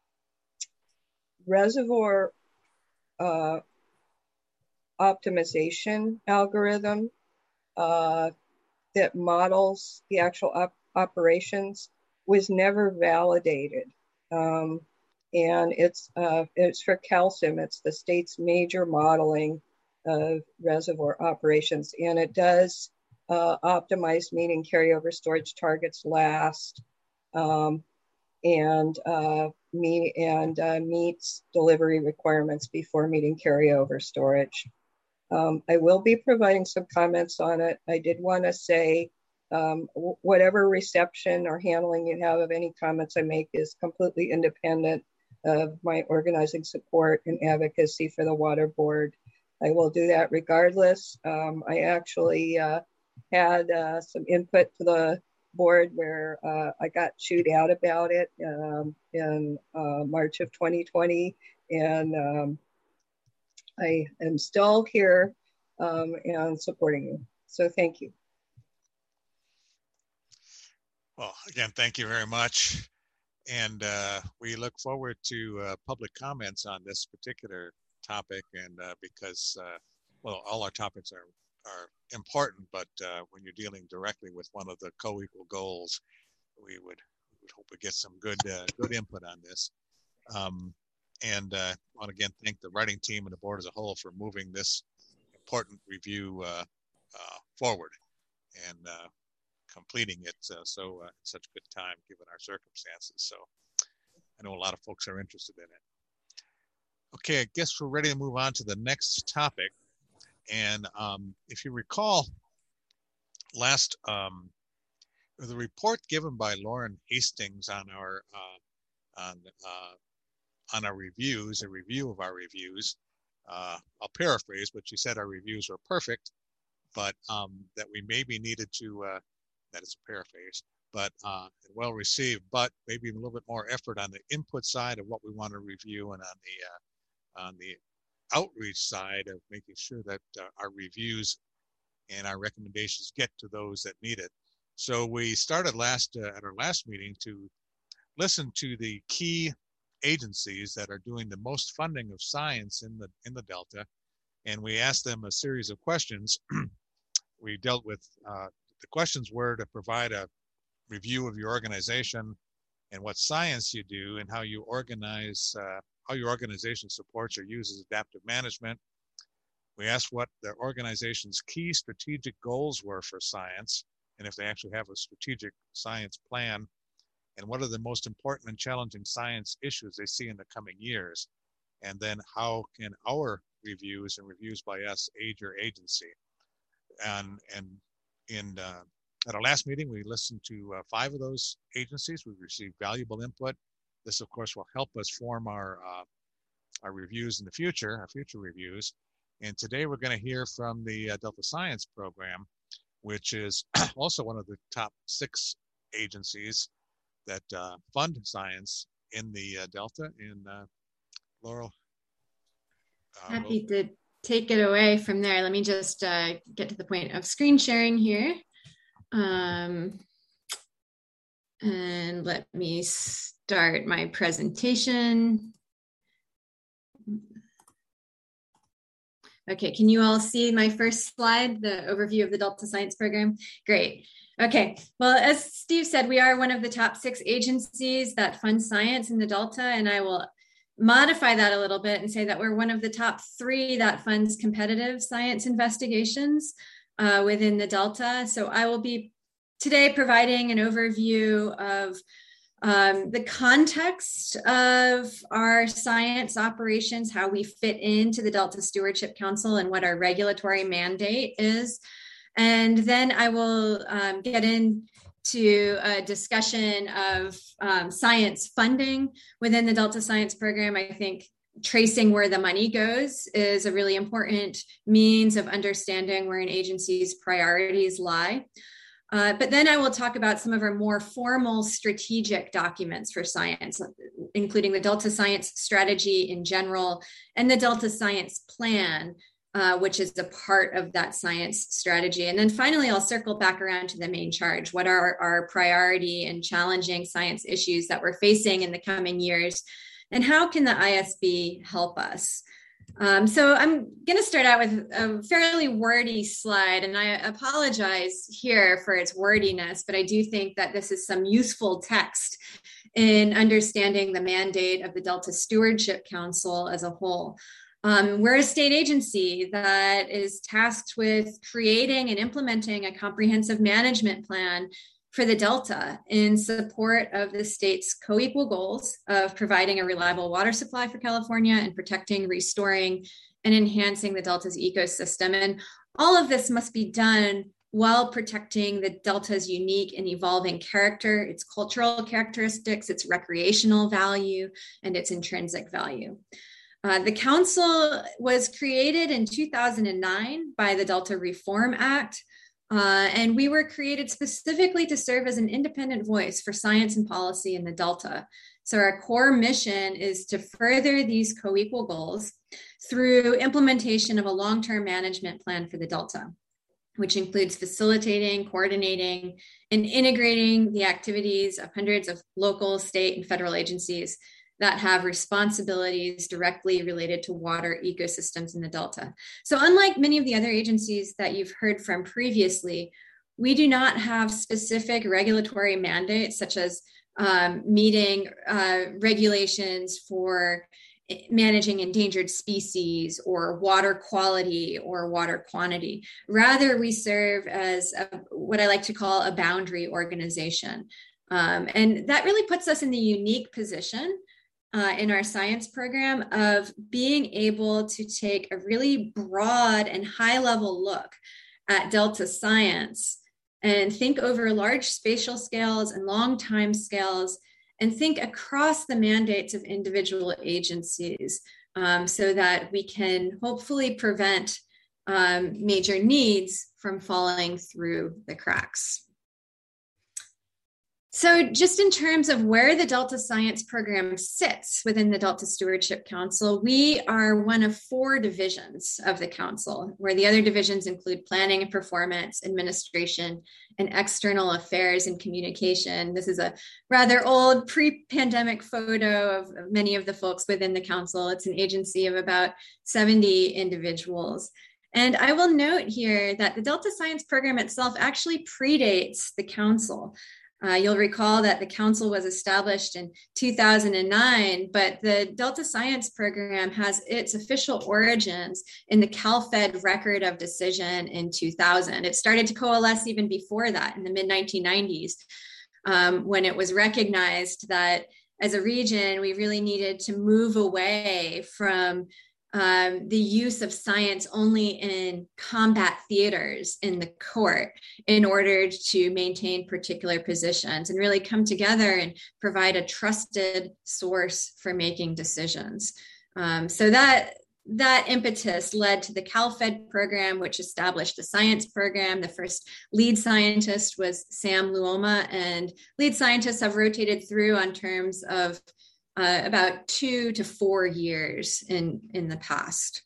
[SPEAKER 15] reservoir uh, optimization algorithm uh, that models the actual op operations was never validated. Um, and it's, uh, it's for calcium. It's the state's major modeling of reservoir operations. And it does uh, optimize meeting carryover storage targets last, um, and, uh, meet, and uh, meets delivery requirements before meeting carryover storage. Um, I will be providing some comments on it. I did want to say um, whatever reception or handling you have of any comments I make is completely independent of my organizing support and advocacy for the water board. I will do that regardless. Um, I actually uh, had uh, some input to the board where uh, I got chewed out about it um, in uh, March of twenty twenty. And um, I am still here um, and supporting you. So thank you.
[SPEAKER 16] Well, again, thank you very much. And uh, we look forward to uh, public comments on this particular topic. And uh, because, uh, well, all our topics are, are important, but uh, when you're dealing directly with one of the co-equal goals, we would, we would hope we get some good, uh, good input on this. Um, and uh, I want to again thank the writing team and the board as a whole for moving this important review uh, uh, forward and uh, completing it uh, so uh, in such good time given our circumstances. So I know a lot of folks are interested in it. Okay, I guess we're ready to move on to the next topic. And um, if you recall, last um, the report given by Lauren Hastings on our uh, on uh, on our reviews, a review of our reviews. Uh, I'll paraphrase, but she said our reviews were perfect, but um, that we maybe needed to. Uh, that is a paraphrase, but uh, well received, but maybe a little bit more effort on the input side of what we want to review, and on the uh, on the outreach side of making sure that uh, our reviews and our recommendations get to those that need it. So we started last uh, at our last meeting to listen to the key agencies that are doing the most funding of science in the in the Delta, and we asked them a series of questions. We dealt with uh, the questions were to provide a review of your organization and what science you do and how you organize, uh, how your organization supports or uses adaptive management. We asked what their organization's key strategic goals were for science, and if they actually have a strategic science plan, and what are the most important and challenging science issues they see in the coming years, and then how can our reviews and reviews by us aid your agency. And, and in uh, at our last meeting, we listened to uh, five of those agencies. We received valuable input. This, of course, will help us form our uh, our reviews in the future, our future reviews. And today we're going to hear from the uh, Delta Science Program, which is also one of the top six agencies that uh, fund science in the uh, Delta. And uh, Laurel. Uh,
[SPEAKER 14] Happy to take it away from there. Let me just uh, get to the point of screen sharing here. Um, and let me start my presentation. Okay, can you all see my first slide, the overview of the Delta Science Program? Great. Okay, well, as Steve said, we are one of the top six agencies that fund science in the Delta, and I will modify that a little bit and say that we're one of the top three that funds competitive science investigations uh, within the Delta. So I will be today providing an overview of um, the context of our science operations, how we fit into the Delta Stewardship Council, and what our regulatory mandate is. And then I will um, get into a discussion of um, science funding within the Delta Science Program. I think tracing where the money goes is a really important means of understanding where an agency's priorities lie. Uh, but then I will talk about some of our more formal strategic documents for science, including the Delta Science Strategy in general and the Delta Science Plan, uh, which is a part of that science strategy. And then finally, I'll circle back around to the main charge. What are our priority and challenging science issues that we're facing in the coming years? And how can the I S B help us? Um, so I'm going to start out with a fairly wordy slide, and I apologize here for its wordiness, but I do think that this is some useful text in understanding the mandate of the Delta Stewardship Council as a whole. Um, we're a state agency that is tasked with creating and implementing a comprehensive management plan for the Delta in support of the state's co-equal goals of providing a reliable water supply for California and protecting, restoring, and enhancing the Delta's ecosystem. And all of this must be done while protecting the Delta's unique and evolving character, its cultural characteristics, its recreational value, and its intrinsic value. Uh, the council was created in two thousand nine by the Delta Reform Act, Uh, and we were created specifically to serve as an independent voice for science and policy in the Delta. So our core mission is to further these co-equal goals through implementation of a long-term management plan for the Delta, which includes facilitating, coordinating, and integrating the activities of hundreds of local, state, and federal agencies that have responsibilities directly related to water ecosystems in the Delta. So unlike many of the other agencies that you've heard from previously, we do not have specific regulatory mandates such as um, meeting uh, regulations for managing endangered species or water quality or water quantity. Rather, we serve as a, what I like to call a boundary organization. Um, and that really puts us in the unique position Uh, in our science program of being able to take a really broad and high level look at Delta science and think over large spatial scales and long time scales, and think across the mandates of individual agencies um, so that we can hopefully prevent um, major needs from falling through the cracks. So just in terms of where the Delta Science Program sits within the Delta Stewardship Council, we are one of four divisions of the council, where the other divisions include planning and performance, administration, and external affairs and communication. This is a rather old pre-pandemic photo of many of the folks within the council. It's an agency of about seventy individuals. And I will note here that the Delta Science Program itself actually predates the council. Uh, you'll recall that the council was established in two thousand nine, but the Delta Science Program has its official origins in the CalFed Record of Decision in two thousand. It started to coalesce even before that in the mid nineteen nineties, um, when it was recognized that as a region, we really needed to move away from Um, the use of science only in combat theaters in the court in order to maintain particular positions and really come together and provide a trusted source for making decisions. Um, so that that impetus led to the CalFed program, which established the science program. The first lead scientist was Sam Luoma, and lead scientists have rotated through on terms of Uh, about two to four years in, in the past.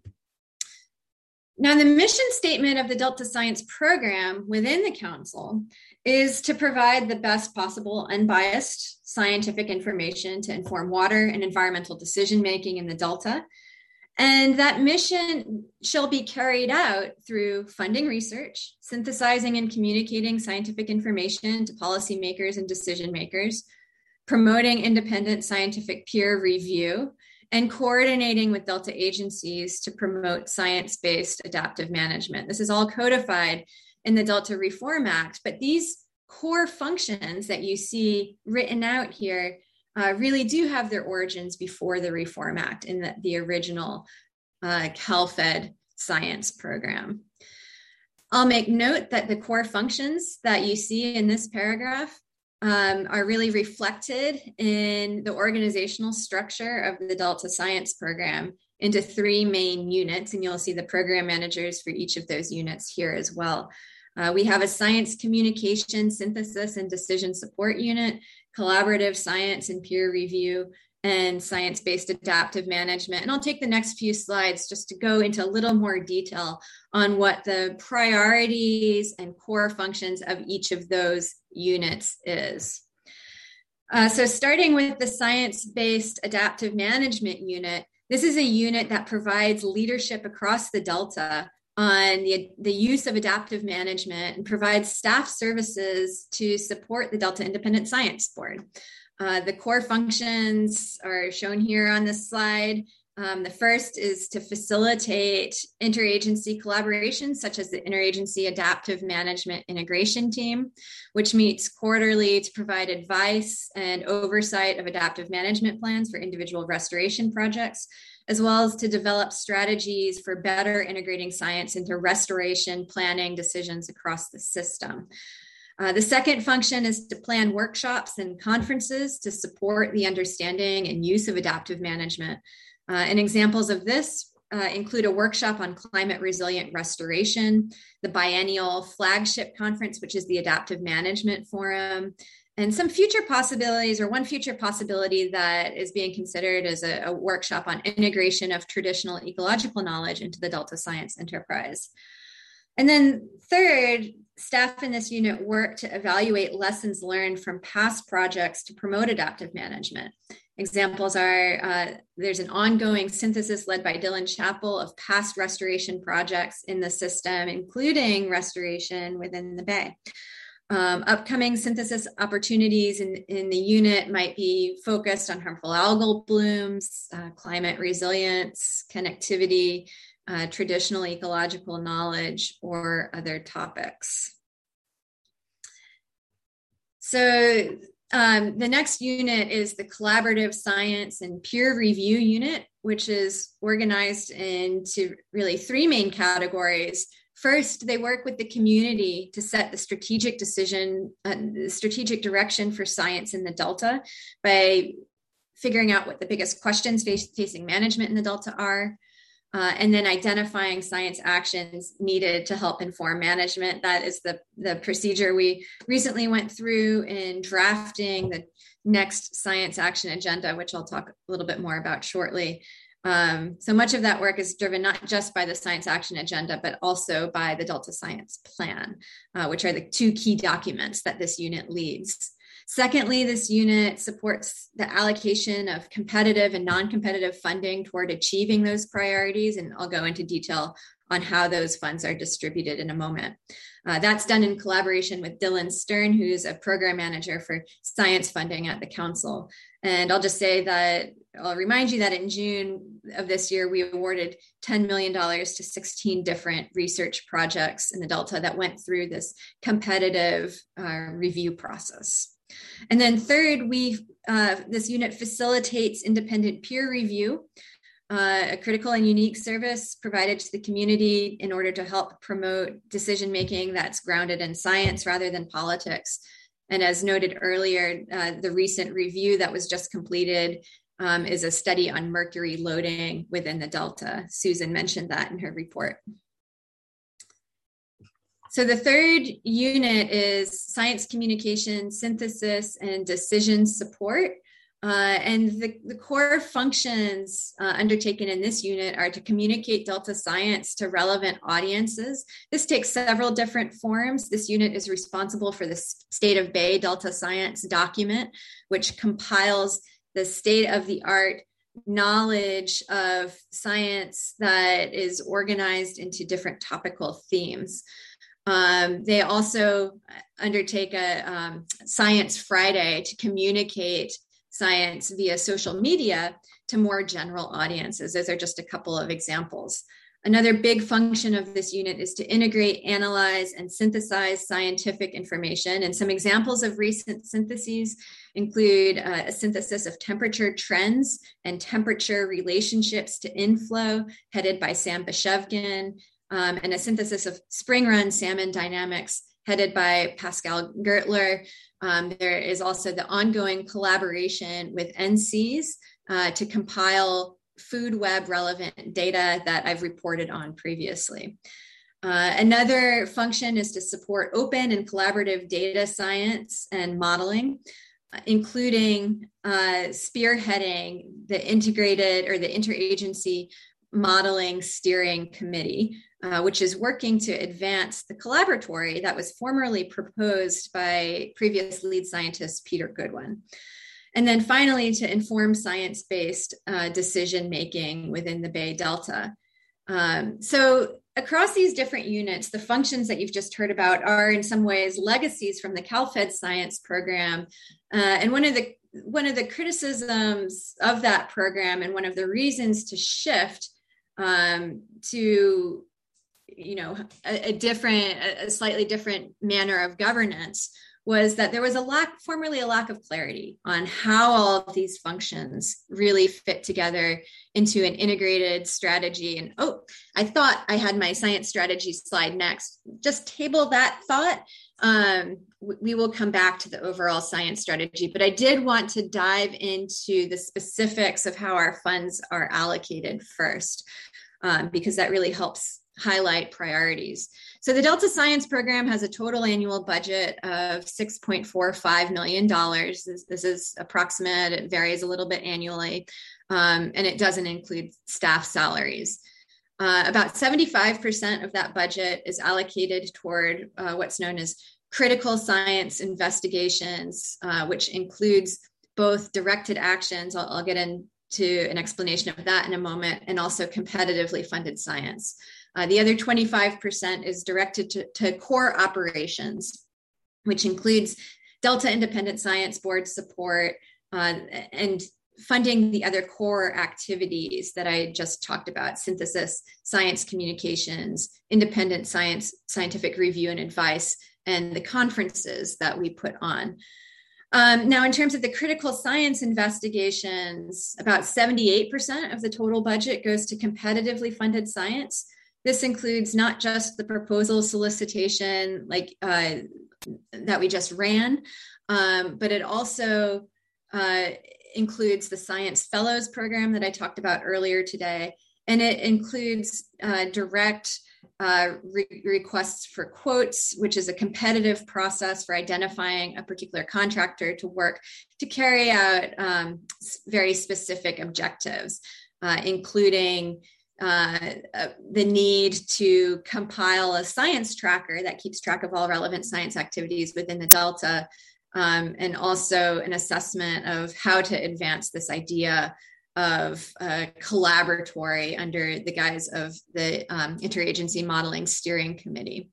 [SPEAKER 14] Now, the mission statement of the Delta Science Program within the council is to provide the best possible unbiased scientific information to inform water and environmental decision-making in the Delta. And that mission shall be carried out through funding research, synthesizing and communicating scientific information to policymakers and decision makers, promoting independent scientific peer review, and coordinating with Delta agencies to promote science-based adaptive management. This is all codified in the Delta Reform Act, but these core functions that you see written out here uh, really do have their origins before the Reform Act in the, the original uh, CalFed science program. I'll make note that the core functions that you see in this paragraph Um, are really reflected in the organizational structure of the Delta Science Program into three main units, and you'll see the program managers for each of those units here as well. Uh, we have a science communication, synthesis, and decision support unit, collaborative science and peer review, and science-based adaptive management. And I'll take the next few slides just to go into a little more detail on what the priorities and core functions of each of those units is. Uh, so starting with the science-based adaptive management unit, this is a unit that provides leadership across the Delta on the, the use of adaptive management and provides staff services to support the Delta Independent Science Board. Uh, the core functions are shown here on this slide. Um, the first is to facilitate interagency collaboration, such as the Interagency Adaptive Management Integration Team, which meets quarterly to provide advice and oversight of adaptive management plans for individual restoration projects, as well as to develop strategies for better integrating science into restoration planning decisions across the system. Uh, the second function is to plan workshops and conferences to support the understanding and use of adaptive management. Uh, and examples of this uh, include a workshop on climate resilient restoration, the biennial flagship conference, which is the Adaptive Management Forum, and some future possibilities, or one future possibility that is being considered as a, a workshop on integration of traditional ecological knowledge into the Delta Science enterprise. And then third, staff in this unit work to evaluate lessons learned from past projects to promote adaptive management. Examples are, uh, there's an ongoing synthesis led by Dylan Chappell of past restoration projects in the system, including restoration within the Bay. Um, upcoming synthesis opportunities in, in the unit might be focused on harmful algal blooms, uh, climate resilience, connectivity, Uh, traditional ecological knowledge, or other topics. So um, the next unit is the Collaborative Science and Peer Review Unit, which is organized into really three main categories First, they work with the community to set the strategic decision, uh, the strategic direction for science in the Delta by figuring out what the biggest questions face, facing management in the Delta are, uh, and then identifying science actions needed to help inform management. That is the, the procedure we recently went through in drafting the next science action agenda, which I'll talk a little bit more about shortly. Um, so much of that work is driven not just by the science action agenda, but also by the Delta Science Plan, uh, which are the two key documents that this unit leads. Secondly, this unit supports the allocation of competitive and non-competitive funding toward achieving those priorities, and I'll go into detail on how those funds are distributed in a moment. Uh, that's done in collaboration with Dylan Stern, who's a program manager for science funding at the council. And I'll just say that, I'll remind you that in June of this year, we awarded ten million dollars to sixteen different research projects in the Delta that went through this competitive uh, review process. And then third, we uh, this unit facilitates independent peer review, uh, a critical and unique service provided to the community in order to help promote decision-making that's grounded in science rather than politics. And as noted earlier, uh, the recent review that was just completed um, is a study on mercury loading within the Delta. Susan mentioned that in her report. So the third unit is science communication, synthesis, and decision support. Uh, and the, the core functions uh, undertaken in this unit are to communicate Delta science to relevant audiences. This takes several different forms. This unit is responsible for the State of Bay Delta Science document, which compiles the state-of-the-art knowledge of science that is organized into different topical themes. Um, they also undertake a um, Science Friday to communicate science via social media to more general audiences. Those are just a couple of examples. Another big function of this unit is to integrate, analyze, and synthesize scientific information. And some examples of recent syntheses include uh, a synthesis of temperature trends and temperature relationships to inflow, headed by Sam Beshevkin, um, and a synthesis of spring run salmon dynamics, headed by Pascal Gertler. Um, there is also the ongoing collaboration with N C S uh, to compile food web relevant data that I've reported on previously. Uh, another function is to support open and collaborative data science and modeling, uh, including uh, spearheading the integrated or the interagency modeling steering committee, uh, which is working to advance the collaboratory that was formerly proposed by previous lead scientist Peter Goodwin. And then finally, to inform science-based uh, decision-making within the Bay Delta. Um, so across these different units, the functions that you've just heard about are in some ways legacies from the CalFed science program. Uh, and one of the one of the criticisms of that program and one of the reasons to shift um, to, you know, a, a different, a slightly different manner of governance was that there was a lack, formerly a lack of clarity on how all of these functions really fit together into an integrated strategy. And oh, I thought I had my science strategy slide next. Just table that thought. Um, we will come back to the overall science strategy, but I did want to dive into the specifics of how our funds are allocated first, um, because that really helps highlight priorities. So the Delta Science Program has a total annual budget of six point four five million dollars. This, this is approximate, it varies a little bit annually, um, and it doesn't include staff salaries. Uh, about seventy-five percent of that budget is allocated toward uh, what's known as critical science investigations, uh, which includes both directed actions, I'll, I'll get into an explanation of that in a moment, and also competitively funded science. Uh, the other twenty-five percent is directed to, to core operations, which includes Delta Independent Science Board support uh, and funding the other core activities that I just talked about: synthesis, science communications, independent science, scientific review and advice, and the conferences that we put on. Um, now, in terms of the critical science investigations, about seventy-eight percent of the total budget goes to competitively funded science. This includes not just the proposal solicitation like uh, that we just ran, um, but it also uh, includes the Science Fellows program that I talked about earlier today. And it includes uh, direct uh, re- requests for quotes, which is a competitive process for identifying a particular contractor to work to carry out um, very specific objectives, uh, including uh, uh, the need to compile a science tracker that keeps track of all relevant science activities within the Delta, um, and also an assessment of how to advance this idea of uh, collaboratory under the guise of the um, Interagency Modeling Steering Committee.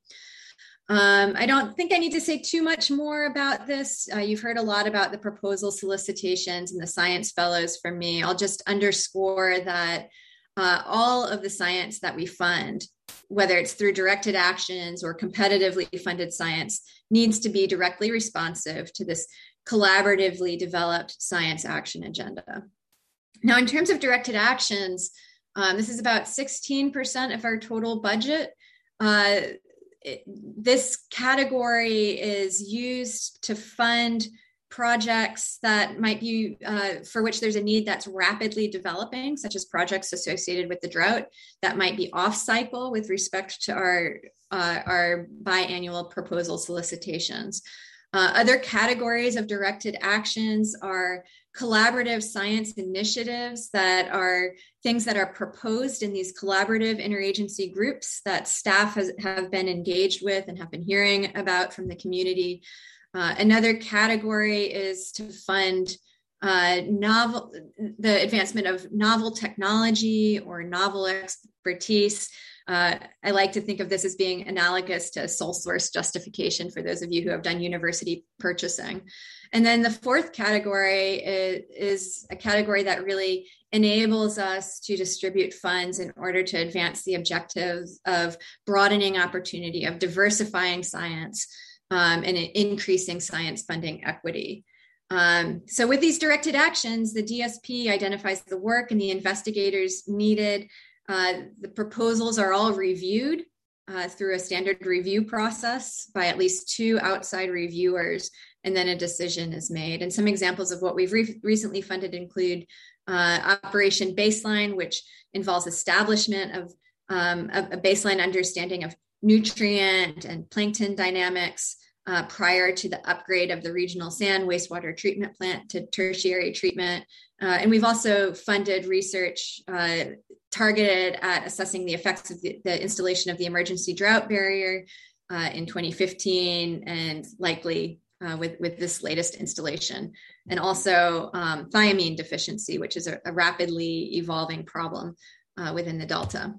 [SPEAKER 14] Um, I don't think I need to say too much more about this. Uh, you've heard a lot about the proposal solicitations and the Science Fellows from me. I'll just underscore that uh, all of the science that we fund, whether it's through directed actions or competitively funded science, needs to be directly responsive to this collaboratively developed science action agenda. Now, in terms of directed actions, um, this is about sixteen percent of our total budget. Uh, it, this category is used to fund projects that might be, uh, for which there's a need that's rapidly developing, such as projects associated with the drought that might be off cycle with respect to our, uh, our biannual proposal solicitations. Uh, other categories of directed actions are collaborative science initiatives that are things that are proposed in these collaborative interagency groups that staff has, have been engaged with and have been hearing about from the community. Uh, another category is to fund uh, novel, the advancement of novel technology or novel expertise. Uh, I like to think of this as being analogous to sole source justification for those of you who have done university purchasing. And then the fourth category is, is a category that really enables us to distribute funds in order to advance the objectives of broadening opportunity, of diversifying science, um, and increasing science funding equity. Um, so with these directed actions, the D S P identifies the work and the investigators needed. Uh, the proposals are all reviewed uh, through a standard review process by at least two outside reviewers, and then a decision is made. And some examples of what we've re- recently funded include uh, Operation Baseline, which involves establishment of um, a, a baseline understanding of nutrient and plankton dynamics uh, prior to the upgrade of the regional sand wastewater treatment plant to tertiary treatment. Uh, and we've also funded research uh, targeted at assessing the effects of the, the installation of the emergency drought barrier uh, in twenty fifteen, and likely uh, with, with this latest installation. And also um, thiamine deficiency, which is a, a rapidly evolving problem uh, within the Delta.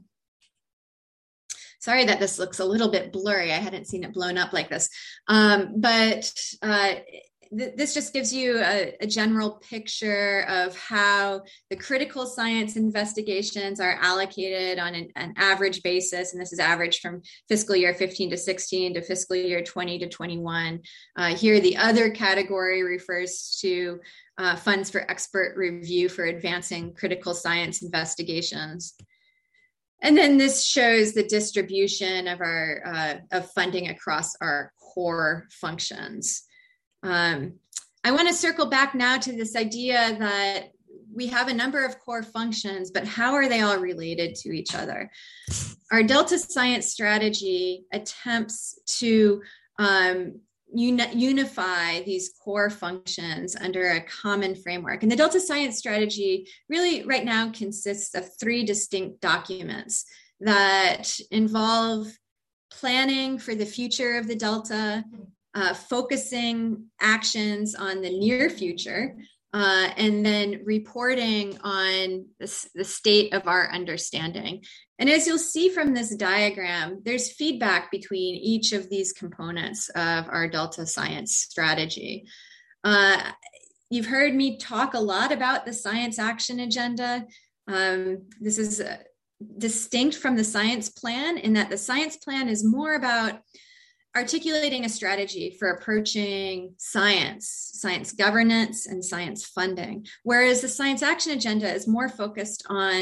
[SPEAKER 14] Sorry that this looks a little bit blurry. I hadn't seen it blown up like this. Um, but uh, th- this just gives you a, a general picture of how the critical science investigations are allocated on an, an average basis. And this is average from fiscal year fifteen to sixteen to fiscal year twenty to twenty-one. Uh, here, the other category refers to uh, funds for expert review for advancing critical science investigations. And then this shows the distribution of our uh, of funding across our core functions. Um, I want to circle back now to this idea that we have a number of core functions, but how are they all related to each other? Our Delta Science strategy attempts to um, uni- unify these core functions under a common framework. And the Delta Science strategy really right now consists of three distinct documents that involve planning for the future of the Delta, uh, focusing actions on the near future, uh, and then reporting on the, the state of our understanding. And as you'll see from this diagram, there's feedback between each of these components of our Delta Science strategy. Uh, you've heard me talk a lot about the science action agenda. Um, this is uh, distinct from the science plan in that the science plan is more about articulating a strategy for approaching science, science governance, and science funding, whereas the science action agenda is more focused on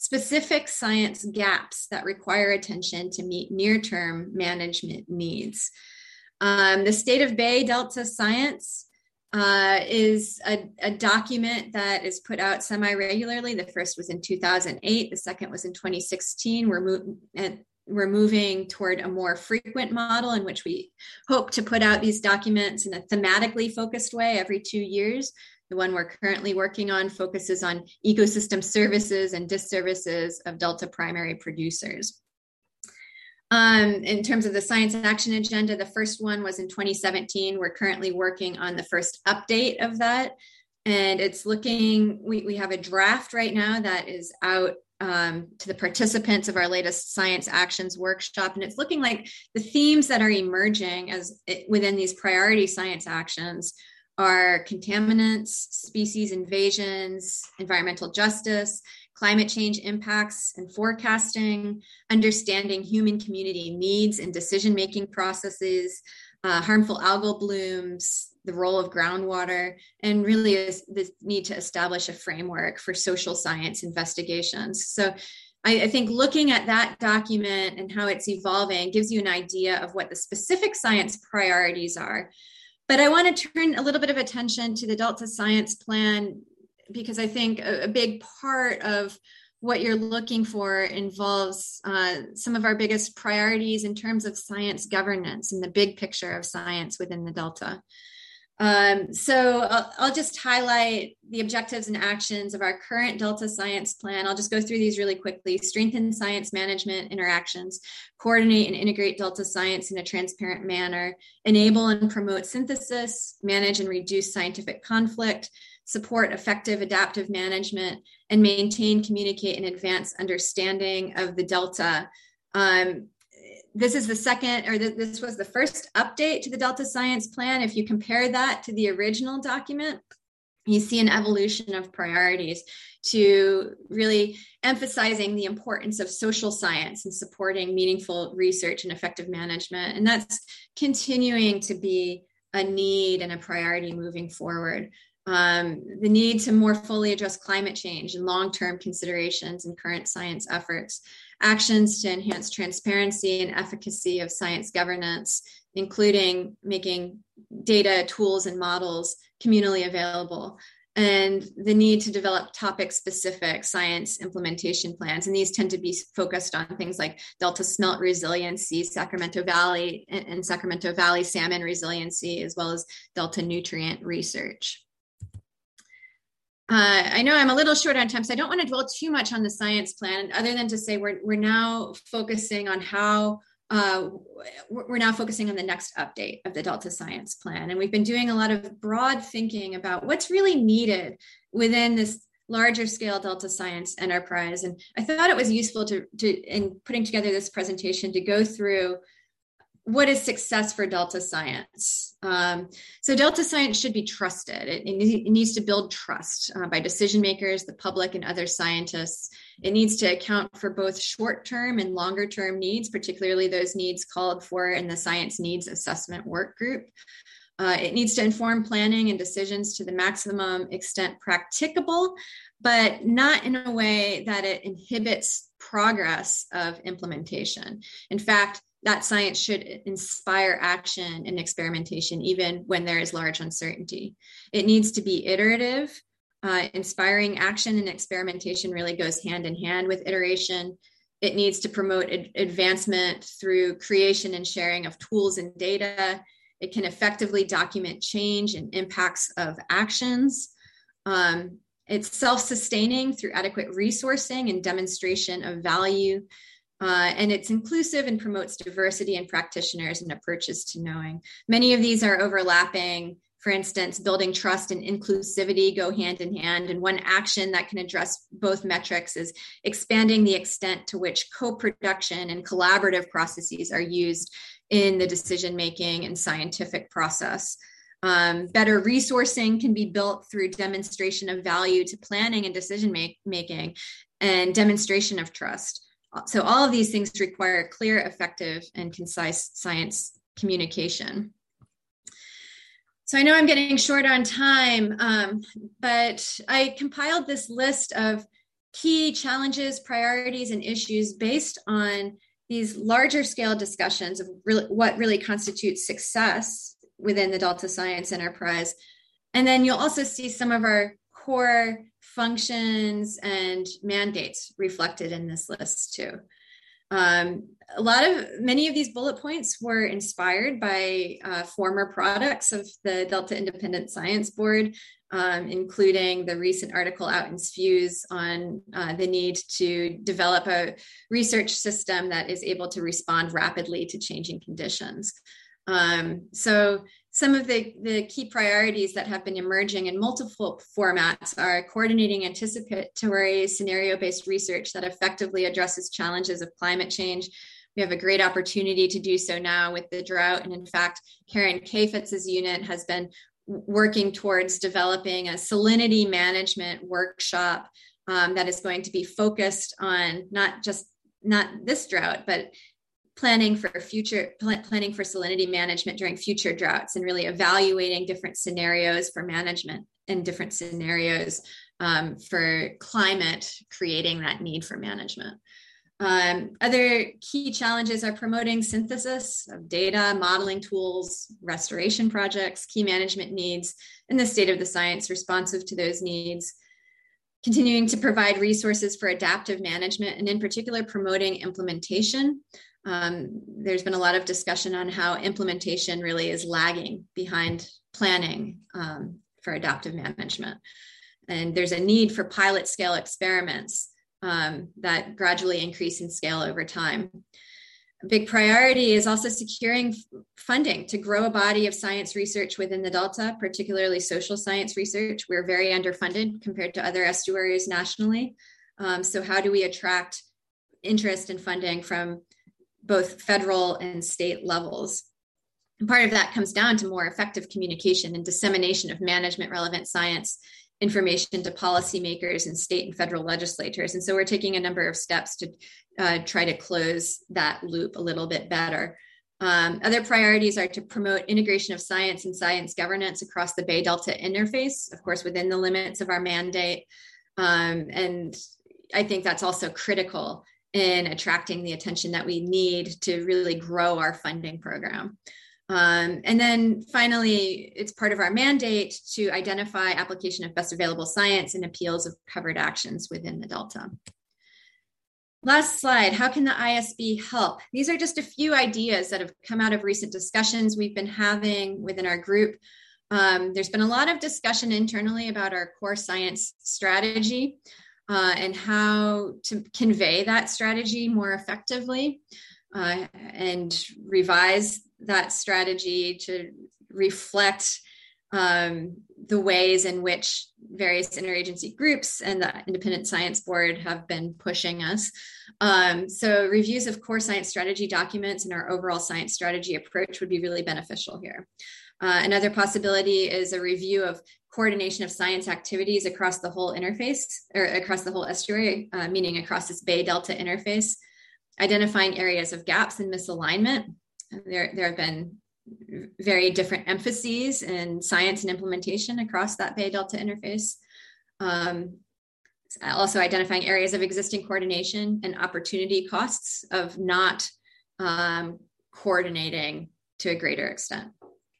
[SPEAKER 14] specific science gaps that require attention to meet near-term management needs. Um, the State of Bay Delta Science uh, is a, a document that is put out semi-regularly. The first was in two thousand eight, the second was in twenty sixteen. We're, mo- we're moving toward a more frequent model in which we hope to put out these documents in a thematically focused way every two years. The one we're currently working on focuses on ecosystem services and disservices of Delta primary producers. Um, in terms of the science action agenda, the first one was in twenty seventeen. We're currently working on the first update of that. And it's looking, we, we have a draft right now that is out um, to the participants of our latest science actions workshop. And it's looking like the themes that are emerging as it, within these priority science actions are contaminants, species invasions, environmental justice, climate change impacts and forecasting, understanding human community needs and decision-making processes, uh, harmful algal blooms, the role of groundwater, and really is the need to establish a framework for social science investigations. So I, I think looking at that document and how it's evolving gives you an idea of what the specific science priorities are. But I want to turn a little bit of attention to the Delta Science Plan, because I think a, a big part of what you're looking for involves uh, some of our biggest priorities in terms of science governance and the big picture of science within the Delta. Um, so I'll, I'll just highlight the objectives and actions of our current Delta Science Plan. I'll just go through these really quickly. Strengthen science management interactions, coordinate and integrate Delta science in a transparent manner, enable and promote synthesis, manage and reduce scientific conflict, support effective adaptive management, and maintain, communicate, and advance understanding of the Delta. Um, This is the second, or th- this was the first update to the Delta Science Plan. If you compare that to the original document, you see an evolution of priorities to really emphasizing the importance of social science and supporting meaningful research and effective management. And that's continuing to be a need and a priority moving forward. Um, the need to more fully address climate change and long-term considerations in current science efforts, actions to enhance transparency and efficacy of science governance, including making data, tools, and models communally available, and the need to develop topic-specific science implementation plans. And these tend to be focused on things like Delta smelt resiliency, Sacramento Valley and, and Sacramento Valley salmon resiliency, as well as Delta nutrient research. Uh, I know I'm a little short on time, so I don't want to dwell too much on the science plan, other than to say we're we're now focusing on how uh, we're now focusing on the next update of the Delta Science Plan, and we've been doing a lot of broad thinking about what's really needed within this larger scale Delta Science enterprise. And I thought it was useful to, to in putting together this presentation to go through what is success for Delta science. Um, so Delta science should be trusted. It, it needs to build trust uh, by decision makers, the public, and other scientists. It needs to account for both short-term and longer-term needs, particularly those needs called for in the Science Needs Assessment Work Group. Uh, it needs to inform planning and decisions to the maximum extent practicable, but not in a way that it inhibits progress of implementation. In fact, that science should inspire action and experimentation, even when there is large uncertainty. It needs to be iterative. Uh, inspiring action and experimentation really goes hand in hand with iteration. It needs to promote ad- advancement through creation and sharing of tools and data. It can effectively document change and impacts of actions. Um, it's self-sustaining through adequate resourcing and demonstration of value. Uh, and it's inclusive and promotes diversity in practitioners and approaches to knowing. Many of these are overlapping. For instance, building trust and inclusivity go hand in hand. And one action that can address both metrics is expanding the extent to which co-production and collaborative processes are used in the decision-making and scientific process. Um, better resourcing can be built through demonstration of value to planning and decision-making and demonstration of trust. So all of these things require clear, effective, and concise science communication. So I know I'm getting short on time, um, but I compiled this list of key challenges, priorities, and issues based on these larger scale discussions of really, what really constitutes success within the Delta Science Enterprise. And then you'll also see some of our core functions and mandates reflected in this list too. Um, a lot of, many of these bullet points were inspired by uh, former products of the Delta Independent Science Board, um, including the recent article out in S F U S on uh, the need to develop a research system that is able to respond rapidly to changing conditions. Um, so some of the, the key priorities that have been emerging in multiple formats are coordinating anticipatory scenario-based research that effectively addresses challenges of climate change. We have a great opportunity to do so now with the drought. And in fact, Karen Kafitz's unit has been working towards developing a salinity management workshop um, that is going to be focused on not just not this drought, but planning for future planning for salinity management during future droughts, and really evaluating different scenarios for management and different scenarios um, for climate, creating that need for management. Um, other key challenges are promoting synthesis of data, modeling tools, restoration projects, key management needs, and the state of the science responsive to those needs. Continuing to provide resources for adaptive management, and in particular promoting implementation. Um, there's been a lot of discussion on how implementation really is lagging behind planning um, for adaptive management. And there's a need for pilot scale experiments um, that gradually increase in scale over time. A big priority is also securing funding to grow a body of science research within the Delta, particularly social science research. We're very underfunded compared to other estuaries nationally. Um, so how do we attract interest and funding from both federal and state levels? And part of that comes down to more effective communication and dissemination of management relevant science information to policymakers and state and federal legislators. And so we're taking a number of steps to uh, try to close that loop a little bit better. Um, other priorities are to promote integration of science and science governance across the Bay Delta interface, of course, within the limits of our mandate. Um, and I think that's also critical in attracting the attention that we need to really grow our funding program. Um, and then finally, it's part of our mandate to identify application of best available science and appeals of covered actions within the Delta. Last slide, how can the I S B help? These are just a few ideas that have come out of recent discussions we've been having within our group. Um, there's been a lot of discussion internally about our core science strategy uh, and how to convey that strategy more effectively uh, and revise that strategy to reflect um, the ways in which various interagency groups and the Independent Science Board have been pushing us. Um, so reviews of core science strategy documents and our overall science strategy approach would be really beneficial here. Uh, another possibility is a review of coordination of science activities across the whole interface, or across the whole estuary, uh, meaning across this Bay Delta interface, identifying areas of gaps and misalignment. There, there have been very different emphases in science and implementation across that Bay Delta interface. Um, also identifying areas of existing coordination and opportunity costs of not um, coordinating to a greater extent.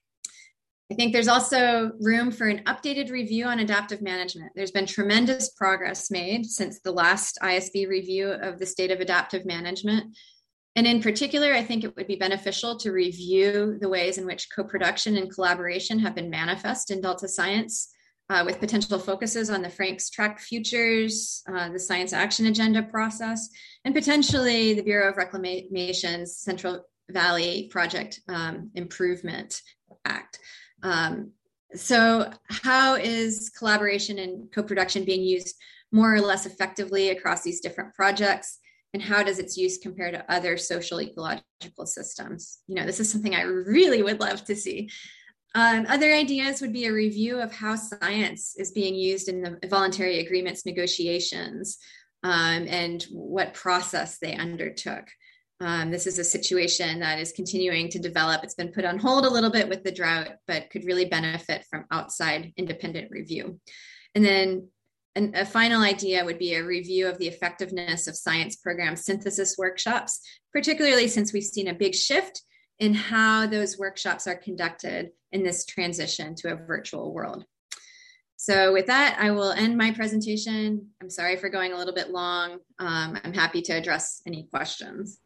[SPEAKER 14] I think there's also room for an updated review on adaptive management. There's been tremendous progress made since the last I S B review of the state of adaptive management. And in particular, I think it would be beneficial to review the ways in which co-production and collaboration have been manifest in Delta Science, uh, with potential focuses on the Franks Track Futures, uh, the Science Action Agenda process, and potentially the Bureau of Reclamation's Central Valley Project um, Improvement Act. Um, so how is collaboration and co-production being used more or less effectively across these different projects? And how does its use compare to other social ecological systems? You know, this is something I really would love to see. Um, other ideas would be a review of how science is being used in the voluntary agreements negotiations um, and what process they undertook. Um, this is a situation that is continuing to develop. It's been put on hold a little bit with the drought, but could really benefit from outside independent review. And then And a final idea would be a review of the effectiveness of science program synthesis workshops, particularly since we've seen a big shift in how those workshops are conducted in this transition to a virtual world. So with that, I will end my presentation. I'm sorry for going a little bit long. Um, I'm happy to address any questions.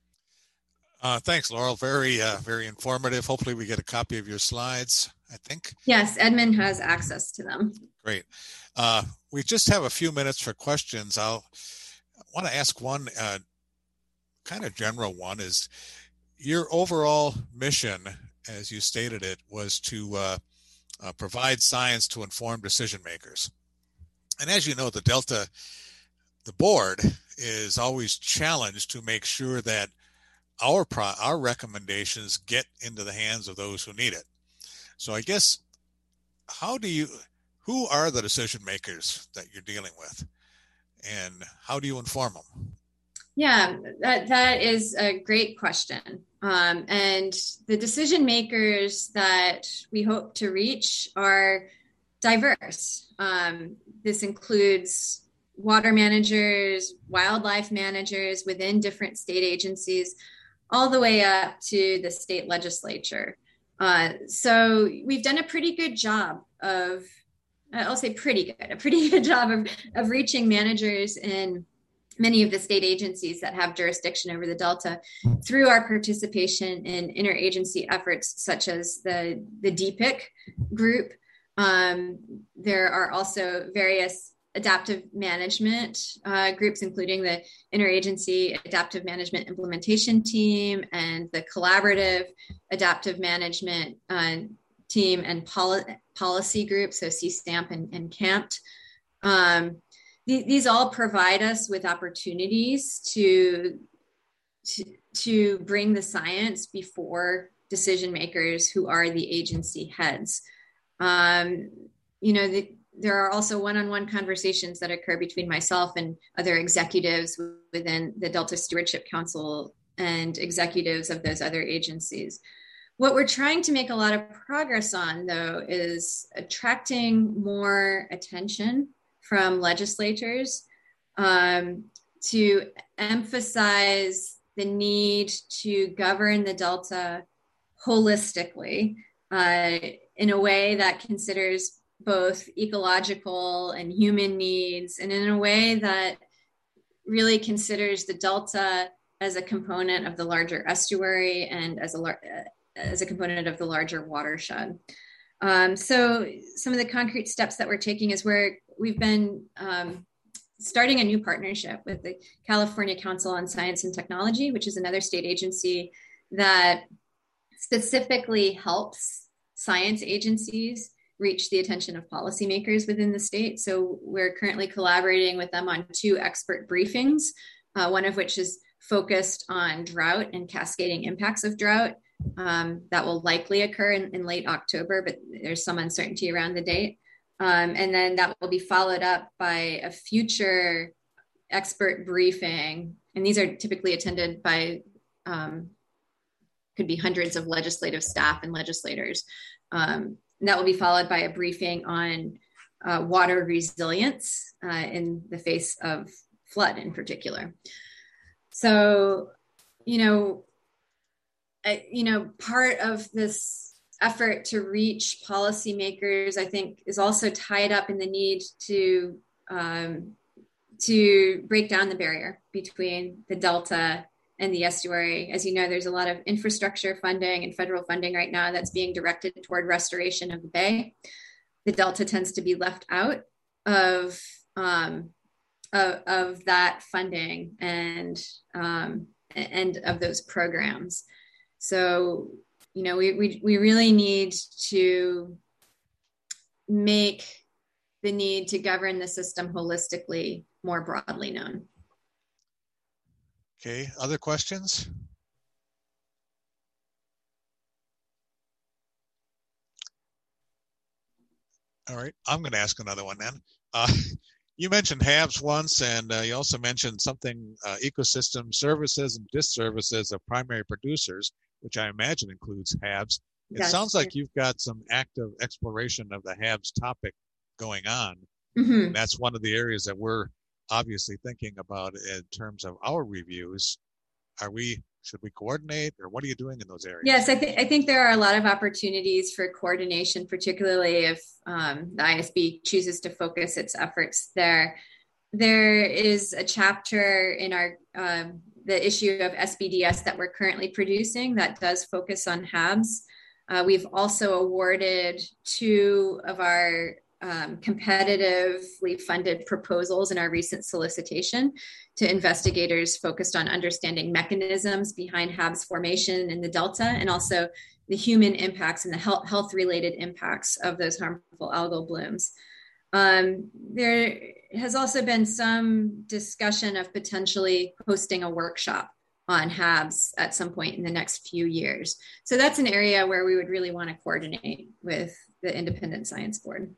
[SPEAKER 16] Uh, thanks, Laurel. Very, uh, very informative. Hopefully we get a copy of your slides, I think.
[SPEAKER 14] Yes, Edmund has access to them.
[SPEAKER 16] Great. Uh, we just have a few minutes for questions. I'll I want to ask one uh, kind of general one is your overall mission, as you stated it, was to uh, uh, provide science to inform decision makers. And as you know, the Delta, the board is always challenged to make sure that our pro our recommendations get into the hands of those who need it. So I guess, how do you, who are the decision makers that you're dealing with, and how do you inform them?
[SPEAKER 14] Yeah, that, that is a great question. Um, and the decision makers that we hope to reach are diverse. Um, this includes water managers, wildlife managers within different state agencies, all the way up to the state legislature. Uh, so we've done a pretty good job of, I'll say pretty good, a pretty good job of, of reaching managers in many of the state agencies that have jurisdiction over the Delta through our participation in interagency efforts such as the, the D P I C group. Um, there are also various adaptive management uh, groups, including the Interagency Adaptive Management Implementation Team and the Collaborative Adaptive Management uh, Team and poli Policy Group, so C STAMP and, and CAMPT. Um, th these all provide us with opportunities to, to, to bring the science before decision makers who are the agency heads. Um, you know, the, there are also one-on-one conversations that occur between myself and other executives within the Delta Stewardship Council and executives of those other agencies. What we're trying to make a lot of progress on, though, is attracting more attention from legislators um, to emphasize the need to govern the Delta holistically uh, in a way that considers both ecological and human needs, and in a way that really considers the Delta as a component of the larger estuary and as a, as a component of the larger watershed. Um, so some of the concrete steps that we're taking is where we've been um, starting a new partnership with the California Council on Science and Technology, which is another state agency that specifically helps science agencies reach the attention of policymakers within the state. So we're currently collaborating with them on two expert briefings, uh, one of which is focused on drought and cascading impacts of drought. Um, that will likely occur in, in late October, but there's some uncertainty around the date. Um, and then that will be followed up by a future expert briefing. And these are typically attended by, um, could be hundreds of legislative staff and legislators. Um, And that will be followed by a briefing on uh, water resilience uh, in the face of flood in particular. So, you know, I, you know, part of this effort to reach policymakers, I think, is also tied up in the need to um, to break down the barrier between the Delta and the estuary. As you know, there's a lot of infrastructure funding and federal funding right now that's being directed toward restoration of the bay. The Delta tends to be left out of, um, of, of that funding and, um, and of those programs. So, you know, we, we, we really need to make the need to govern the system holistically more broadly known.
[SPEAKER 16] Okay, other questions? All right, I'm going to ask another one then. Uh, you mentioned HABs once, and uh, you also mentioned something, uh, ecosystem services and disservices of primary producers, which I imagine includes HABs. It
[SPEAKER 14] Yes.
[SPEAKER 16] sounds like you've got some active exploration of the HABs topic going on. Mm-hmm. And that's one of the areas that we're obviously thinking about in terms of our reviews. Are we, should we coordinate, or what are you doing in those areas?
[SPEAKER 14] Yes, I think I think there are a lot of opportunities for coordination, particularly if um, the I S B chooses to focus its efforts there. There is a chapter in our um, the issue of S B D S that we're currently producing that does focus on H A B S. Uh, we've also awarded two of our um, competitively funded proposals in our recent solicitation to investigators focused on understanding mechanisms behind H A B S formation in the Delta, and also the human impacts and the health, health-related impacts of those harmful algal blooms. Um, there has also been some discussion of potentially hosting a workshop on H A B S at some point in the next few years. So that's an area where we would really want to coordinate with the Independent Science Board.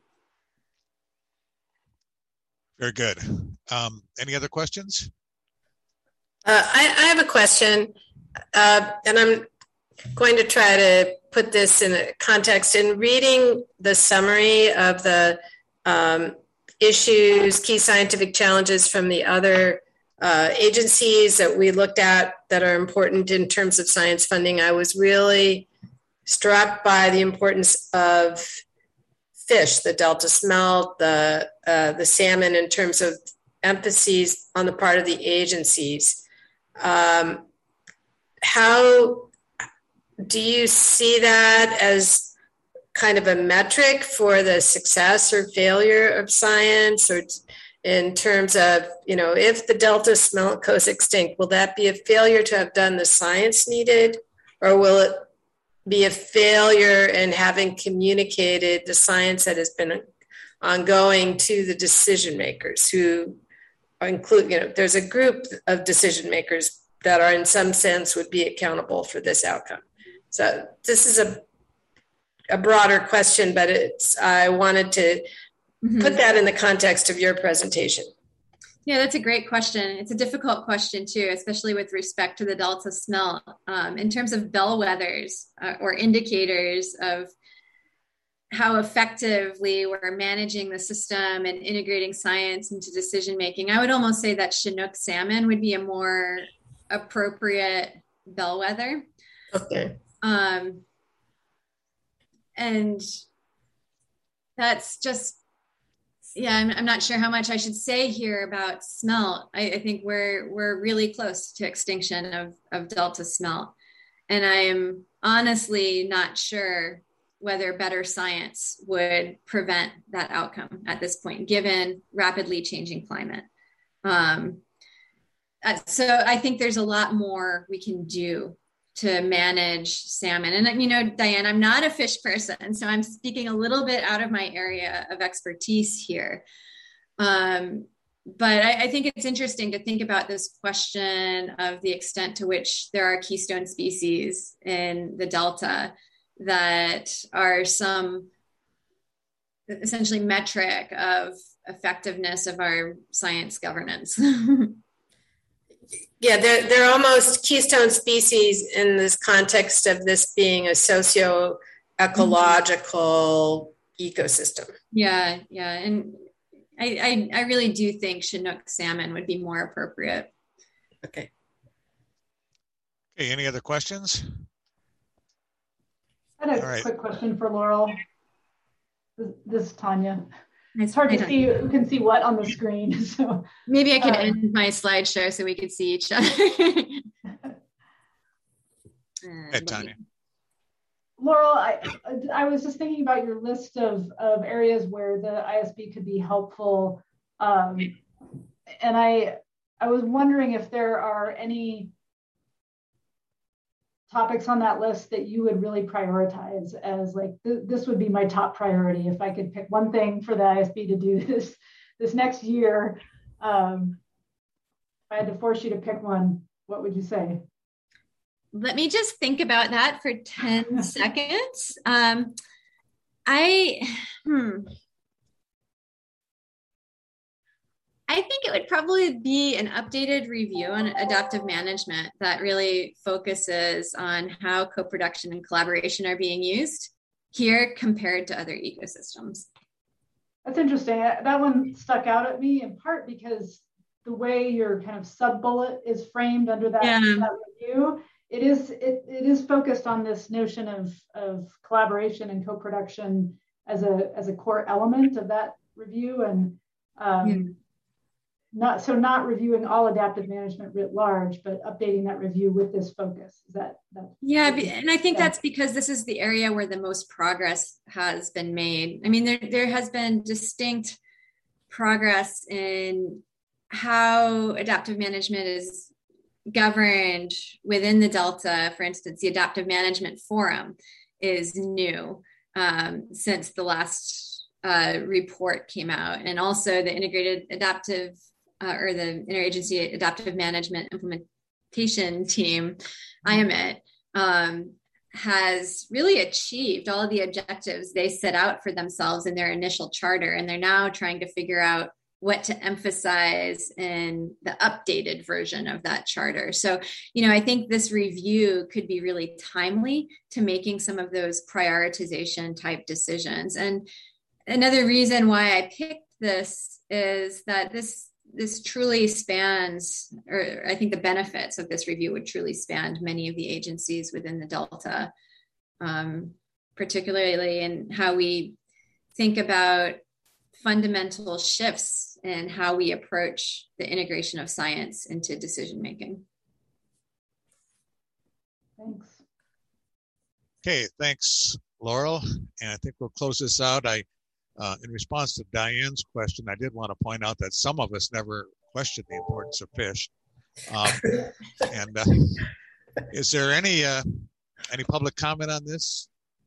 [SPEAKER 16] Very good. Um, any other questions?
[SPEAKER 8] Uh, I, I have a question, uh, and I'm going to try to put this in a context. In reading the summary of the um, issues, key scientific challenges from the other uh, agencies that we looked at that are important in terms of science funding, I was really struck by the importance of fish, the Delta smelt, the uh, the salmon, in terms of emphases on the part of the agencies. Um, how do you see that as kind of a metric for the success or failure of science, or in terms of, you know, if the Delta smelt goes extinct, will that be a failure to have done the science needed, or will it be a failure in having communicated the science that has been ongoing to the decision makers who are include, you know, there's a group of decision makers that are in some sense would be accountable for this outcome. So this is a a broader question, but it's, I wanted to mm-hmm. put that in the context of your presentation.
[SPEAKER 14] Yeah, that's a great question. It's a difficult question too, especially with respect to the Delta smelt. Um, in terms of bellwethers uh, or indicators of how effectively we're managing the system and integrating science into decision making, I would almost say that Chinook salmon would be a more appropriate bellwether.
[SPEAKER 8] Okay.
[SPEAKER 14] Um, and that's just, yeah, I'm, I'm not sure how much I should say here about smelt. I, I think we're we're really close to extinction of, of Delta smelt. And I am honestly not sure whether better science would prevent that outcome at this point, given rapidly changing climate. Um, uh, so I think there's a lot more we can do to manage salmon. And, you know, Diane, I'm not a fish person, so I'm speaking a little bit out of my area of expertise here. Um, but I, I think it's interesting to think about this question of the extent to which there are keystone species in the Delta that are some essentially metric of effectiveness of our science governance.
[SPEAKER 8] Yeah, they're, they're almost keystone species in this context of this being a socio-ecological mm-hmm. ecosystem.
[SPEAKER 14] Yeah, yeah. And I, I, I really do think Chinook salmon would be more appropriate.
[SPEAKER 8] Okay.
[SPEAKER 16] Okay, any other questions?
[SPEAKER 7] I had a right. quick question for Laurel. This, this is Tanya. It's hard to see who can see what on the screen. So
[SPEAKER 14] maybe I can
[SPEAKER 7] uh,
[SPEAKER 14] end my slideshow so we could see each other.
[SPEAKER 16] Hey, Tanya.
[SPEAKER 7] Laurel, I, I was just thinking about your list of, of areas where the I S B could be helpful. Um, and I, I was wondering if there are any topics on that list that you would really prioritize as like, th- this would be my top priority. If I could pick one thing for the I S B to do this, this next year, um, if I had to force you to pick one, what would you say?
[SPEAKER 14] Let me just think about that for ten seconds. Um, I, hmm. I think it would probably be an updated review on adaptive management that really focuses on how co-production and collaboration are being used here compared to other ecosystems.
[SPEAKER 7] That's interesting. That one stuck out at me in part because the way your kind of sub bullet is framed under that, yeah. that review, it is it, it is focused on this notion of, of collaboration and co-production as a as a core element of that review, and um, yeah. not so not reviewing all adaptive management writ large, but updating that review with this focus. Is that that?
[SPEAKER 14] Yeah, and I think yeah. that's because this is the area where the most progress has been made. I mean, there there has been distinct progress in how adaptive management is governed within the Delta. For instance, the Adaptive Management Forum is new um, since the last uh, report came out, and also the Integrated Adaptive uh, or the Interagency Adaptive Management Implementation Team, I M I T, um, has really achieved all of the objectives they set out for themselves in their initial charter, and they're now trying to figure out what to emphasize in the updated version of that charter. So, you know, I think this review could be really timely to making some of those prioritization type decisions. And another reason why I picked this is that this this truly spans, or I think the benefits of this review would truly span many of the agencies within the Delta, um, particularly in how we think about fundamental shifts in how we approach the integration of science into decision making.
[SPEAKER 7] Thanks.
[SPEAKER 16] Okay, thanks, Laurel. And I think we'll close this out. I, uh, in response to Diane's question, I did want to point out that some of us never questioned the importance of fish. Um, and uh, is there any uh, any public comment on this?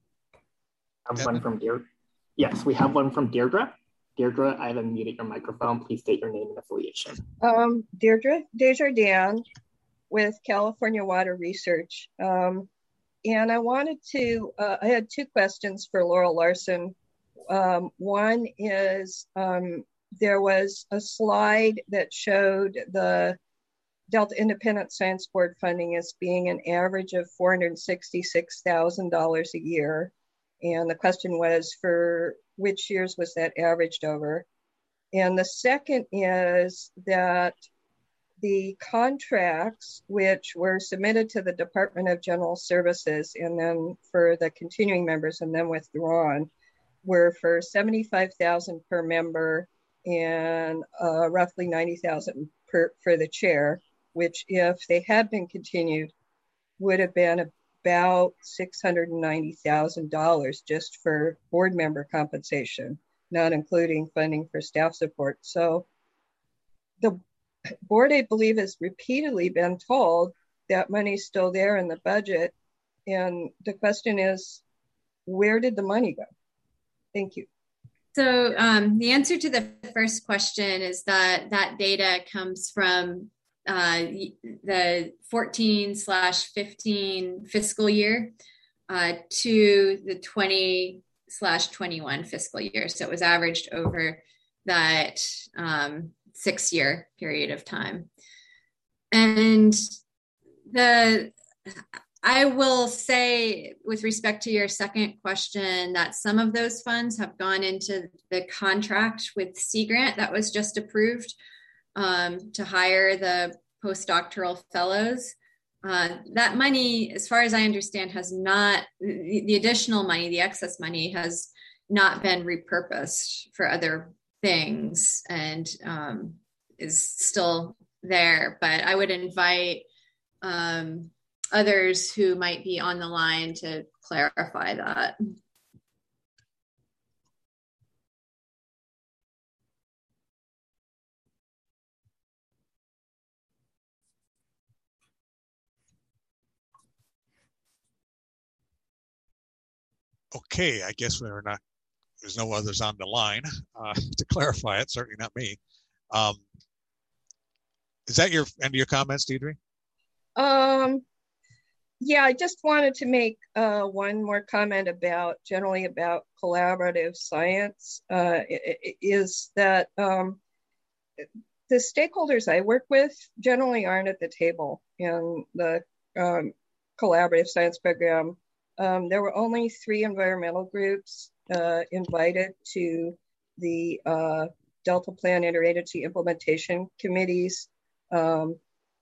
[SPEAKER 11] I have one from Deirdre. Yes, we have one from Deirdre. Deirdre, I have unmuted your microphone. Please state your name and affiliation.
[SPEAKER 15] Um, Deirdre Desjardins with California Water Research. Um, and I wanted to, uh, I had two questions for Laurel Larson. Um, one is um, there was a slide that showed the Delta Independent Science Board funding as being an average of four hundred sixty-six thousand dollars a year. And the question was, for which years was that averaged over? And the second is that the contracts which were submitted to the Department of General Services and then for the continuing members and then withdrawn were for seventy-five thousand dollars per member and uh, roughly ninety thousand dollars per for the chair, which if they had been continued would have been about six hundred ninety thousand dollars just for board member compensation, not including funding for staff support. So the board, I believe, has repeatedly been told that money's still there in the budget. And the question is, where did the money go? Thank you.
[SPEAKER 14] So um, the answer to the first question is that that data comes from uh, the fourteen slash fifteen fiscal year uh, to the twenty slash twenty-one fiscal year. So it was averaged over that um, six year period of time. And the, I will say with respect to your second question that some of those funds have gone into the contract with Sea Grant that was just approved um, to hire the postdoctoral fellows. Uh, that money, as far as I understand, has not, the, the additional money, the excess money has not been repurposed for other things and um, is still there. But I would invite um, others who might be on the line to clarify that.
[SPEAKER 16] Okay, I guess we're not, there's no others on the line uh, to clarify it, certainly not me. Um, is that your end of your comments, Deirdre?
[SPEAKER 15] Um, yeah, I just wanted to make uh, one more comment about, generally about collaborative science, uh, is that um, the stakeholders I work with generally aren't at the table in the um, collaborative science program. Um, there were only three environmental groups uh, invited to the uh, Delta Plan Interagency Implementation Committee's um,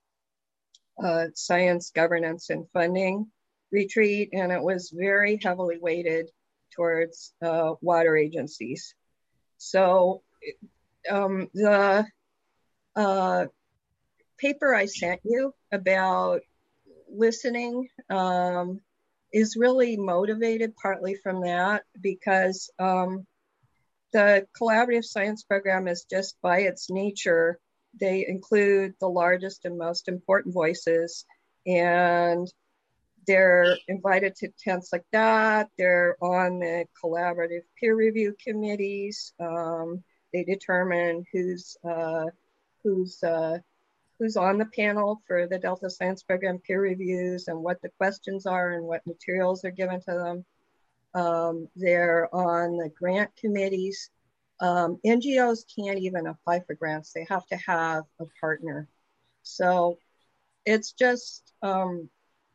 [SPEAKER 15] uh, Science, Governance, and Funding retreat, and it was very heavily weighted towards uh, water agencies. So um, the uh, paper I sent you about listening um, is really motivated partly from that, because um, the collaborative science program is just by its nature, they include the largest and most important voices, and they're invited to tents like that. They're on the collaborative peer review committees. Um, they determine who's uh, who's uh, who's on the panel for the Delta Science Program peer reviews and what the questions are and what materials are given to them. Um, they're on the grant committees. Um, N G Os can't even apply for grants. They have to have a partner. So it's just, um,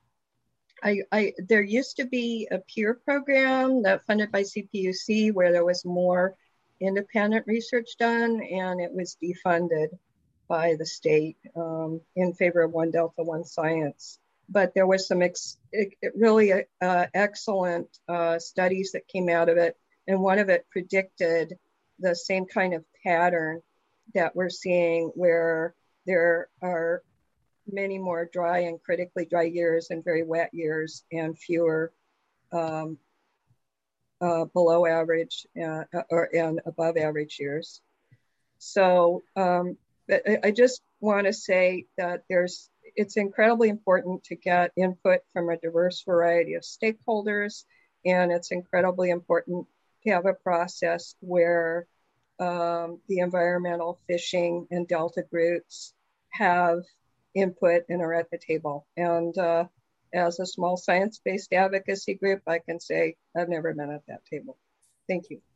[SPEAKER 15] I, I, there used to be a peer program that funded by C P U C where there was more independent research done, and it was defunded by the state um, in favor of One Delta, One Science. But there was some ex it, it really uh, excellent uh, studies that came out of it. And one of it predicted the same kind of pattern that we're seeing, where there are many more dry and critically dry years and very wet years, and fewer um, uh, below average uh, or and above average years. So um, I, I just want to say that there's it's incredibly important to get input from a diverse variety of stakeholders, and it's incredibly important to have a process where um, the environmental, fishing, and Delta groups have input and are at the table. And uh, as a small science-based advocacy group, I can say I've never been at that table. Thank you.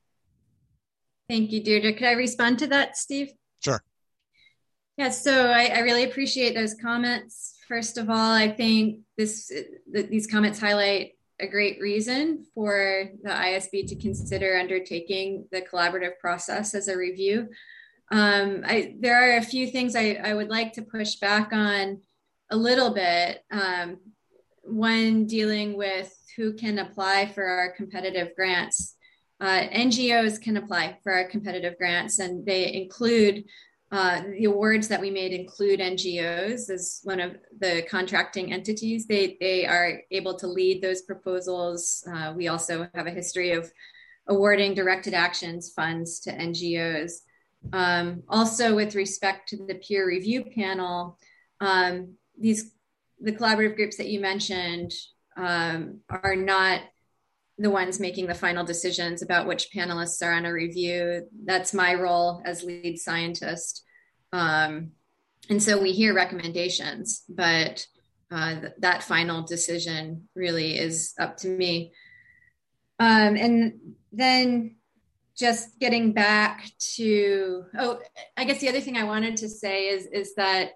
[SPEAKER 14] Thank you, Deirdre. Could I respond to that, Steve?
[SPEAKER 16] Sure.
[SPEAKER 14] Yeah, so I, I really appreciate those comments. First of all, I think this th these comments highlight a great reason for the I S B to consider undertaking the collaborative process as a review. Um, I, there are a few things I, I would like to push back on a little bit. Um, one, dealing with who can apply for our competitive grants. Uh, N G Os can apply for our competitive grants, and they include Uh, the awards that we made include N G Os as one of the contracting entities. They, they are able to lead those proposals. Uh, we also have a history of awarding directed actions funds to N G Os. Um, also, with respect to the peer review panel, um, these the collaborative groups that you mentioned um, are not the ones making the final decisions about which panelists are on a review. That's my role as lead scientist. Um, and so we hear recommendations, but uh, th that final decision really is up to me. Um, and then just getting back to, oh, I guess the other thing I wanted to say is, is that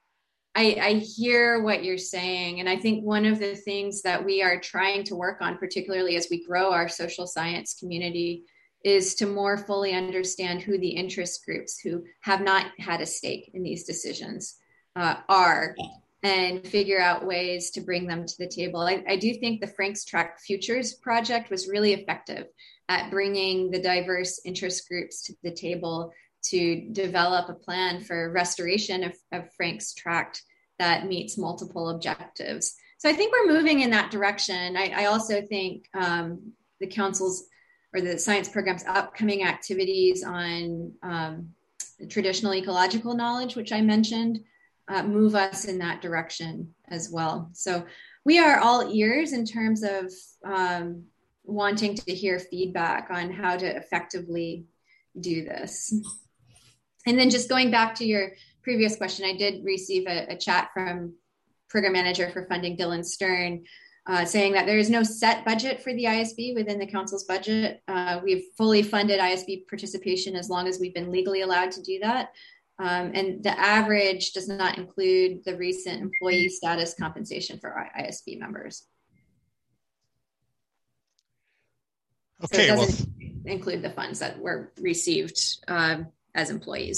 [SPEAKER 14] I, I hear what you're saying. And I think one of the things that we are trying to work on, particularly as we grow our social science community, is to more fully understand who the interest groups who have not had a stake in these decisions uh, are, and figure out ways to bring them to the table. I, I do think the Frank's Track Futures project was really effective at bringing the diverse interest groups to the table to develop a plan for restoration of, of Frank's Tract that meets multiple objectives. So I think we're moving in that direction. I, I also think um, the council's or the science program's upcoming activities on um, traditional ecological knowledge, which I mentioned, uh, move us in that direction as well. So we are all ears in terms of um, wanting to hear feedback on how to effectively do this. And then just going back to your previous question, I did receive a, a chat from Program Manager for Funding, Dylan Stern, uh, saying that there is no set budget for the I S B within the council's budget. Uh, we've fully funded I S B participation as long as we've been legally allowed to do that. Um, and the average does not include the recent employee status compensation for our I S B members.
[SPEAKER 16] Okay,
[SPEAKER 14] so
[SPEAKER 16] well,
[SPEAKER 14] include the funds that were received uh, as employees.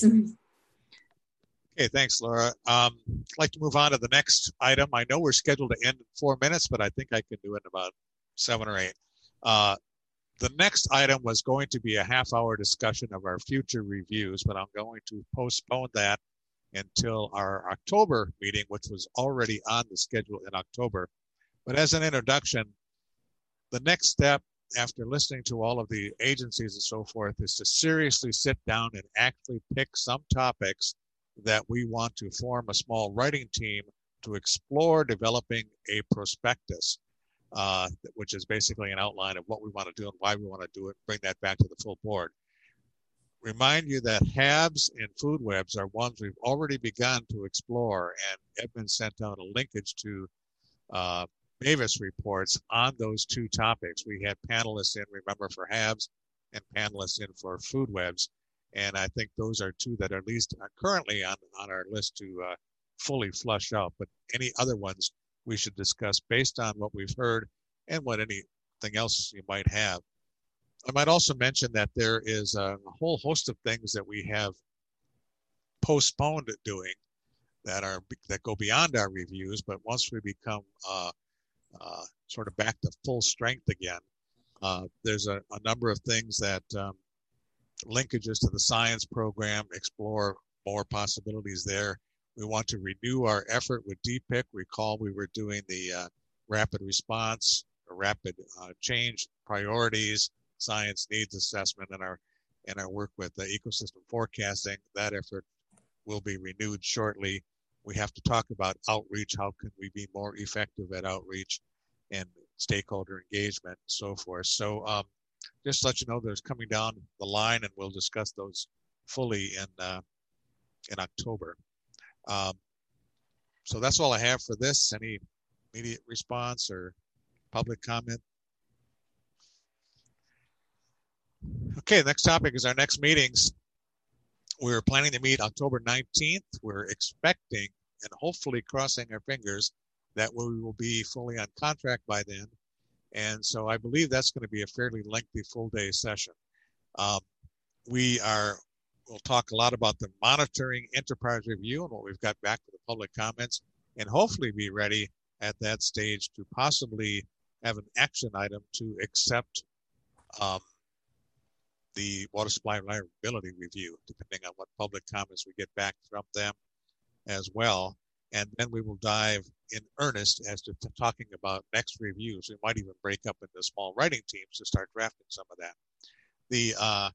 [SPEAKER 16] Okay, thanks, Laura. Um, I'd like to move on to the next item. I know we're scheduled to end in four minutes, but I think I can do it in about seven or eight. Uh, the next item was going to be a half hour discussion of our future reviews, but I'm going to postpone that until our October meeting, which was already on the schedule in October. But as an introduction, the next step after listening to all of the agencies and so forth is to seriously sit down and actually pick some topics that we want to form a small writing team to explore developing a prospectus, uh, which is basically an outline of what we want to do and why we want to do it, bring that back to the full board. Remind you that H A Bs and food webs are ones we've already begun to explore, and Edmund sent out a linkage to uh, Mavis reports on those two topics. We had panelists in, remember, for H A Bs and panelists in for food webs. And I think those are two that are at least currently on, on our list to uh, fully flush out. But any other ones we should discuss based on what we've heard and what anything else you might have. I might also mention that there is a whole host of things that we have postponed doing that are that go beyond our reviews. But once we become uh, uh, sort of back to full strength again, uh, there's a, a number of things that um, linkages to the science program, explore more possibilities there. We want to renew our effort with D P I C. Recall we were doing the uh, rapid response, or rapid uh, change priorities, science needs assessment, and our and our work with the ecosystem forecasting. That effort will be renewed shortly. We have to talk about outreach. How can we be more effective at outreach and stakeholder engagement and so forth. So um, just to let you know, there's coming down the line, and we'll discuss those fully in uh, in October. Um, so that's all I have for this. Any immediate response or public comment? Okay, next topic is our next meetings. We're planning to meet October nineteenth. We're expecting and hopefully crossing our fingers that we will be fully on contract by then. And so I believe that's going to be a fairly lengthy full day session. Um, we are, we'll talk a lot about the monitoring enterprise review and what we've got back for the public comments, and hopefully be ready at that stage to possibly have an action item to accept um, the water supply reliability review, depending on what public comments we get back from them as well. And then we will dive in earnest as to, to talking about next reviews. We might even break up into small writing teams to start drafting some of that. The uh,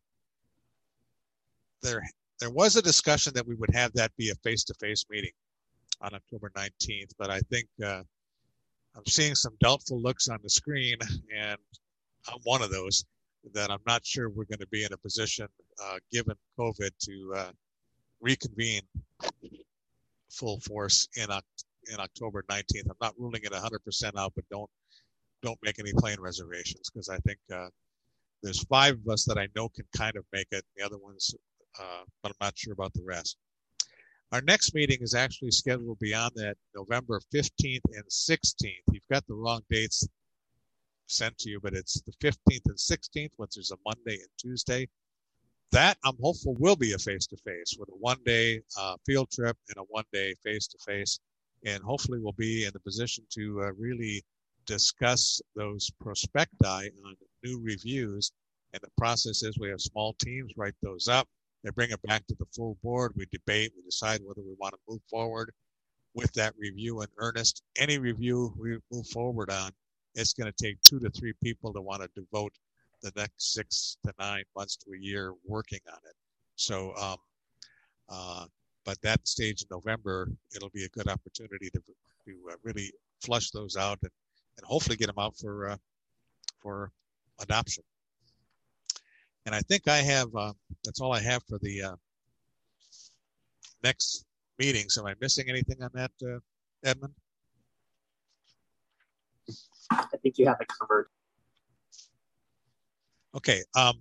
[SPEAKER 16] there there was a discussion that we would have that be a face-to-face meeting on October nineteenth, but I think uh, I'm seeing some doubtful looks on the screen, and I'm one of those, that I'm not sure we're going to be in a position, uh, given COVID, to uh, reconvene full force in in October nineteenth. I'm not ruling it one hundred percent out, but don't don't make any plane reservations, because I think uh, there's five of us that I know can kind of make it. The other ones, uh, but I'm not sure about the rest. Our next meeting is actually scheduled beyond that, November fifteenth and sixteenth. You've got the wrong dates sent to you, but it's the fifteenth and sixteenth, which is a Monday and Tuesday. That I'm hopeful will be a face-to-face with a one-day uh, field trip and a one-day face-to-face, and hopefully we'll be in the position to uh, really discuss those prospecti on new reviews. And the process is we have small teams write those up, they bring it back to the full board, we debate, we decide whether we want to move forward with that review in earnest. Any review we move forward on, it's going to take two to three people to want to devote the next six to nine months to a year working on it. So, um, uh, but that stage in November, it'll be a good opportunity to to uh, really flush those out and, and hopefully get them out for uh, for adoption. And I think I have, uh, that's all I have for the uh, next meetings. Am I missing anything on that, uh, Edmund?
[SPEAKER 11] I think you have it covered.
[SPEAKER 16] Okay. Um,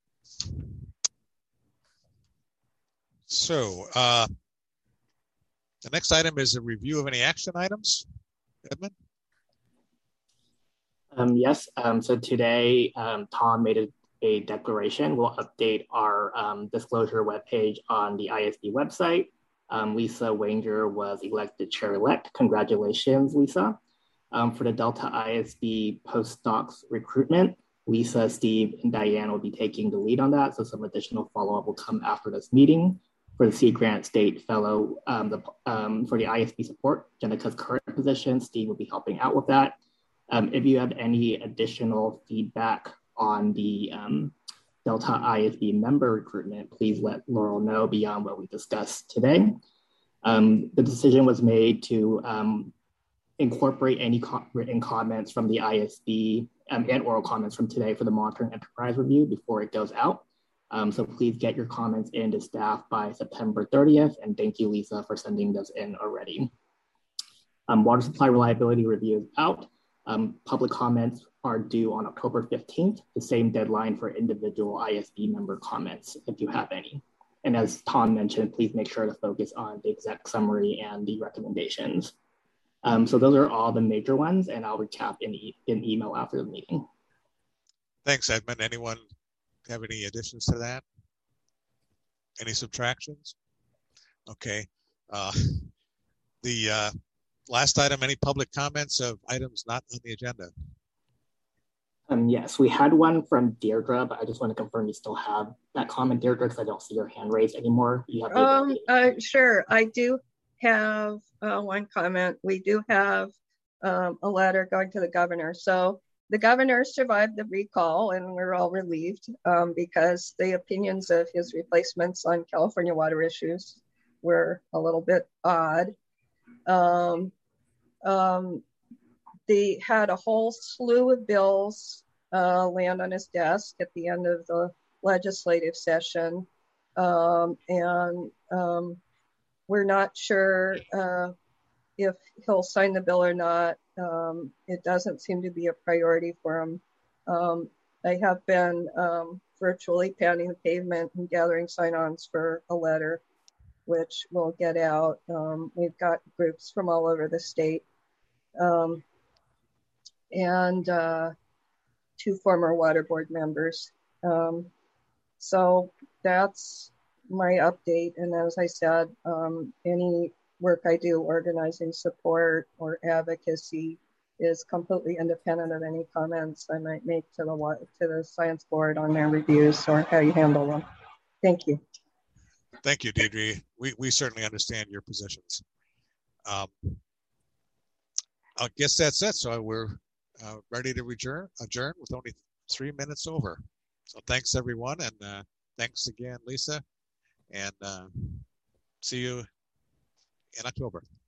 [SPEAKER 16] so uh, the next item is a review of any action items. Edmund?
[SPEAKER 11] Um, yes. Um, so today, um, Tom made a a declaration. We'll update our um, disclosure webpage on the I S B website. Um, Lisa Wanger was elected chair-elect. Congratulations, Lisa. Um, for the Delta I S B postdocs recruitment, Lisa, Steve, and Diane will be taking the lead on that, so some additional follow-up will come after this meeting. For the Sea Grant State Fellow, um, the, um, for the I S B support, Jenica's current position, Steve will be helping out with that. Um, if you have any additional feedback on the um, Delta I S B member recruitment, please let Laurel know beyond what we discussed today. Um, the decision was made to um, incorporate any co written comments from the I S B um, and oral comments from today for the monitoring enterprise review before it goes out. Um, so please get your comments in to staff by September thirtieth, and thank you, Lisa, for sending those in already. Um, water supply reliability review is out. Um, public comments are due on October fifteenth, the same deadline for individual I S B member comments, if you have any. And as Tom mentioned, please make sure to focus on the exec summary and the recommendations. Um, so those are all the major ones, and I'll recap in, e in email after the meeting.
[SPEAKER 16] Thanks, Edmund. Anyone have any additions to that? Any subtractions? Okay. Uh, the uh, last item, any public comments of items not on the agenda?
[SPEAKER 11] Um, yes, we had one from Deirdre, but I just want to confirm you still have that comment, Deirdre, because I don't see your hand raised anymore. You have
[SPEAKER 15] um, uh, sure, I do have uh, one comment. We do have um, a letter going to the governor. So the governor survived the recall, and we're all relieved um, because the opinions of his replacements on California water issues were a little bit odd. Um, um, they had a whole slew of bills uh, land on his desk at the end of the legislative session, um, and um, we're not sure uh, if he'll sign the bill or not. Um, it doesn't seem to be a priority for him. Um, I have been um, virtually pounding the pavement and gathering sign-ons for a letter, which we'll get out. Um, we've got groups from all over the state. Um, and uh, two former water board members. Um, so that's my update. And as I said, um, any work I do organizing support or advocacy is completely independent of any comments I might make to the to the science board on their reviews or how you handle them. Thank you.
[SPEAKER 16] Thank you, Deirdre. We, we certainly understand your positions. Um, I guess that's it. So we're uh, ready to adjourn, adjourn with only three minutes over. So thanks, everyone. And uh, thanks again, Lisa. And uh, see you in October.